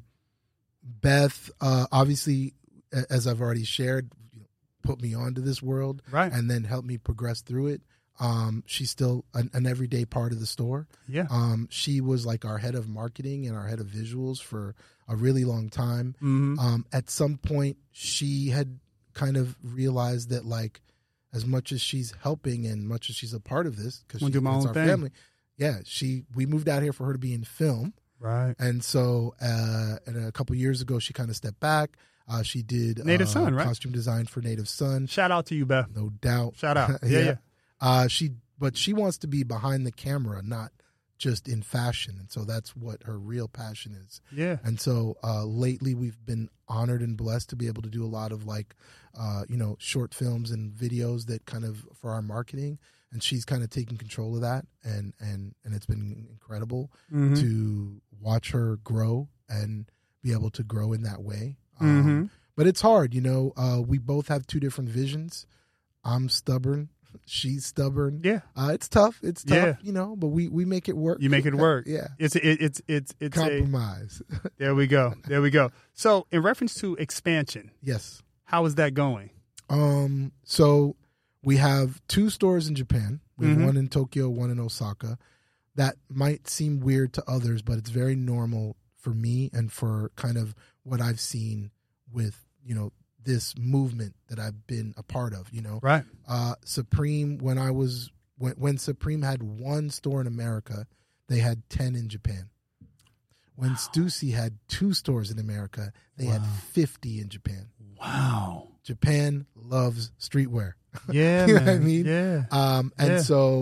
[SPEAKER 7] Beth uh, obviously, a- as I've already shared, put me onto this world,
[SPEAKER 6] Right.
[SPEAKER 7] and then helped me progress through it. Um, she's still an, an everyday part of the store.
[SPEAKER 6] Yeah.
[SPEAKER 7] Um, she was like our head of marketing and our head of visuals for a really long time.
[SPEAKER 6] Mhm.
[SPEAKER 7] Um, at some point, she had kind of realized that, like, as much as she's helping and much as she's a part of this, because
[SPEAKER 6] Wanna
[SPEAKER 7] she's
[SPEAKER 6] do my own
[SPEAKER 7] our
[SPEAKER 6] thing.
[SPEAKER 7] family, yeah, she we moved out here for her to be in film,
[SPEAKER 6] Right.
[SPEAKER 7] and so uh, and a couple years ago, she kind of stepped back. Uh, she did
[SPEAKER 6] Native
[SPEAKER 7] uh,
[SPEAKER 6] Son, right?
[SPEAKER 7] costume design for Native Son.
[SPEAKER 6] Shout out to you, Beth.
[SPEAKER 7] No doubt.
[SPEAKER 6] Shout out. Yeah, yeah.
[SPEAKER 7] Uh, she, but she wants to be behind the camera, not just in fashion, and so that's what her real passion is.
[SPEAKER 6] Yeah.
[SPEAKER 7] And so uh, lately, we've been honored and blessed to be able to do a lot of, like, uh, you know, short films and videos that kind of for our marketing. And she's kind of taking control of that, and and and it's been incredible
[SPEAKER 6] Mhm.
[SPEAKER 7] to watch her grow and be able to grow in that way. Um,
[SPEAKER 6] Mhm.
[SPEAKER 7] But it's hard, you know. Uh, we both have two different visions. I'm stubborn. She's stubborn.
[SPEAKER 6] Yeah.
[SPEAKER 7] Uh, it's tough. It's tough,
[SPEAKER 6] Yeah.
[SPEAKER 7] you know, but we, we make it work.
[SPEAKER 6] You make it work.
[SPEAKER 7] Yeah.
[SPEAKER 6] It's it, it's it's it's
[SPEAKER 7] Compromise.
[SPEAKER 6] A, there we go. There we go. So, in reference to expansion,
[SPEAKER 7] Yes.
[SPEAKER 6] how is that going?
[SPEAKER 7] Um, so we have two stores in Japan. We have
[SPEAKER 6] Mhm.
[SPEAKER 7] one in Tokyo, one in Osaka. That might seem weird to others, but it's very normal for me and for kind of what I've seen with, you know, this movement that I've been a part of, you know.
[SPEAKER 6] Right.
[SPEAKER 7] Uh, Supreme, when I was, when, when Supreme had one store in America, they had ten in Japan. When Stussy had two stores in America, they had fifty in Japan.
[SPEAKER 6] Wow.
[SPEAKER 7] Japan loves streetwear.
[SPEAKER 6] Yeah,
[SPEAKER 7] you know what I
[SPEAKER 6] man.
[SPEAKER 7] mean?
[SPEAKER 6] Yeah.
[SPEAKER 7] Um, and
[SPEAKER 6] Yeah.
[SPEAKER 7] so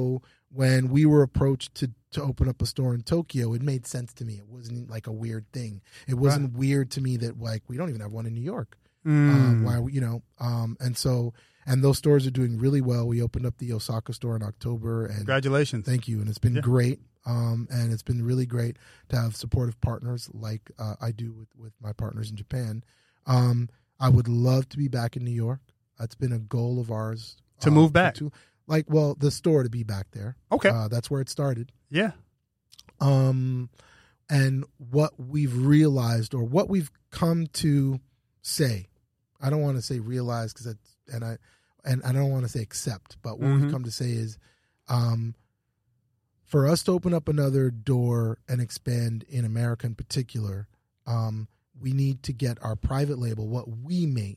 [SPEAKER 7] when we were approached to to open up a store in Tokyo, it made sense to me. It wasn't like a weird thing. It wasn't
[SPEAKER 6] Right.
[SPEAKER 7] weird to me that like we don't even have one in New York.
[SPEAKER 6] Mm.
[SPEAKER 7] Uh, why you know? Um, and so and those stores are doing really well. We opened up the Osaka store in October, and
[SPEAKER 6] Congratulations.
[SPEAKER 7] thank you. And it's been
[SPEAKER 6] Yeah.
[SPEAKER 7] great. Um, and it's been really great to have supportive partners like uh, I do with with my partners in Japan. Um, I would love to be back in New York. That's been a goal of ours
[SPEAKER 6] To
[SPEAKER 7] uh,
[SPEAKER 6] move back.
[SPEAKER 7] To, like, well, the store to be back there.
[SPEAKER 6] Okay.
[SPEAKER 7] Uh, that's where it started.
[SPEAKER 6] Yeah.
[SPEAKER 7] Um, and what we've realized, or what we've come to say, I don't want to say realize because it's, and I, and I don't want to say accept, but what
[SPEAKER 6] Mhm.
[SPEAKER 7] we've come to say is, um, for us to open up another door and expand in America in particular, um, we need to get our private label, what we make,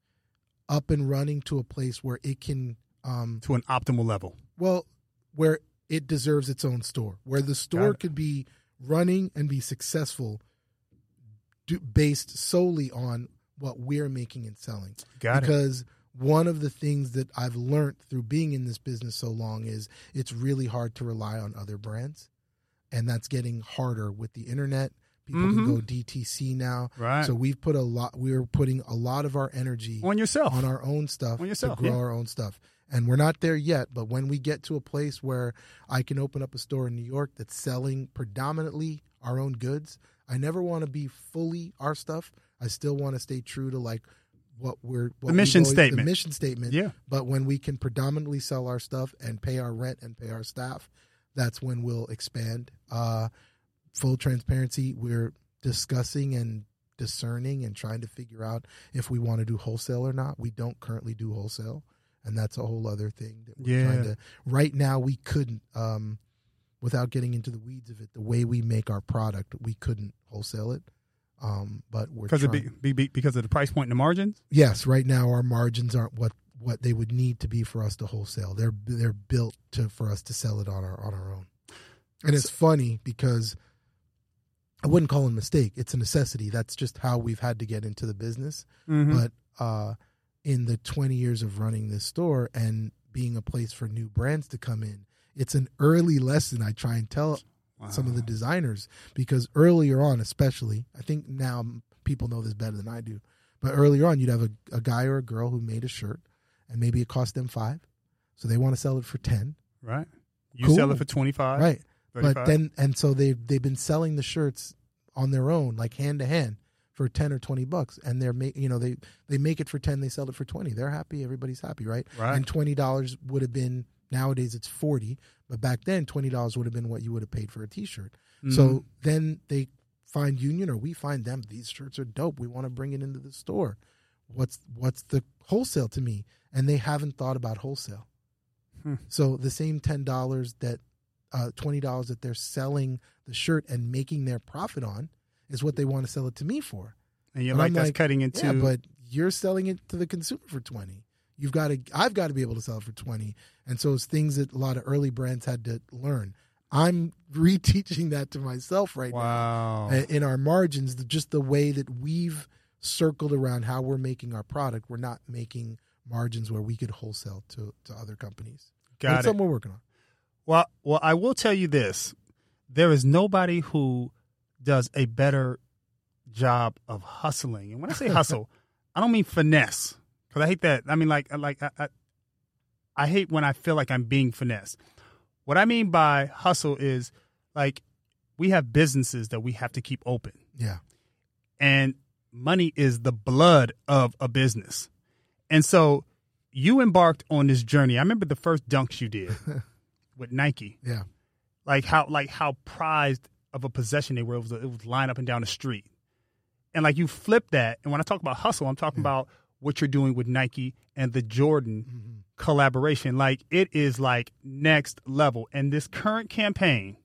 [SPEAKER 7] up and running to a place where it can, um,
[SPEAKER 6] To an optimal level.
[SPEAKER 7] well, where it deserves its own store, where the store
[SPEAKER 6] it.
[SPEAKER 7] could be running and be successful do, based solely on what we're making and selling.
[SPEAKER 6] Got it.
[SPEAKER 7] Because one of the things that I've learned through being in this business so long is it's really hard to rely on other brands. And that's getting harder with the internet. People
[SPEAKER 6] Mhm.
[SPEAKER 7] can go D T C now.
[SPEAKER 6] Right.
[SPEAKER 7] So we've put a lot, we're putting a lot of our energy
[SPEAKER 6] On yourself.
[SPEAKER 7] on our own stuff
[SPEAKER 6] On yourself,
[SPEAKER 7] to grow
[SPEAKER 6] yeah.
[SPEAKER 7] our own stuff. And we're not there yet, but when we get to a place where I can open up a store in New York that's selling predominantly our own goods, I never want to be fully our stuff. I still want to stay true to like what we're what
[SPEAKER 6] The mission
[SPEAKER 7] we've always-
[SPEAKER 6] statement.
[SPEAKER 7] The mission statement.
[SPEAKER 6] Yeah.
[SPEAKER 7] But when we can predominantly sell our stuff and pay our rent and pay our staff, that's when we'll expand. Uh, full transparency, we're discussing and discerning and trying to figure out if we want to do wholesale or not. We don't currently do wholesale, and that's a whole other thing that we're
[SPEAKER 6] Yeah.
[SPEAKER 7] trying to. Right now, we couldn't, um, without getting into the weeds of it. The way we make our product, we couldn't wholesale it. Um, but we're
[SPEAKER 6] Because of,
[SPEAKER 7] trying.
[SPEAKER 6] be, be, because of the price point and the margins?
[SPEAKER 7] Yes, right now our margins aren't what, what they would need to be for us to wholesale. They're they're built to for us to sell it on our on our own. And it's funny because I wouldn't call it a mistake. It's a necessity. That's just how we've had to get into the business.
[SPEAKER 6] Mhm.
[SPEAKER 7] But uh, in the twenty years of running this store and being a place for new brands to come in, it's an early lesson I try and tell
[SPEAKER 6] Wow.
[SPEAKER 7] some of the designers, because earlier on, especially, I think now people know this better than I do, but earlier on, you'd have a, a guy or a girl who made a shirt and maybe it cost them five. So they want to sell it for ten.
[SPEAKER 6] Right. You
[SPEAKER 7] Cool.
[SPEAKER 6] sell it for twenty-five.
[SPEAKER 7] Right.
[SPEAKER 6] thirty-five.
[SPEAKER 7] But then, and so they've, they've been selling the shirts on their own, like hand to hand, for ten or twenty bucks. And they're, ma- you know, they, they make it for ten, they sell it for twenty. They're happy. Everybody's happy, right?
[SPEAKER 6] Right.
[SPEAKER 7] And twenty dollars would have been, nowadays it's forty, but back then twenty dollars would have been what you would have paid for a t-shirt.
[SPEAKER 6] Mhm.
[SPEAKER 7] So then they find Union, or we find them, these shirts are dope. We want to bring it into the store. What's, what's the wholesale to me? And they haven't thought about wholesale.
[SPEAKER 6] Hmm.
[SPEAKER 7] So the same ten dollars that, uh, twenty dollars that they're selling the shirt and making their profit on is what they want to sell it to me for.
[SPEAKER 6] And you're
[SPEAKER 7] But
[SPEAKER 6] like,
[SPEAKER 7] I'm
[SPEAKER 6] that's cutting into.
[SPEAKER 7] Yeah, but you're selling it to the consumer for twenty. You've got to, I've got to be able to sell it for twenty. And so it's things that a lot of early brands had to learn. I'm reteaching that to myself right
[SPEAKER 6] wow.
[SPEAKER 7] now. In our margins, just the way that we've circled around how we're making our product, we're not making margins where we could wholesale to, to other companies.
[SPEAKER 6] Got
[SPEAKER 7] That's
[SPEAKER 6] it.
[SPEAKER 7] something we're working on.
[SPEAKER 6] Well, well, I will tell you this: there is nobody who does a better job of hustling. And when I say hustle, I don't mean finesse, because I hate that. I mean, like, like I, I, I hate when I feel like I'm being finessed. What I mean by hustle is like we have businesses that we have to keep open,
[SPEAKER 7] Yeah.
[SPEAKER 6] and money is the blood of a business, and so you embarked on this journey. I remember the first dunks you did with Nike.
[SPEAKER 7] Yeah.
[SPEAKER 6] Like how like how prized of a possession they were. It was, it was lying up and down the street. And like you flip that. And when I talk about hustle, I'm talking about what you're doing with Nike and the Jordan
[SPEAKER 7] Mm-hmm.
[SPEAKER 6] collaboration. Like it is like next level. And this current campaign,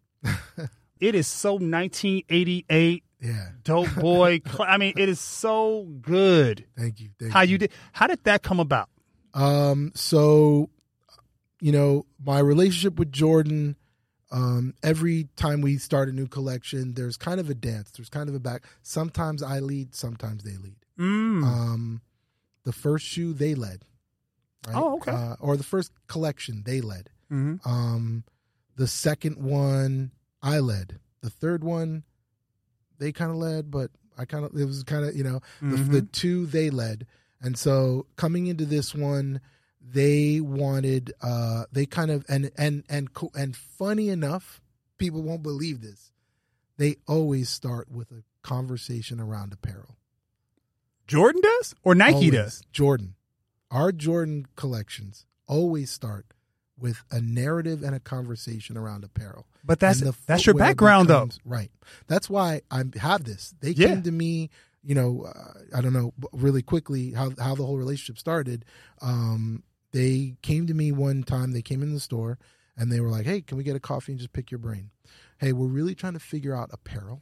[SPEAKER 6] it is so nineteen eighty-eight.
[SPEAKER 7] Yeah.
[SPEAKER 6] Dope boy. I mean, it is so good.
[SPEAKER 7] Thank you. Thank
[SPEAKER 6] how
[SPEAKER 7] you.
[SPEAKER 6] you did. How did that come about?
[SPEAKER 7] Um, so, you know, my relationship with Jordan, um, every time we start a new collection, there's kind of a dance. There's kind of a back. Sometimes I lead, sometimes they lead.
[SPEAKER 6] Mm.
[SPEAKER 7] Um, the first shoe, they led. Right?
[SPEAKER 6] Oh, okay.
[SPEAKER 7] Uh, or the first collection, they led.
[SPEAKER 6] Mm-hmm.
[SPEAKER 7] Um, The second one, I led. The third one, they kind of led, but I kind of, it was kind of, you know,
[SPEAKER 6] Mm-hmm.
[SPEAKER 7] the, the two they led. And so coming into this one, they wanted, uh, they kind of, and, and, and, co- and funny enough, people won't believe this. They always start with a conversation around apparel.
[SPEAKER 6] Jordan does or Nike
[SPEAKER 7] Always.
[SPEAKER 6] does?
[SPEAKER 7] Jordan. Our Jordan collections always start with a narrative and a conversation around apparel.
[SPEAKER 6] But that's
[SPEAKER 7] And the
[SPEAKER 6] that's your
[SPEAKER 7] footwear
[SPEAKER 6] background,
[SPEAKER 7] becomes-
[SPEAKER 6] though.
[SPEAKER 7] Right. That's why I have this. They
[SPEAKER 6] Yeah.
[SPEAKER 7] came to me, you know, uh, I don't know, really quickly how, how the whole relationship started. Um, they came to me one time, they came in the store, and they were like, hey, can we get a coffee and just pick your brain? Hey, we're really trying to figure out apparel.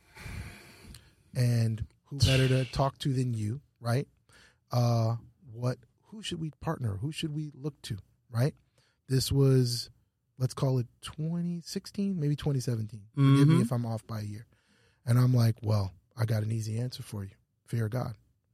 [SPEAKER 7] And who better to talk to than you, right? Uh, what? Who should we partner? Who should we look to, right? This was, let's call it twenty sixteen, maybe twenty seventeen. Forgive me
[SPEAKER 6] Mhm.
[SPEAKER 7] if I'm off by a year. And I'm like, well, I got an easy answer for you. Fear God.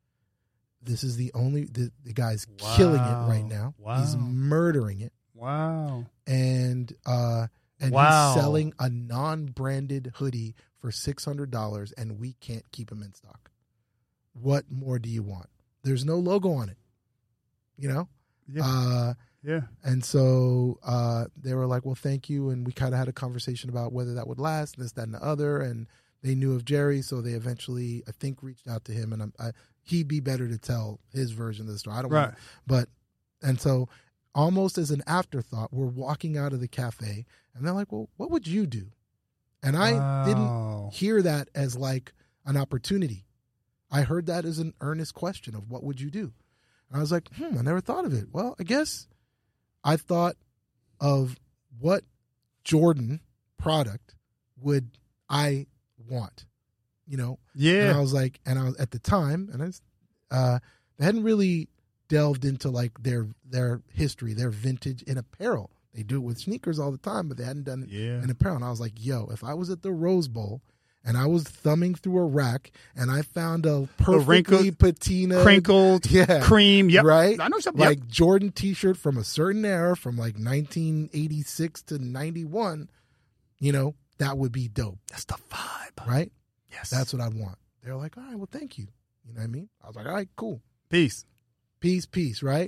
[SPEAKER 7] This is the only, the, the guy's killing it right now.
[SPEAKER 6] Wow.
[SPEAKER 7] He's murdering it.
[SPEAKER 6] Wow.
[SPEAKER 7] And uh, and
[SPEAKER 6] Wow.
[SPEAKER 7] he's selling a non-branded hoodie for six hundred dollars, and we can't keep him in stock. What more do you want? There's no logo on it, you know?
[SPEAKER 6] Yeah.
[SPEAKER 7] Uh,
[SPEAKER 6] Yeah.
[SPEAKER 7] and so uh, they were like, well, thank you. And we kind of had a conversation about whether that would last, this, that, and the other. And they knew of Jerry, so they eventually, I think, reached out to him. And I'm, I, he'd be better to tell his version of the story. I don't
[SPEAKER 6] Right.
[SPEAKER 7] want, but, and so almost as an afterthought, we're walking out of the cafe, and they're like, well, what would you do? And I
[SPEAKER 6] Wow.
[SPEAKER 7] didn't hear that as like an opportunity. I heard that as an earnest question of what would you do? And I was like, hmm, I never thought of it. Well, I guess I thought of what Jordan product would I want, you know?
[SPEAKER 6] Yeah.
[SPEAKER 7] And I was like, and I was at the time, and I was, uh, they hadn't really delved into like their their history, their vintage in apparel. They do it with sneakers all the time, but they hadn't done it
[SPEAKER 6] Yeah.
[SPEAKER 7] in apparel. And I was like, yo, if I was at the Rose Bowl and I was thumbing through a rack and I found a perfectly
[SPEAKER 6] wrinkled,
[SPEAKER 7] patina,
[SPEAKER 6] crinkled,
[SPEAKER 7] yeah,
[SPEAKER 6] cream, yep.
[SPEAKER 7] right?
[SPEAKER 6] I know something.
[SPEAKER 7] Like
[SPEAKER 6] Yep.
[SPEAKER 7] Jordan T-shirt from a certain era, from like nineteen eighty-six to ninety-one. You know, that would be dope.
[SPEAKER 6] That's the vibe,
[SPEAKER 7] right?
[SPEAKER 6] Yes,
[SPEAKER 7] that's what I'd want. They're like, all right, well, thank you. You know what I mean? I was like, all right, cool.
[SPEAKER 6] Peace,
[SPEAKER 7] peace, peace. Right?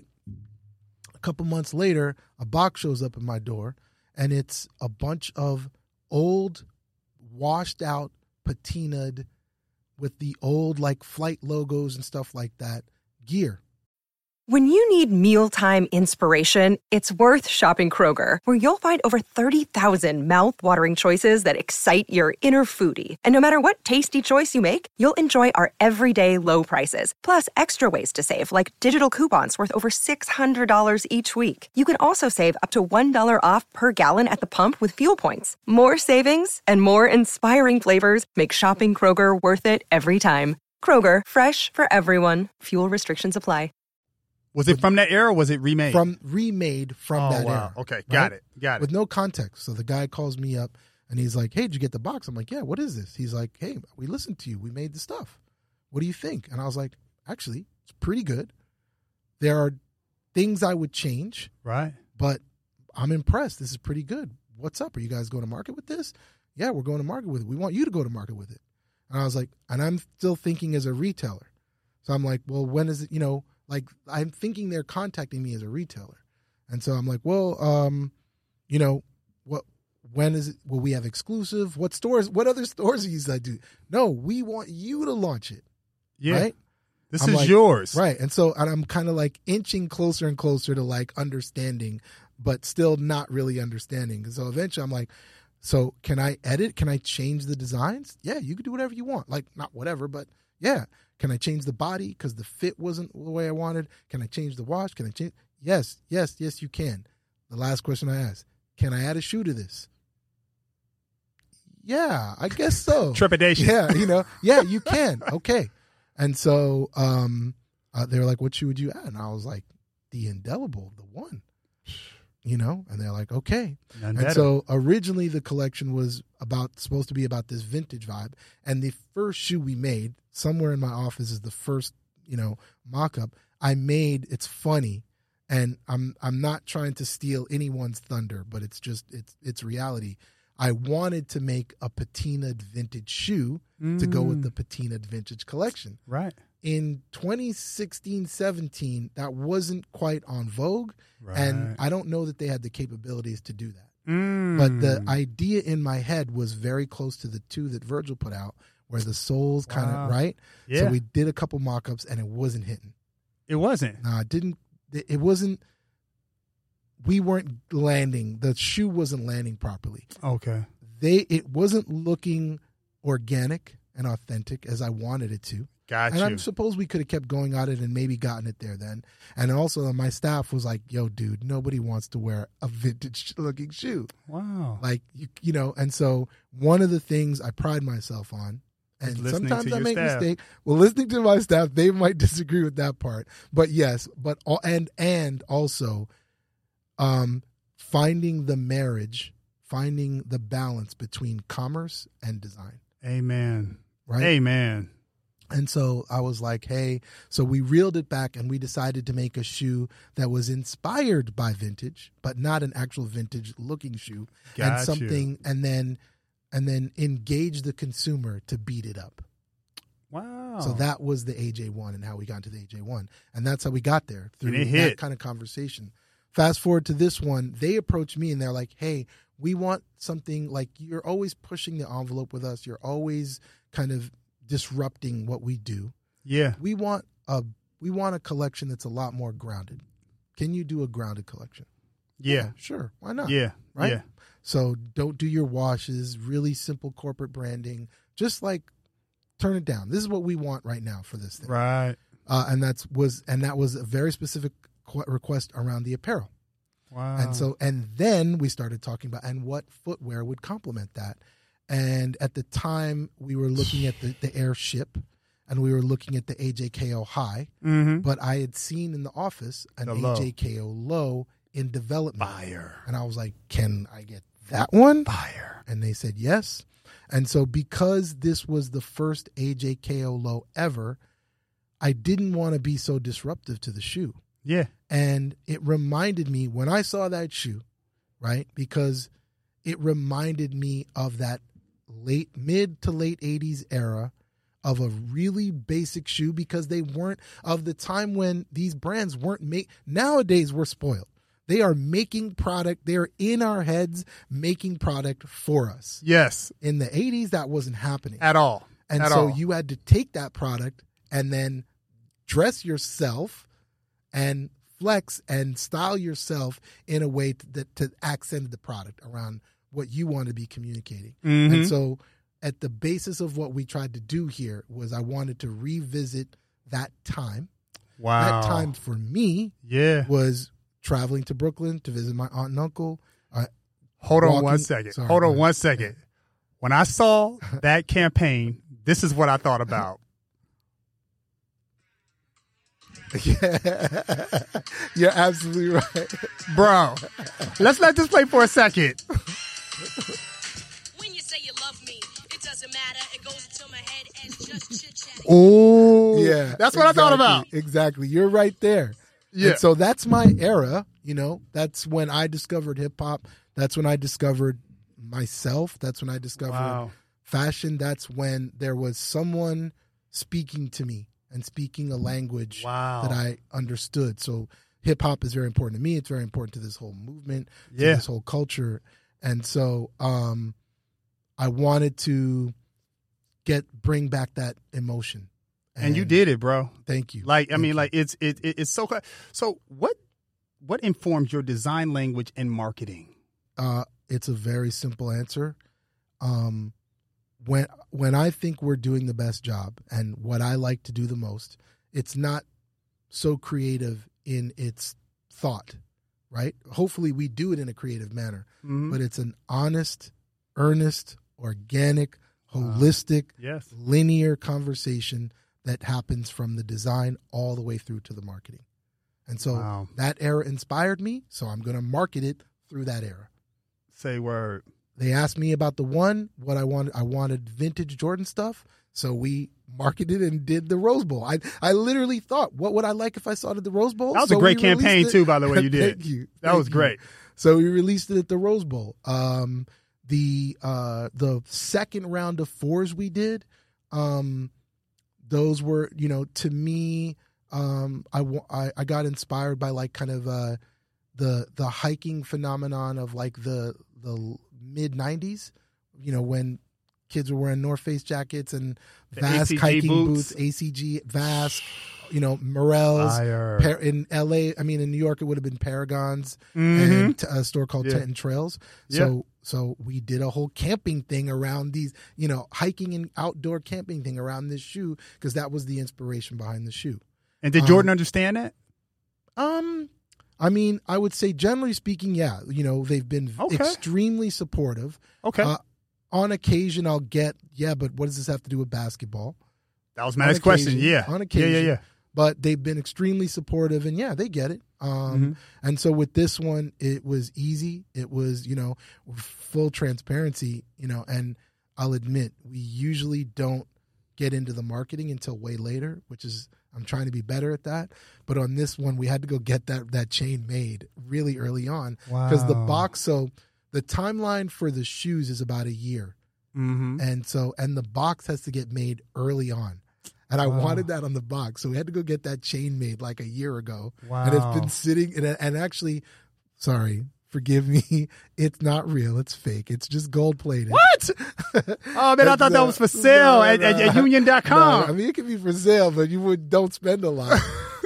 [SPEAKER 7] A couple months later, a box shows up at my door, and it's a bunch of old, washed out, patinaed, with the old like flight logos and stuff like that gear.
[SPEAKER 13] When you need mealtime inspiration, it's worth shopping Kroger, where you'll find over thirty thousand mouthwatering choices that excite your inner foodie. And no matter what tasty choice you make, you'll enjoy our everyday low prices, plus extra ways to save, like digital coupons worth over six hundred dollars each week. You can also save up to one dollar off per gallon at the pump with fuel points. More savings and more inspiring flavors make shopping Kroger worth it every time. Kroger, fresh for everyone. Fuel restrictions apply.
[SPEAKER 6] Was it from that era or was it remade?
[SPEAKER 7] From remade from
[SPEAKER 6] Oh,
[SPEAKER 7] that
[SPEAKER 6] wow.
[SPEAKER 7] era.
[SPEAKER 6] Okay, got it, got it.
[SPEAKER 7] With no context. So the guy calls me up and he's like, hey, did you get the box? I'm like, yeah, what is this? He's like, hey, we listened to you. We made the stuff. What do you think? And I was like, actually, it's pretty good. There are things I would change.
[SPEAKER 6] Right.
[SPEAKER 7] But I'm impressed. This is pretty good. What's up? Are you guys going to market with this? Yeah, we're going to market with it. We want you to go to market with it. And I was like, and I'm still thinking as a retailer. So I'm like, well, when is it, you know, like I'm thinking they're contacting me as a retailer. And so I'm like, well, um, you know, what, when is it, will we have exclusive? What stores, what other stores are you guys do? No, we want you to launch it.
[SPEAKER 6] Yeah.
[SPEAKER 7] Right?
[SPEAKER 6] This
[SPEAKER 7] I'm
[SPEAKER 6] is
[SPEAKER 7] like,
[SPEAKER 6] yours.
[SPEAKER 7] Right. And so and I'm kind of like inching closer and closer to like understanding, but still not really understanding. And so eventually I'm like, so can I edit? Can I change the designs? Yeah, you can do whatever you want. Like not whatever, but yeah. Can I change the body because the fit wasn't the way I wanted? Can I change the wash? Can I change? Yes, yes, yes, you can. The last question I asked, can I add a shoe to this? Yeah, I guess so.
[SPEAKER 6] Trepidation.
[SPEAKER 7] Yeah, you know, yeah, you can. Okay. And so um, uh, they were like, what shoe would you add? And I was like, the Indelible, the one. You know, and they're like, okay.
[SPEAKER 6] None
[SPEAKER 7] and
[SPEAKER 6] better.
[SPEAKER 7] so originally the collection was about supposed to be about this vintage vibe. And the first shoe we made, somewhere in my office is the first, you know, mock-up I made. It's funny. and I'm I'm not trying to steal anyone's thunder, but it's just it's it's reality. I wanted to make a patina vintage shoe mm. to go with the patina vintage collection.
[SPEAKER 6] Right.
[SPEAKER 7] In twenty sixteen, seventeen, that wasn't quite on vogue, right. and I don't know that they had the capabilities to do that.
[SPEAKER 6] Mm.
[SPEAKER 7] But the idea in my head was very close to the two that Virgil put out, where the soles kind of,
[SPEAKER 6] wow.
[SPEAKER 7] right?
[SPEAKER 6] Yeah.
[SPEAKER 7] So we did a couple mock-ups, and it wasn't hitting.
[SPEAKER 6] It wasn't?
[SPEAKER 7] No, it didn't. It wasn't. We weren't landing. The shoe wasn't landing properly.
[SPEAKER 6] Okay.
[SPEAKER 7] They It wasn't looking organic and authentic as I wanted it to.
[SPEAKER 6] Got
[SPEAKER 7] and
[SPEAKER 6] you.
[SPEAKER 7] I suppose we could have kept going at it and maybe gotten it there then. And also my staff was like, yo, dude, nobody wants to wear a vintage looking shoe.
[SPEAKER 6] Wow.
[SPEAKER 7] Like, you, you know, and so one of the things I pride myself on, and sometimes I make mistakes. Well, listening to my staff, they might disagree with that part. But yes, but and and also um, finding the marriage, finding the balance between commerce and design.
[SPEAKER 6] Amen.
[SPEAKER 7] Right?
[SPEAKER 6] Amen.
[SPEAKER 7] And so I was like, hey, so we reeled it back and we decided to make a shoe that was inspired by vintage, but not an actual vintage looking shoe.
[SPEAKER 6] Got
[SPEAKER 7] and something
[SPEAKER 6] you.
[SPEAKER 7] and then and then engage the consumer to beat it up.
[SPEAKER 6] Wow.
[SPEAKER 7] So that was the A J one and how we got to the A J one. And that's how we got there, through
[SPEAKER 6] and it
[SPEAKER 7] that
[SPEAKER 6] hit.
[SPEAKER 7] kind of conversation. Fast forward to this one, they approached me and they're like, hey, we want something like, you're always pushing the envelope with us. You're always kind of disrupting what we do.
[SPEAKER 6] Yeah.
[SPEAKER 7] We want a we want a collection that's a lot more grounded. Can you do a grounded collection?
[SPEAKER 6] Yeah.
[SPEAKER 7] yeah sure. Why not?
[SPEAKER 6] Yeah.
[SPEAKER 7] Right?
[SPEAKER 6] Yeah.
[SPEAKER 7] So don't do your washes, really simple corporate branding. Just like turn it down. This is what we want right now for this thing.
[SPEAKER 6] Right.
[SPEAKER 7] Uh, and that's was and that was a very specific qu- request around the apparel.
[SPEAKER 6] Wow.
[SPEAKER 7] And so and then we started talking about and what footwear would complement that. And at the time, we were looking at the, the Airship, and we were looking at the A J K O High.
[SPEAKER 6] Mm-hmm.
[SPEAKER 7] But I had seen in the office an
[SPEAKER 6] The
[SPEAKER 7] A J K O Low in development.
[SPEAKER 6] Fire.
[SPEAKER 7] And I was like, can I get that one?
[SPEAKER 6] Fire.
[SPEAKER 7] And they said yes. And so because this was the first A J K O Low ever, I didn't want to be so disruptive to the shoe.
[SPEAKER 6] Yeah.
[SPEAKER 7] And it reminded me when I saw that shoe, right? Because it reminded me of that late mid to late eighties era of a really basic shoe, because they weren't of the time when these brands weren't make nowadays we're spoiled. They are making product, they're in our heads making product for us.
[SPEAKER 6] Yes.
[SPEAKER 7] In the eighties that wasn't happening
[SPEAKER 6] at all.
[SPEAKER 7] And
[SPEAKER 6] at
[SPEAKER 7] so
[SPEAKER 6] all.
[SPEAKER 7] you had to take that product and then dress yourself and flex and style yourself in a way to, that to accent the product around what you want to be communicating.
[SPEAKER 6] Mm-hmm.
[SPEAKER 7] And so at the basis of what we tried to do here was I wanted to revisit that time.
[SPEAKER 6] Wow.
[SPEAKER 7] That time for me
[SPEAKER 6] yeah.
[SPEAKER 7] was traveling to Brooklyn to visit my aunt and uncle. Uh,
[SPEAKER 6] Hold on
[SPEAKER 7] walking,
[SPEAKER 6] one second.
[SPEAKER 7] sorry,
[SPEAKER 6] Hold on
[SPEAKER 7] man.
[SPEAKER 6] one second. When I saw that campaign, this is what I thought about.
[SPEAKER 7] Yeah. You're absolutely right.
[SPEAKER 6] Bro, let's let this play for a second.
[SPEAKER 14] When you say you love me, it doesn't matter. It goes into my head and just chit chat.
[SPEAKER 6] Oh,
[SPEAKER 7] yeah.
[SPEAKER 6] That's what
[SPEAKER 7] exactly,
[SPEAKER 6] I thought about.
[SPEAKER 7] Exactly. You're right there.
[SPEAKER 6] Yeah.
[SPEAKER 7] And so that's my era. You know, that's when I discovered hip hop. That's when I discovered myself. That's when I discovered
[SPEAKER 6] Wow.
[SPEAKER 7] fashion. That's when there was someone speaking to me and speaking a language
[SPEAKER 6] Wow.
[SPEAKER 7] that I understood. So hip hop is very important to me. It's very important to this whole movement, to
[SPEAKER 6] Yeah.
[SPEAKER 7] this whole culture. And so um, I wanted to get bring back that emotion.
[SPEAKER 6] And, you did it, bro.
[SPEAKER 7] Thank you.
[SPEAKER 6] Like, I
[SPEAKER 7] Thank
[SPEAKER 6] mean,
[SPEAKER 7] you.
[SPEAKER 6] like it's it, it it's so. So what what informs your design language and marketing?
[SPEAKER 7] Uh, it's a very simple answer. Um, when when I think we're doing the best job and what I like to do the most, it's not so creative in its thought, right? Hopefully we do it in a creative manner,
[SPEAKER 6] Mhm.
[SPEAKER 7] but it's an honest, earnest, organic, holistic,
[SPEAKER 6] yes.
[SPEAKER 7] linear conversation that happens from the design all the way through to the marketing. And so
[SPEAKER 6] Wow.
[SPEAKER 7] that era inspired me, so I'm going to market it through that era.
[SPEAKER 6] Say word.
[SPEAKER 7] They asked me about the one, what I wanted. I wanted vintage Jordan stuff. So we marketed and did the Rose Bowl. I I literally thought, what would I like if I saw it at the Rose Bowl?
[SPEAKER 6] That was
[SPEAKER 7] so
[SPEAKER 6] a great
[SPEAKER 7] we
[SPEAKER 6] campaign
[SPEAKER 7] it.
[SPEAKER 6] too, by the way. You did.
[SPEAKER 7] Thank you.
[SPEAKER 6] That
[SPEAKER 7] Thank
[SPEAKER 6] was great.
[SPEAKER 7] You. So we released it at the Rose Bowl. Um, the uh, the second round of fours we did, um, those were, you know, to me, um, I, I I got inspired by like kind of uh, the the hiking phenomenon of like the the mid nineties, you know, when kids were wearing North Face jackets and
[SPEAKER 6] The
[SPEAKER 7] Vask
[SPEAKER 6] A C G
[SPEAKER 7] hiking
[SPEAKER 6] boots.
[SPEAKER 7] boots, A C G, Vask, you know, Morels.
[SPEAKER 6] Fire.
[SPEAKER 7] Par- in L A, I mean, in New York, it would have been Paragons
[SPEAKER 6] Mhm.
[SPEAKER 7] and t- a store called
[SPEAKER 6] Yeah.
[SPEAKER 7] Tent and Trails.
[SPEAKER 6] Yeah.
[SPEAKER 7] So, so we did a whole camping thing around these, you know, hiking and outdoor camping thing around this shoe because that was the inspiration behind the shoe.
[SPEAKER 6] And did
[SPEAKER 7] Um,
[SPEAKER 6] Jordan understand that?
[SPEAKER 7] Um, I mean, I would say generally speaking, yeah. You know, they've been
[SPEAKER 6] Okay.
[SPEAKER 7] extremely supportive.
[SPEAKER 6] Okay.
[SPEAKER 7] Uh, on occasion, I'll get, yeah, but what does this have to do with basketball?
[SPEAKER 6] That was my
[SPEAKER 7] On
[SPEAKER 6] next question.
[SPEAKER 7] occasion-
[SPEAKER 6] Yeah.
[SPEAKER 7] On occasion.
[SPEAKER 6] Yeah, yeah, yeah.
[SPEAKER 7] But they've been extremely supportive, and yeah, they get it. Um,
[SPEAKER 6] Mhm.
[SPEAKER 7] And so with this one, it was easy. It was, you know, full transparency, you know, and I'll admit, we usually don't get into the marketing until way later, which is, I'm trying to be better at that. But on this one, we had to go get that that chain made really early on. Because the
[SPEAKER 6] Wow.
[SPEAKER 7] box, so the timeline for the shoes is about a year.
[SPEAKER 6] Mm-hmm.
[SPEAKER 7] And so, and the box has to get made early on. And I
[SPEAKER 6] Wow.
[SPEAKER 7] wanted that on the box. So we had to go get that chain made like a year ago.
[SPEAKER 6] Wow.
[SPEAKER 7] And it's been sitting, and, and actually, sorry, forgive me, it's not real. It's fake. It's just gold plated.
[SPEAKER 6] What? Oh, man, I thought that was for sale at, at, at union dot com.
[SPEAKER 7] No, I mean, it could be for sale, but you would don't spend a lot.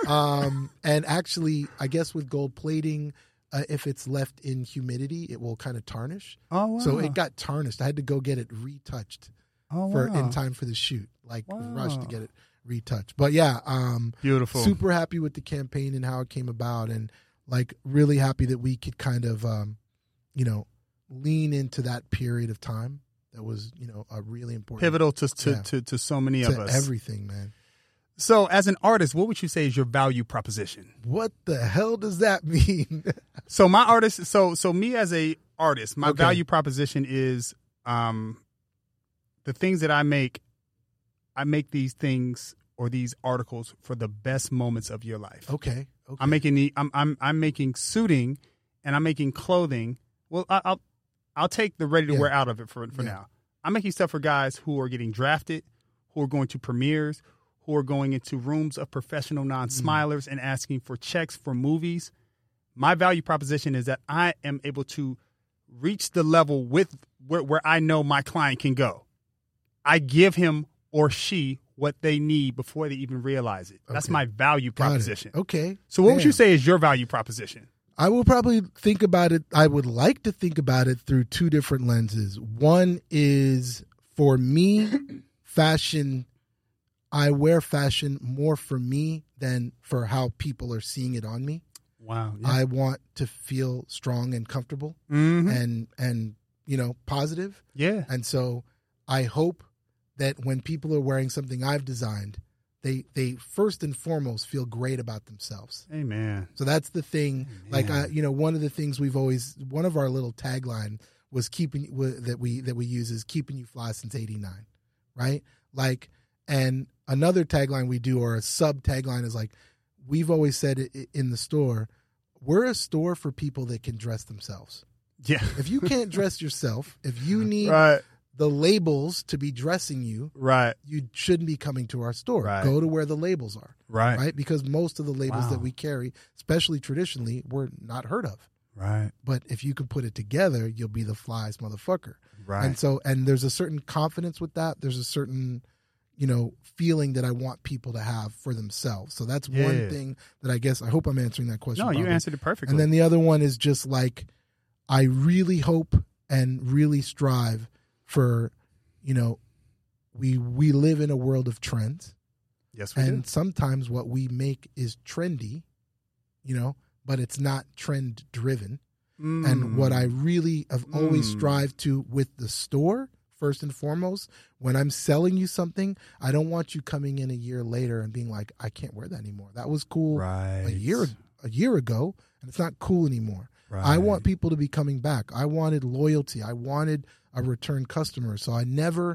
[SPEAKER 7] um, and actually, I guess with gold plating, uh, if it's left in humidity, it will kind of tarnish.
[SPEAKER 6] Oh, wow.
[SPEAKER 7] So it got tarnished. I had to go get it retouched
[SPEAKER 6] Oh,
[SPEAKER 7] for
[SPEAKER 6] wow.
[SPEAKER 7] in time for the shoot. Like rush to
[SPEAKER 6] Wow.
[SPEAKER 7] get it retouched. But yeah, um,
[SPEAKER 6] Beautiful.
[SPEAKER 7] super happy with the campaign and how it came about, and like really happy that we could kind of, um, you know, lean into that period of time that was, you know, a really important,
[SPEAKER 6] Pivotal to to,
[SPEAKER 7] yeah,
[SPEAKER 6] to, to so many
[SPEAKER 7] to
[SPEAKER 6] of us.
[SPEAKER 7] everything, man.
[SPEAKER 6] So, as an artist, what would you say is your value proposition?
[SPEAKER 7] What the hell does that mean?
[SPEAKER 6] So, my artist, so so me as a artist, my
[SPEAKER 7] Okay.
[SPEAKER 6] value proposition is um, the things that I make. I make these things or these articles for the best moments of your life.
[SPEAKER 7] Okay. Okay.
[SPEAKER 6] I'm making the I'm I'm I'm making suiting, and I'm making clothing. Well, I, I'll I'll take the ready to
[SPEAKER 7] Yeah.
[SPEAKER 6] wear out of it for for
[SPEAKER 7] Yeah.
[SPEAKER 6] now. I'm making stuff for guys who are getting drafted, who are going to premieres, who are going into rooms of professional non-smilers and asking for checks for movies. My value proposition is that I am able to reach the level with where, where I know my client can go. I give him or she what they need before they even realize it. That's
[SPEAKER 7] Okay.
[SPEAKER 6] my value
[SPEAKER 7] Got it.
[SPEAKER 6] proposition.
[SPEAKER 7] Okay.
[SPEAKER 6] So what would you
[SPEAKER 7] Damn.
[SPEAKER 6] say is your value proposition?
[SPEAKER 7] I will probably think about it. I would like to think about it through two different lenses. One is for me, fashion. I wear fashion more for me than for how people are seeing it on me.
[SPEAKER 6] Wow.
[SPEAKER 7] I want to feel strong and comfortable
[SPEAKER 6] Mhm.
[SPEAKER 7] and and you know positive.
[SPEAKER 6] Yeah.
[SPEAKER 7] And so I hope that when people are wearing something I've designed, they they first and foremost feel great about themselves.
[SPEAKER 6] Amen.
[SPEAKER 7] So that's the thing. Like I, you know, one of the things we've always, one of our little tagline was keeping wa- that we that we use is keeping you fly since eighty-nine, right? Like, and another tagline we do, or a sub tagline, is like, we've always said it in the store, we're a store for people that can dress themselves.
[SPEAKER 6] Yeah.
[SPEAKER 7] If you can't dress yourself, if you need
[SPEAKER 6] Right.
[SPEAKER 7] the labels to be dressing you,
[SPEAKER 6] Right.
[SPEAKER 7] you shouldn't be coming to our store.
[SPEAKER 6] Right.
[SPEAKER 7] Go to where the labels are.
[SPEAKER 6] Right.
[SPEAKER 7] Right? Because most of the labels
[SPEAKER 6] Wow.
[SPEAKER 7] that we carry, especially traditionally, were not heard of.
[SPEAKER 6] Right.
[SPEAKER 7] But if you can put it together, you'll be the flyest motherfucker.
[SPEAKER 6] Right.
[SPEAKER 7] And so, and there's a certain confidence with that. There's a certain, you know, feeling that I want people to have for themselves. So that's
[SPEAKER 6] Yeah.
[SPEAKER 7] one thing that I guess, I hope I'm answering that question.
[SPEAKER 6] No, you
[SPEAKER 7] properly.
[SPEAKER 6] answered it perfectly.
[SPEAKER 7] And then the other one is just like, I really hope and really strive for, you know, we we live in a world of trends.
[SPEAKER 6] Yes, we
[SPEAKER 7] and
[SPEAKER 6] do.
[SPEAKER 7] sometimes what we make is trendy, you know, but it's not trend driven. And what I really have always
[SPEAKER 6] Mm.
[SPEAKER 7] strived to with the store, first and foremost, when I'm selling you something, I don't want you coming in a year later and being like, I can't wear that anymore. That was cool
[SPEAKER 6] Right.
[SPEAKER 7] a year a year ago, and it's not cool anymore.
[SPEAKER 6] Right.
[SPEAKER 7] I want people to be coming back. I wanted loyalty. I wanted a return customer. So I never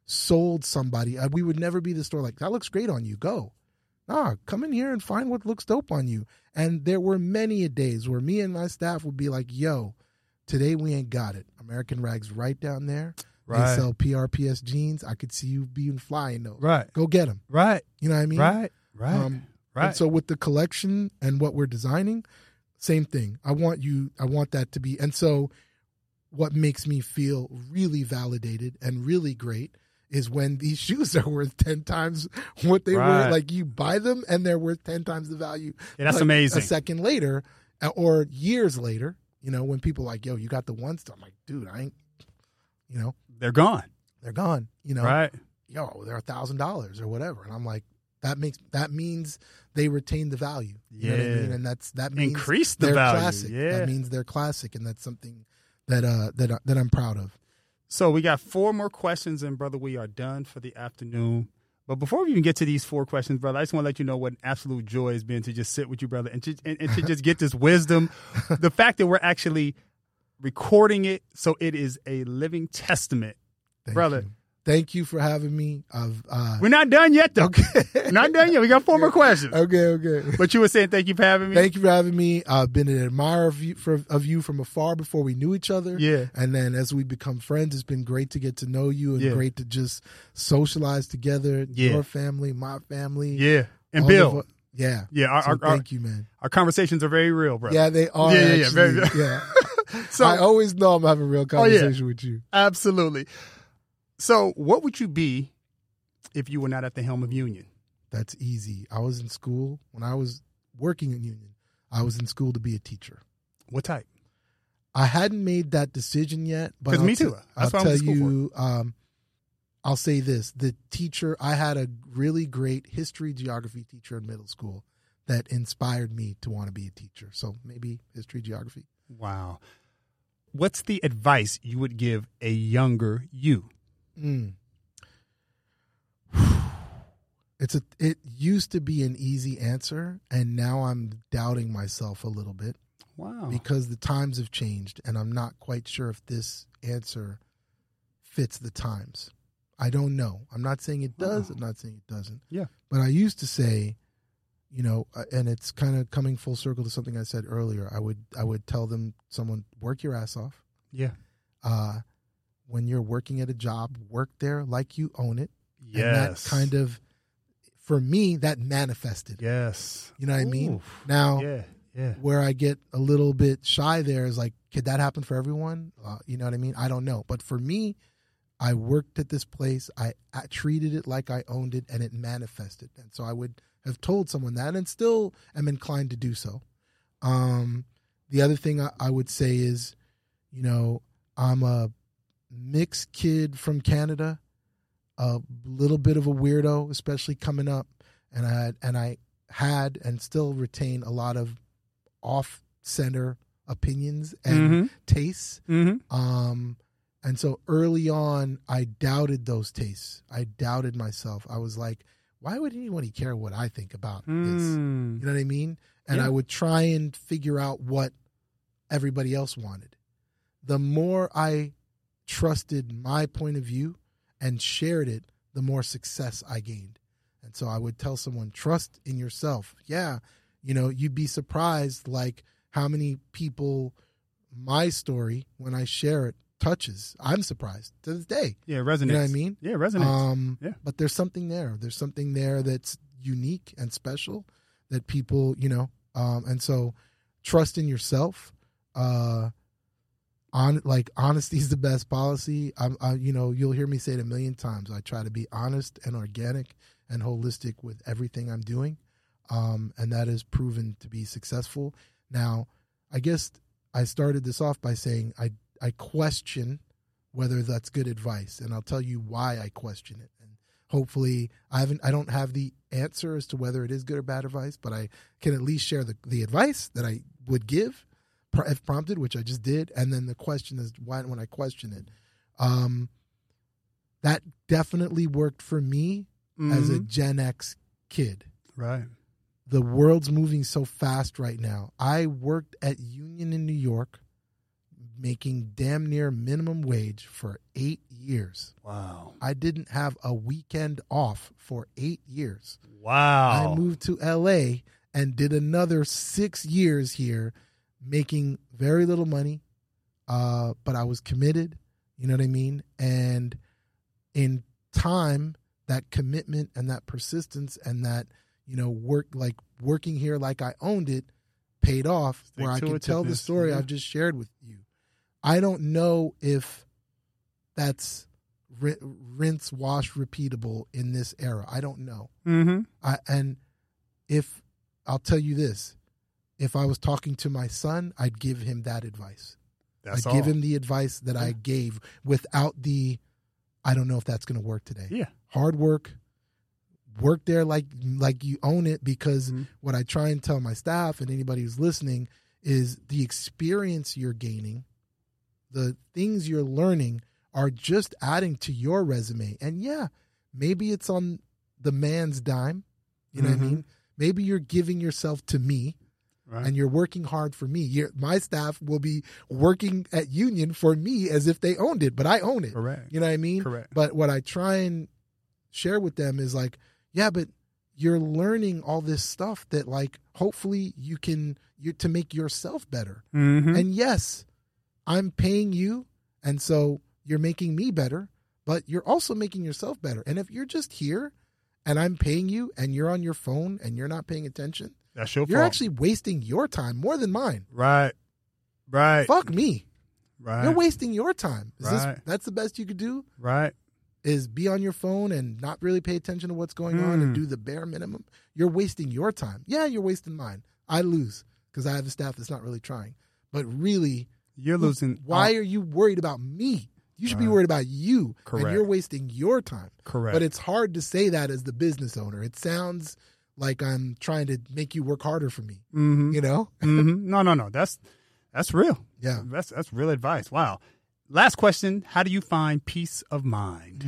[SPEAKER 7] sold somebody. Uh, we would never be the store like, that looks great on you, go. Ah, come in here and find what looks dope on you. And there were many a days where me and my staff would be like, yo, today we ain't got it. American Rag's right down there.
[SPEAKER 6] Right.
[SPEAKER 7] They sell P R P S jeans. I could see you being flying those.
[SPEAKER 6] Right.
[SPEAKER 7] Go get them.
[SPEAKER 6] Right.
[SPEAKER 7] You know what I mean?
[SPEAKER 6] Right. Right.
[SPEAKER 7] Um,
[SPEAKER 6] right.
[SPEAKER 7] And so with the collection and what we're designing, same thing. I want you, I want that to be, and so what makes me feel really validated and really great is when these shoes are worth ten times what they
[SPEAKER 6] Right.
[SPEAKER 7] were. Like you buy them and they're worth ten times the value.
[SPEAKER 6] Yeah, that's
[SPEAKER 7] like,
[SPEAKER 6] amazing.
[SPEAKER 7] A second later uh, or years later, you know, when people are like, yo, you got the one stuff. I'm like, dude, I ain't, you know.
[SPEAKER 6] They're gone.
[SPEAKER 7] They're gone, you know.
[SPEAKER 6] Right.
[SPEAKER 7] Yo, they're a thousand dollars or whatever. And I'm like, that makes, that means they retain the value. You know what I
[SPEAKER 6] Yeah.
[SPEAKER 7] mean? And that's, that means
[SPEAKER 6] Increase the
[SPEAKER 7] they're
[SPEAKER 6] value.
[SPEAKER 7] classic.
[SPEAKER 6] Yeah.
[SPEAKER 7] That means they're classic. And that's something that, uh, that, that I'm proud of.
[SPEAKER 6] So we got four more questions, and brother, we are done for the afternoon. But before we even get to these four questions, brother, I just want to let you know what an absolute joy it's been to just sit with you, brother, and to, and, and to just get this wisdom. The fact that we're actually recording it, so it is a living testament,
[SPEAKER 7] Thank
[SPEAKER 6] brother.
[SPEAKER 7] you. Thank you for having me. I've, uh,
[SPEAKER 6] We're not done yet, though. Okay. Not done yet. We got four more questions.
[SPEAKER 7] Okay, okay.
[SPEAKER 6] But you were saying thank you for having me?
[SPEAKER 7] Thank you for having me. I've been an admirer of you, for, of you from afar before we knew each other.
[SPEAKER 6] Yeah.
[SPEAKER 7] And then as we become friends, it's been great to get to know you and
[SPEAKER 6] Yeah.
[SPEAKER 7] great to just socialize together.
[SPEAKER 6] Yeah.
[SPEAKER 7] Your family, my family.
[SPEAKER 6] Yeah. And
[SPEAKER 7] all
[SPEAKER 6] Bill.
[SPEAKER 7] of- yeah.
[SPEAKER 6] Yeah. Our,
[SPEAKER 7] So
[SPEAKER 6] our,
[SPEAKER 7] thank
[SPEAKER 6] our,
[SPEAKER 7] you, man.
[SPEAKER 6] Our conversations are very real, brother.
[SPEAKER 7] Yeah, they are.
[SPEAKER 6] Yeah, yeah, yeah.
[SPEAKER 7] actually.
[SPEAKER 6] Very, very.
[SPEAKER 7] Yeah.
[SPEAKER 6] So
[SPEAKER 7] I always know I'm having a real
[SPEAKER 6] Oh, yeah.
[SPEAKER 7] conversation with you.
[SPEAKER 6] Absolutely. So what would you be if you were not at the helm of Union?
[SPEAKER 7] That's easy. I was in school. When I was working in Union, I was in school to be a teacher.
[SPEAKER 6] What type?
[SPEAKER 7] I hadn't made that decision yet. But
[SPEAKER 6] 'Cause
[SPEAKER 7] I'll
[SPEAKER 6] me
[SPEAKER 7] t-
[SPEAKER 6] too. That's
[SPEAKER 7] I'll
[SPEAKER 6] what I went
[SPEAKER 7] tell
[SPEAKER 6] to school
[SPEAKER 7] you, um, I'll say this. The teacher, I had a really great history geography teacher in middle school that inspired me to want to be a teacher. So maybe history geography.
[SPEAKER 6] Wow. What's the advice you would give a younger you?
[SPEAKER 7] Mm. It's a. It used to be an easy answer, and now I'm doubting myself a little bit.
[SPEAKER 6] Wow.
[SPEAKER 7] Because the times have changed, and I'm not quite sure if this answer fits the times. I don't know. I'm not saying it does.
[SPEAKER 6] Wow.
[SPEAKER 7] I'm not saying it doesn't.
[SPEAKER 6] Yeah.
[SPEAKER 7] But I used to say, you know, uh, and it's kind of coming full circle to something I said earlier. I would I would tell them, someone, work your ass off.
[SPEAKER 6] Yeah.
[SPEAKER 7] Uh, when you're working at a job, work there like you own it.
[SPEAKER 6] Yes.
[SPEAKER 7] And that kind of, for me, that manifested.
[SPEAKER 6] Yes.
[SPEAKER 7] You know what I mean?
[SPEAKER 6] Oof.
[SPEAKER 7] Now,
[SPEAKER 6] Yeah. Yeah.
[SPEAKER 7] where I get a little bit shy there is like, could that happen for everyone? Uh, you know what I mean? I don't know. But for me, I worked at this place. I, I treated it like I owned it, and it manifested. And so I would have told someone that, and still am inclined to do so. Um, the other thing I, I would say is, you know, I'm a mixed kid from Canada, a little bit of a weirdo, especially coming up, and I had, and I had and still retain a lot of off-center opinions and
[SPEAKER 6] Mhm.
[SPEAKER 7] tastes.
[SPEAKER 6] Mm-hmm.
[SPEAKER 7] Um, and so early on, I doubted those tastes. I doubted myself. I was like, why would anybody care what I think about this?
[SPEAKER 6] Mm.
[SPEAKER 7] You know what I mean? And
[SPEAKER 6] Yeah.
[SPEAKER 7] I would try and figure out what everybody else wanted. The more I trusted my point of view and shared it, the more success I gained. And so I would tell someone, trust in yourself. Yeah, you know, you'd be surprised like how many people my story, when I share it, touches. I'm surprised to this day.
[SPEAKER 6] Yeah, it resonates.
[SPEAKER 7] You know what I mean?
[SPEAKER 6] Yeah, it resonates.
[SPEAKER 7] Um,
[SPEAKER 6] Yeah.
[SPEAKER 7] But there's something there. There's something there that's unique and special that people, you know, um, and so trust in yourself. Uh, on like honesty is the best policy. I'm, I, you know, you'll hear me say it a million times. I try to be honest and organic and holistic with everything I'm doing, um, and that has proven to be successful. Now, I guess I started this off by saying I I question whether that's good advice, and I'll tell you why I question it. And hopefully, I haven't I don't have the answer as to whether it is good or bad advice, but I can at least share the the advice that I would give if prompted, which I just did, and then the question is why when I question it. Um, that definitely worked for me mm-hmm. as a Gen X kid.
[SPEAKER 6] Right.
[SPEAKER 7] The world's moving so fast right now. I worked at Union in New York, making damn near minimum wage for eight years.
[SPEAKER 6] Wow.
[SPEAKER 7] I didn't have a weekend off for eight years.
[SPEAKER 6] Wow.
[SPEAKER 7] I moved to L A and did another six years here, making very little money, uh, but I was committed, you know what I mean? And in time, that commitment and that persistence and that, you know, work like working here like I owned it paid off,
[SPEAKER 6] Stick
[SPEAKER 7] where I
[SPEAKER 6] to
[SPEAKER 7] can
[SPEAKER 6] it,
[SPEAKER 7] tell the
[SPEAKER 6] Tiffany.
[SPEAKER 7] story
[SPEAKER 6] Yeah.
[SPEAKER 7] I've just shared with you. I don't know if that's ri- rinse, wash, repeatable in this era. I don't know.
[SPEAKER 6] Mm-hmm.
[SPEAKER 7] I, and if I'll tell you this, if I was talking to my son, I'd give him that advice.
[SPEAKER 6] That's
[SPEAKER 7] I'd give
[SPEAKER 6] all.
[SPEAKER 7] him the advice that I gave without the, I don't know if that's going to work today.
[SPEAKER 6] Yeah.
[SPEAKER 7] Hard work, work there like like you own it, because
[SPEAKER 6] Mm-hmm.
[SPEAKER 7] what I try and tell my staff and anybody who's listening is the experience you're gaining, the things you're learning are just adding to your resume. And yeah, maybe it's on the man's dime. You know
[SPEAKER 6] Mhm.
[SPEAKER 7] what I mean? Maybe you're giving yourself to me.
[SPEAKER 6] Right.
[SPEAKER 7] And you're working hard for me. You're, my staff will be working at Union for me as if they owned it, but I own it.
[SPEAKER 6] Correct.
[SPEAKER 7] You know what I mean?
[SPEAKER 6] Correct.
[SPEAKER 7] But what I try and share with them is like, yeah, but you're learning all this stuff that like hopefully you can you to make yourself better.
[SPEAKER 6] Mhm.
[SPEAKER 7] And yes, I'm paying you, and so you're making me better, but you're also making yourself better. And if you're just here and I'm paying you and you're on your phone and you're not paying attention,
[SPEAKER 6] That's your
[SPEAKER 7] you're
[SPEAKER 6] fault.
[SPEAKER 7] actually wasting your time more than mine.
[SPEAKER 6] Right. Right.
[SPEAKER 7] Fuck me.
[SPEAKER 6] Right.
[SPEAKER 7] You're wasting your time. Is
[SPEAKER 6] Right.
[SPEAKER 7] this that's the best you could do?
[SPEAKER 6] Right.
[SPEAKER 7] Is be on your phone and not really pay attention to what's going on and
[SPEAKER 6] Mm.
[SPEAKER 7] do the bare minimum. You're wasting your time. Yeah, you're wasting mine. I lose because I have a staff that's not really trying. But really,
[SPEAKER 6] You're losing.
[SPEAKER 7] why are you worried about me? You should be
[SPEAKER 6] Right.
[SPEAKER 7] worried about you.
[SPEAKER 6] Correct.
[SPEAKER 7] And you're wasting your time.
[SPEAKER 6] Correct.
[SPEAKER 7] But it's hard to say that as the business owner. It sounds like I'm trying to make you work harder for me.
[SPEAKER 6] Mm-hmm.
[SPEAKER 7] You know?
[SPEAKER 6] Mm-hmm. No, no, no. That's that's real.
[SPEAKER 7] Yeah.
[SPEAKER 6] That's that's real advice. Wow. Last question. How do you find peace of mind?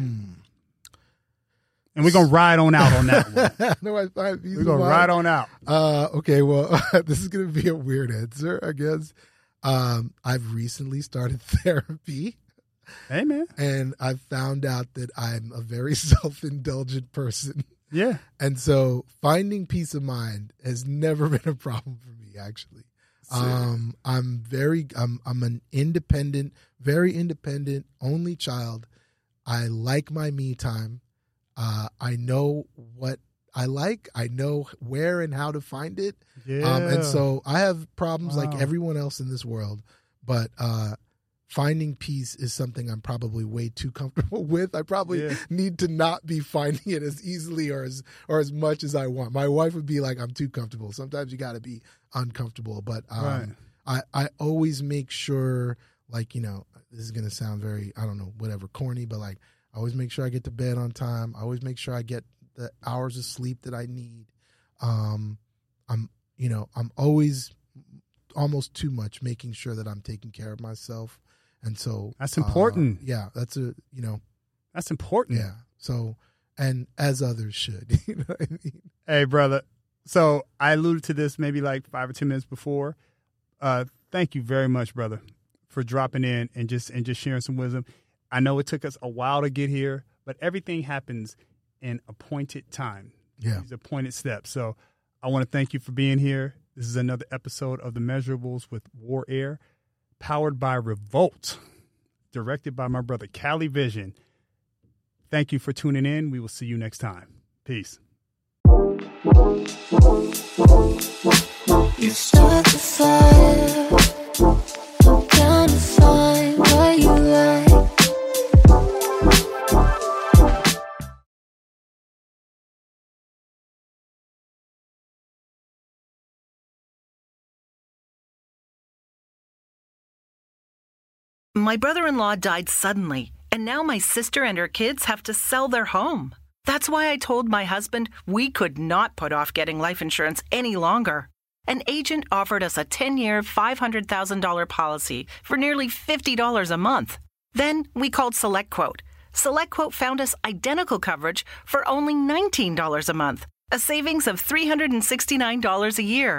[SPEAKER 6] And we're going to ride on out on that one.
[SPEAKER 7] No, I find peace
[SPEAKER 6] We're
[SPEAKER 7] of
[SPEAKER 6] going to
[SPEAKER 7] mind.
[SPEAKER 6] ride on out.
[SPEAKER 7] Uh, okay, well, this is going to be a weird answer, I guess. Um, I've recently started therapy.
[SPEAKER 6] Hey, man.
[SPEAKER 7] And I've found out that I'm a very self-indulgent person.
[SPEAKER 6] Yeah.
[SPEAKER 7] And so finding peace of mind has never been a problem for me, actually. Um, I'm very, I'm, I'm an independent, very independent, only child. I like my me time. Uh, I know what I like. I know where and how to find it.
[SPEAKER 6] Yeah.
[SPEAKER 7] Um, and so I have problems
[SPEAKER 6] Wow.
[SPEAKER 7] like everyone else in this world, but uh, finding peace is something I'm probably way too comfortable with. I probably
[SPEAKER 6] Yeah.
[SPEAKER 7] need to not be finding it as easily or as or as much as I want. My wife would be like, "I'm too comfortable." Sometimes you got to be uncomfortable, but um,
[SPEAKER 6] Right.
[SPEAKER 7] I I always make sure, like, you know, this is gonna sound very, I don't know, whatever, corny, but like I always make sure I get to bed on time. I always make sure I get the hours of sleep that I need. Um, I'm, you know, I'm always almost too much making sure that I'm taking care of myself. And so
[SPEAKER 6] That's
[SPEAKER 7] uh,
[SPEAKER 6] important.
[SPEAKER 7] yeah, that's a, you know,
[SPEAKER 6] That's important.
[SPEAKER 7] yeah. So, and as others should, you know what I mean?
[SPEAKER 6] Hey, brother. So I alluded to this maybe like five or ten minutes before. Uh, thank you very much, brother, for dropping in and just and just sharing some wisdom. I know it took us a while to get here, but everything happens in appointed time.
[SPEAKER 7] Yeah.
[SPEAKER 6] These appointed steps. So I want to thank you for being here. This is another episode of The Measurables with War Air, powered by Revolt, directed by my brother, Cali Vision. Thank you for tuning in. We will see you next time. Peace.
[SPEAKER 5] You start the fire. I'm trying to find what you like.
[SPEAKER 15] My brother-in-law died suddenly, and now my sister and her kids have to sell their home. That's why I told my husband we could not put off getting life insurance any longer. An agent offered us a ten-year, five hundred thousand dollars policy for nearly fifty dollars a month. Then we called SelectQuote. SelectQuote found us identical coverage for only nineteen dollars a month, a savings of three hundred sixty-nine dollars a year.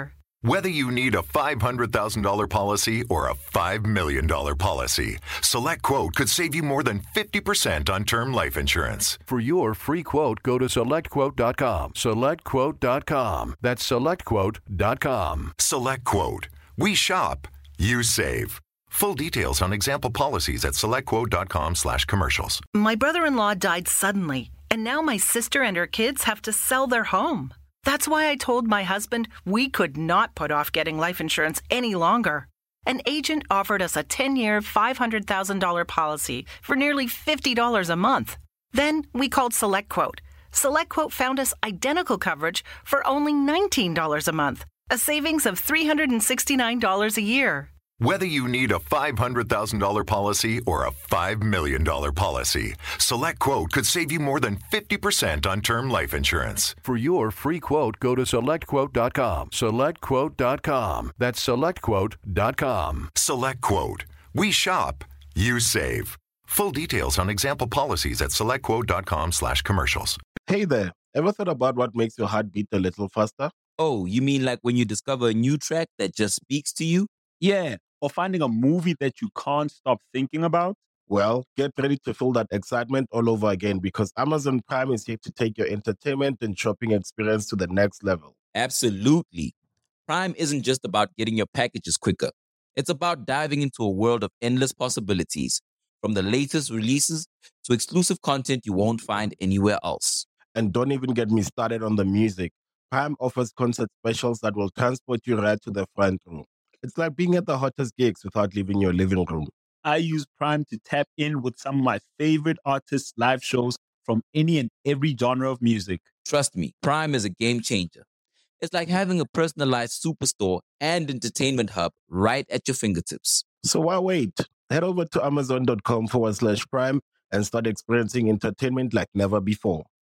[SPEAKER 16] Whether you need a five hundred thousand dollars policy or a five million dollars policy, SelectQuote could save you more than fifty percent on term life insurance.
[SPEAKER 17] For your free quote, go to select quote dot com. select quote dot com. That's select quote dot com.
[SPEAKER 16] SelectQuote. We shop, you save. Full details on example policies at selectquote.com slash commercials.
[SPEAKER 15] My brother-in-law died suddenly, and now my sister and her kids have to sell their home. That's why I told my husband we could not put off getting life insurance any longer. An agent offered us a ten-year, five hundred thousand dollars policy for nearly fifty dollars a month. Then we called SelectQuote. SelectQuote found us identical coverage for only nineteen dollars a month, a savings of three hundred sixty-nine dollars a year.
[SPEAKER 16] Whether you need a five hundred thousand dollars policy or a five million dollars policy, SelectQuote could save you more than fifty percent on term life insurance.
[SPEAKER 17] For your free quote, go to select quote dot com. select quote dot com. That's select quote dot com.
[SPEAKER 16] SelectQuote. We shop, you save. Full details on example policies at selectquote.com slash commercials.
[SPEAKER 1] Hey there, ever thought about what makes your heart beat a little faster?
[SPEAKER 2] Oh, you mean like when you discover a new track that just speaks to you?
[SPEAKER 3] Yeah, or finding a movie that you can't stop thinking about?
[SPEAKER 1] Well, get ready to feel that excitement all over again because Amazon Prime is here to take your entertainment and shopping experience to the next level.
[SPEAKER 2] Absolutely. Prime isn't just about getting your packages quicker. It's about diving into a world of endless possibilities, from the latest releases to exclusive content you won't find anywhere else.
[SPEAKER 1] And don't even get me started on the music. Prime offers concert specials that will transport you right to the front row. It's like being at the hottest gigs without leaving your living room.
[SPEAKER 3] I use Prime to tap in with some of my favorite artists' live shows from any and every genre of music.
[SPEAKER 2] Trust me, Prime is a game changer. It's like having a personalized superstore and entertainment hub right at your fingertips.
[SPEAKER 1] So why wait? Head over to amazon.com forward slash prime and start experiencing entertainment like never before.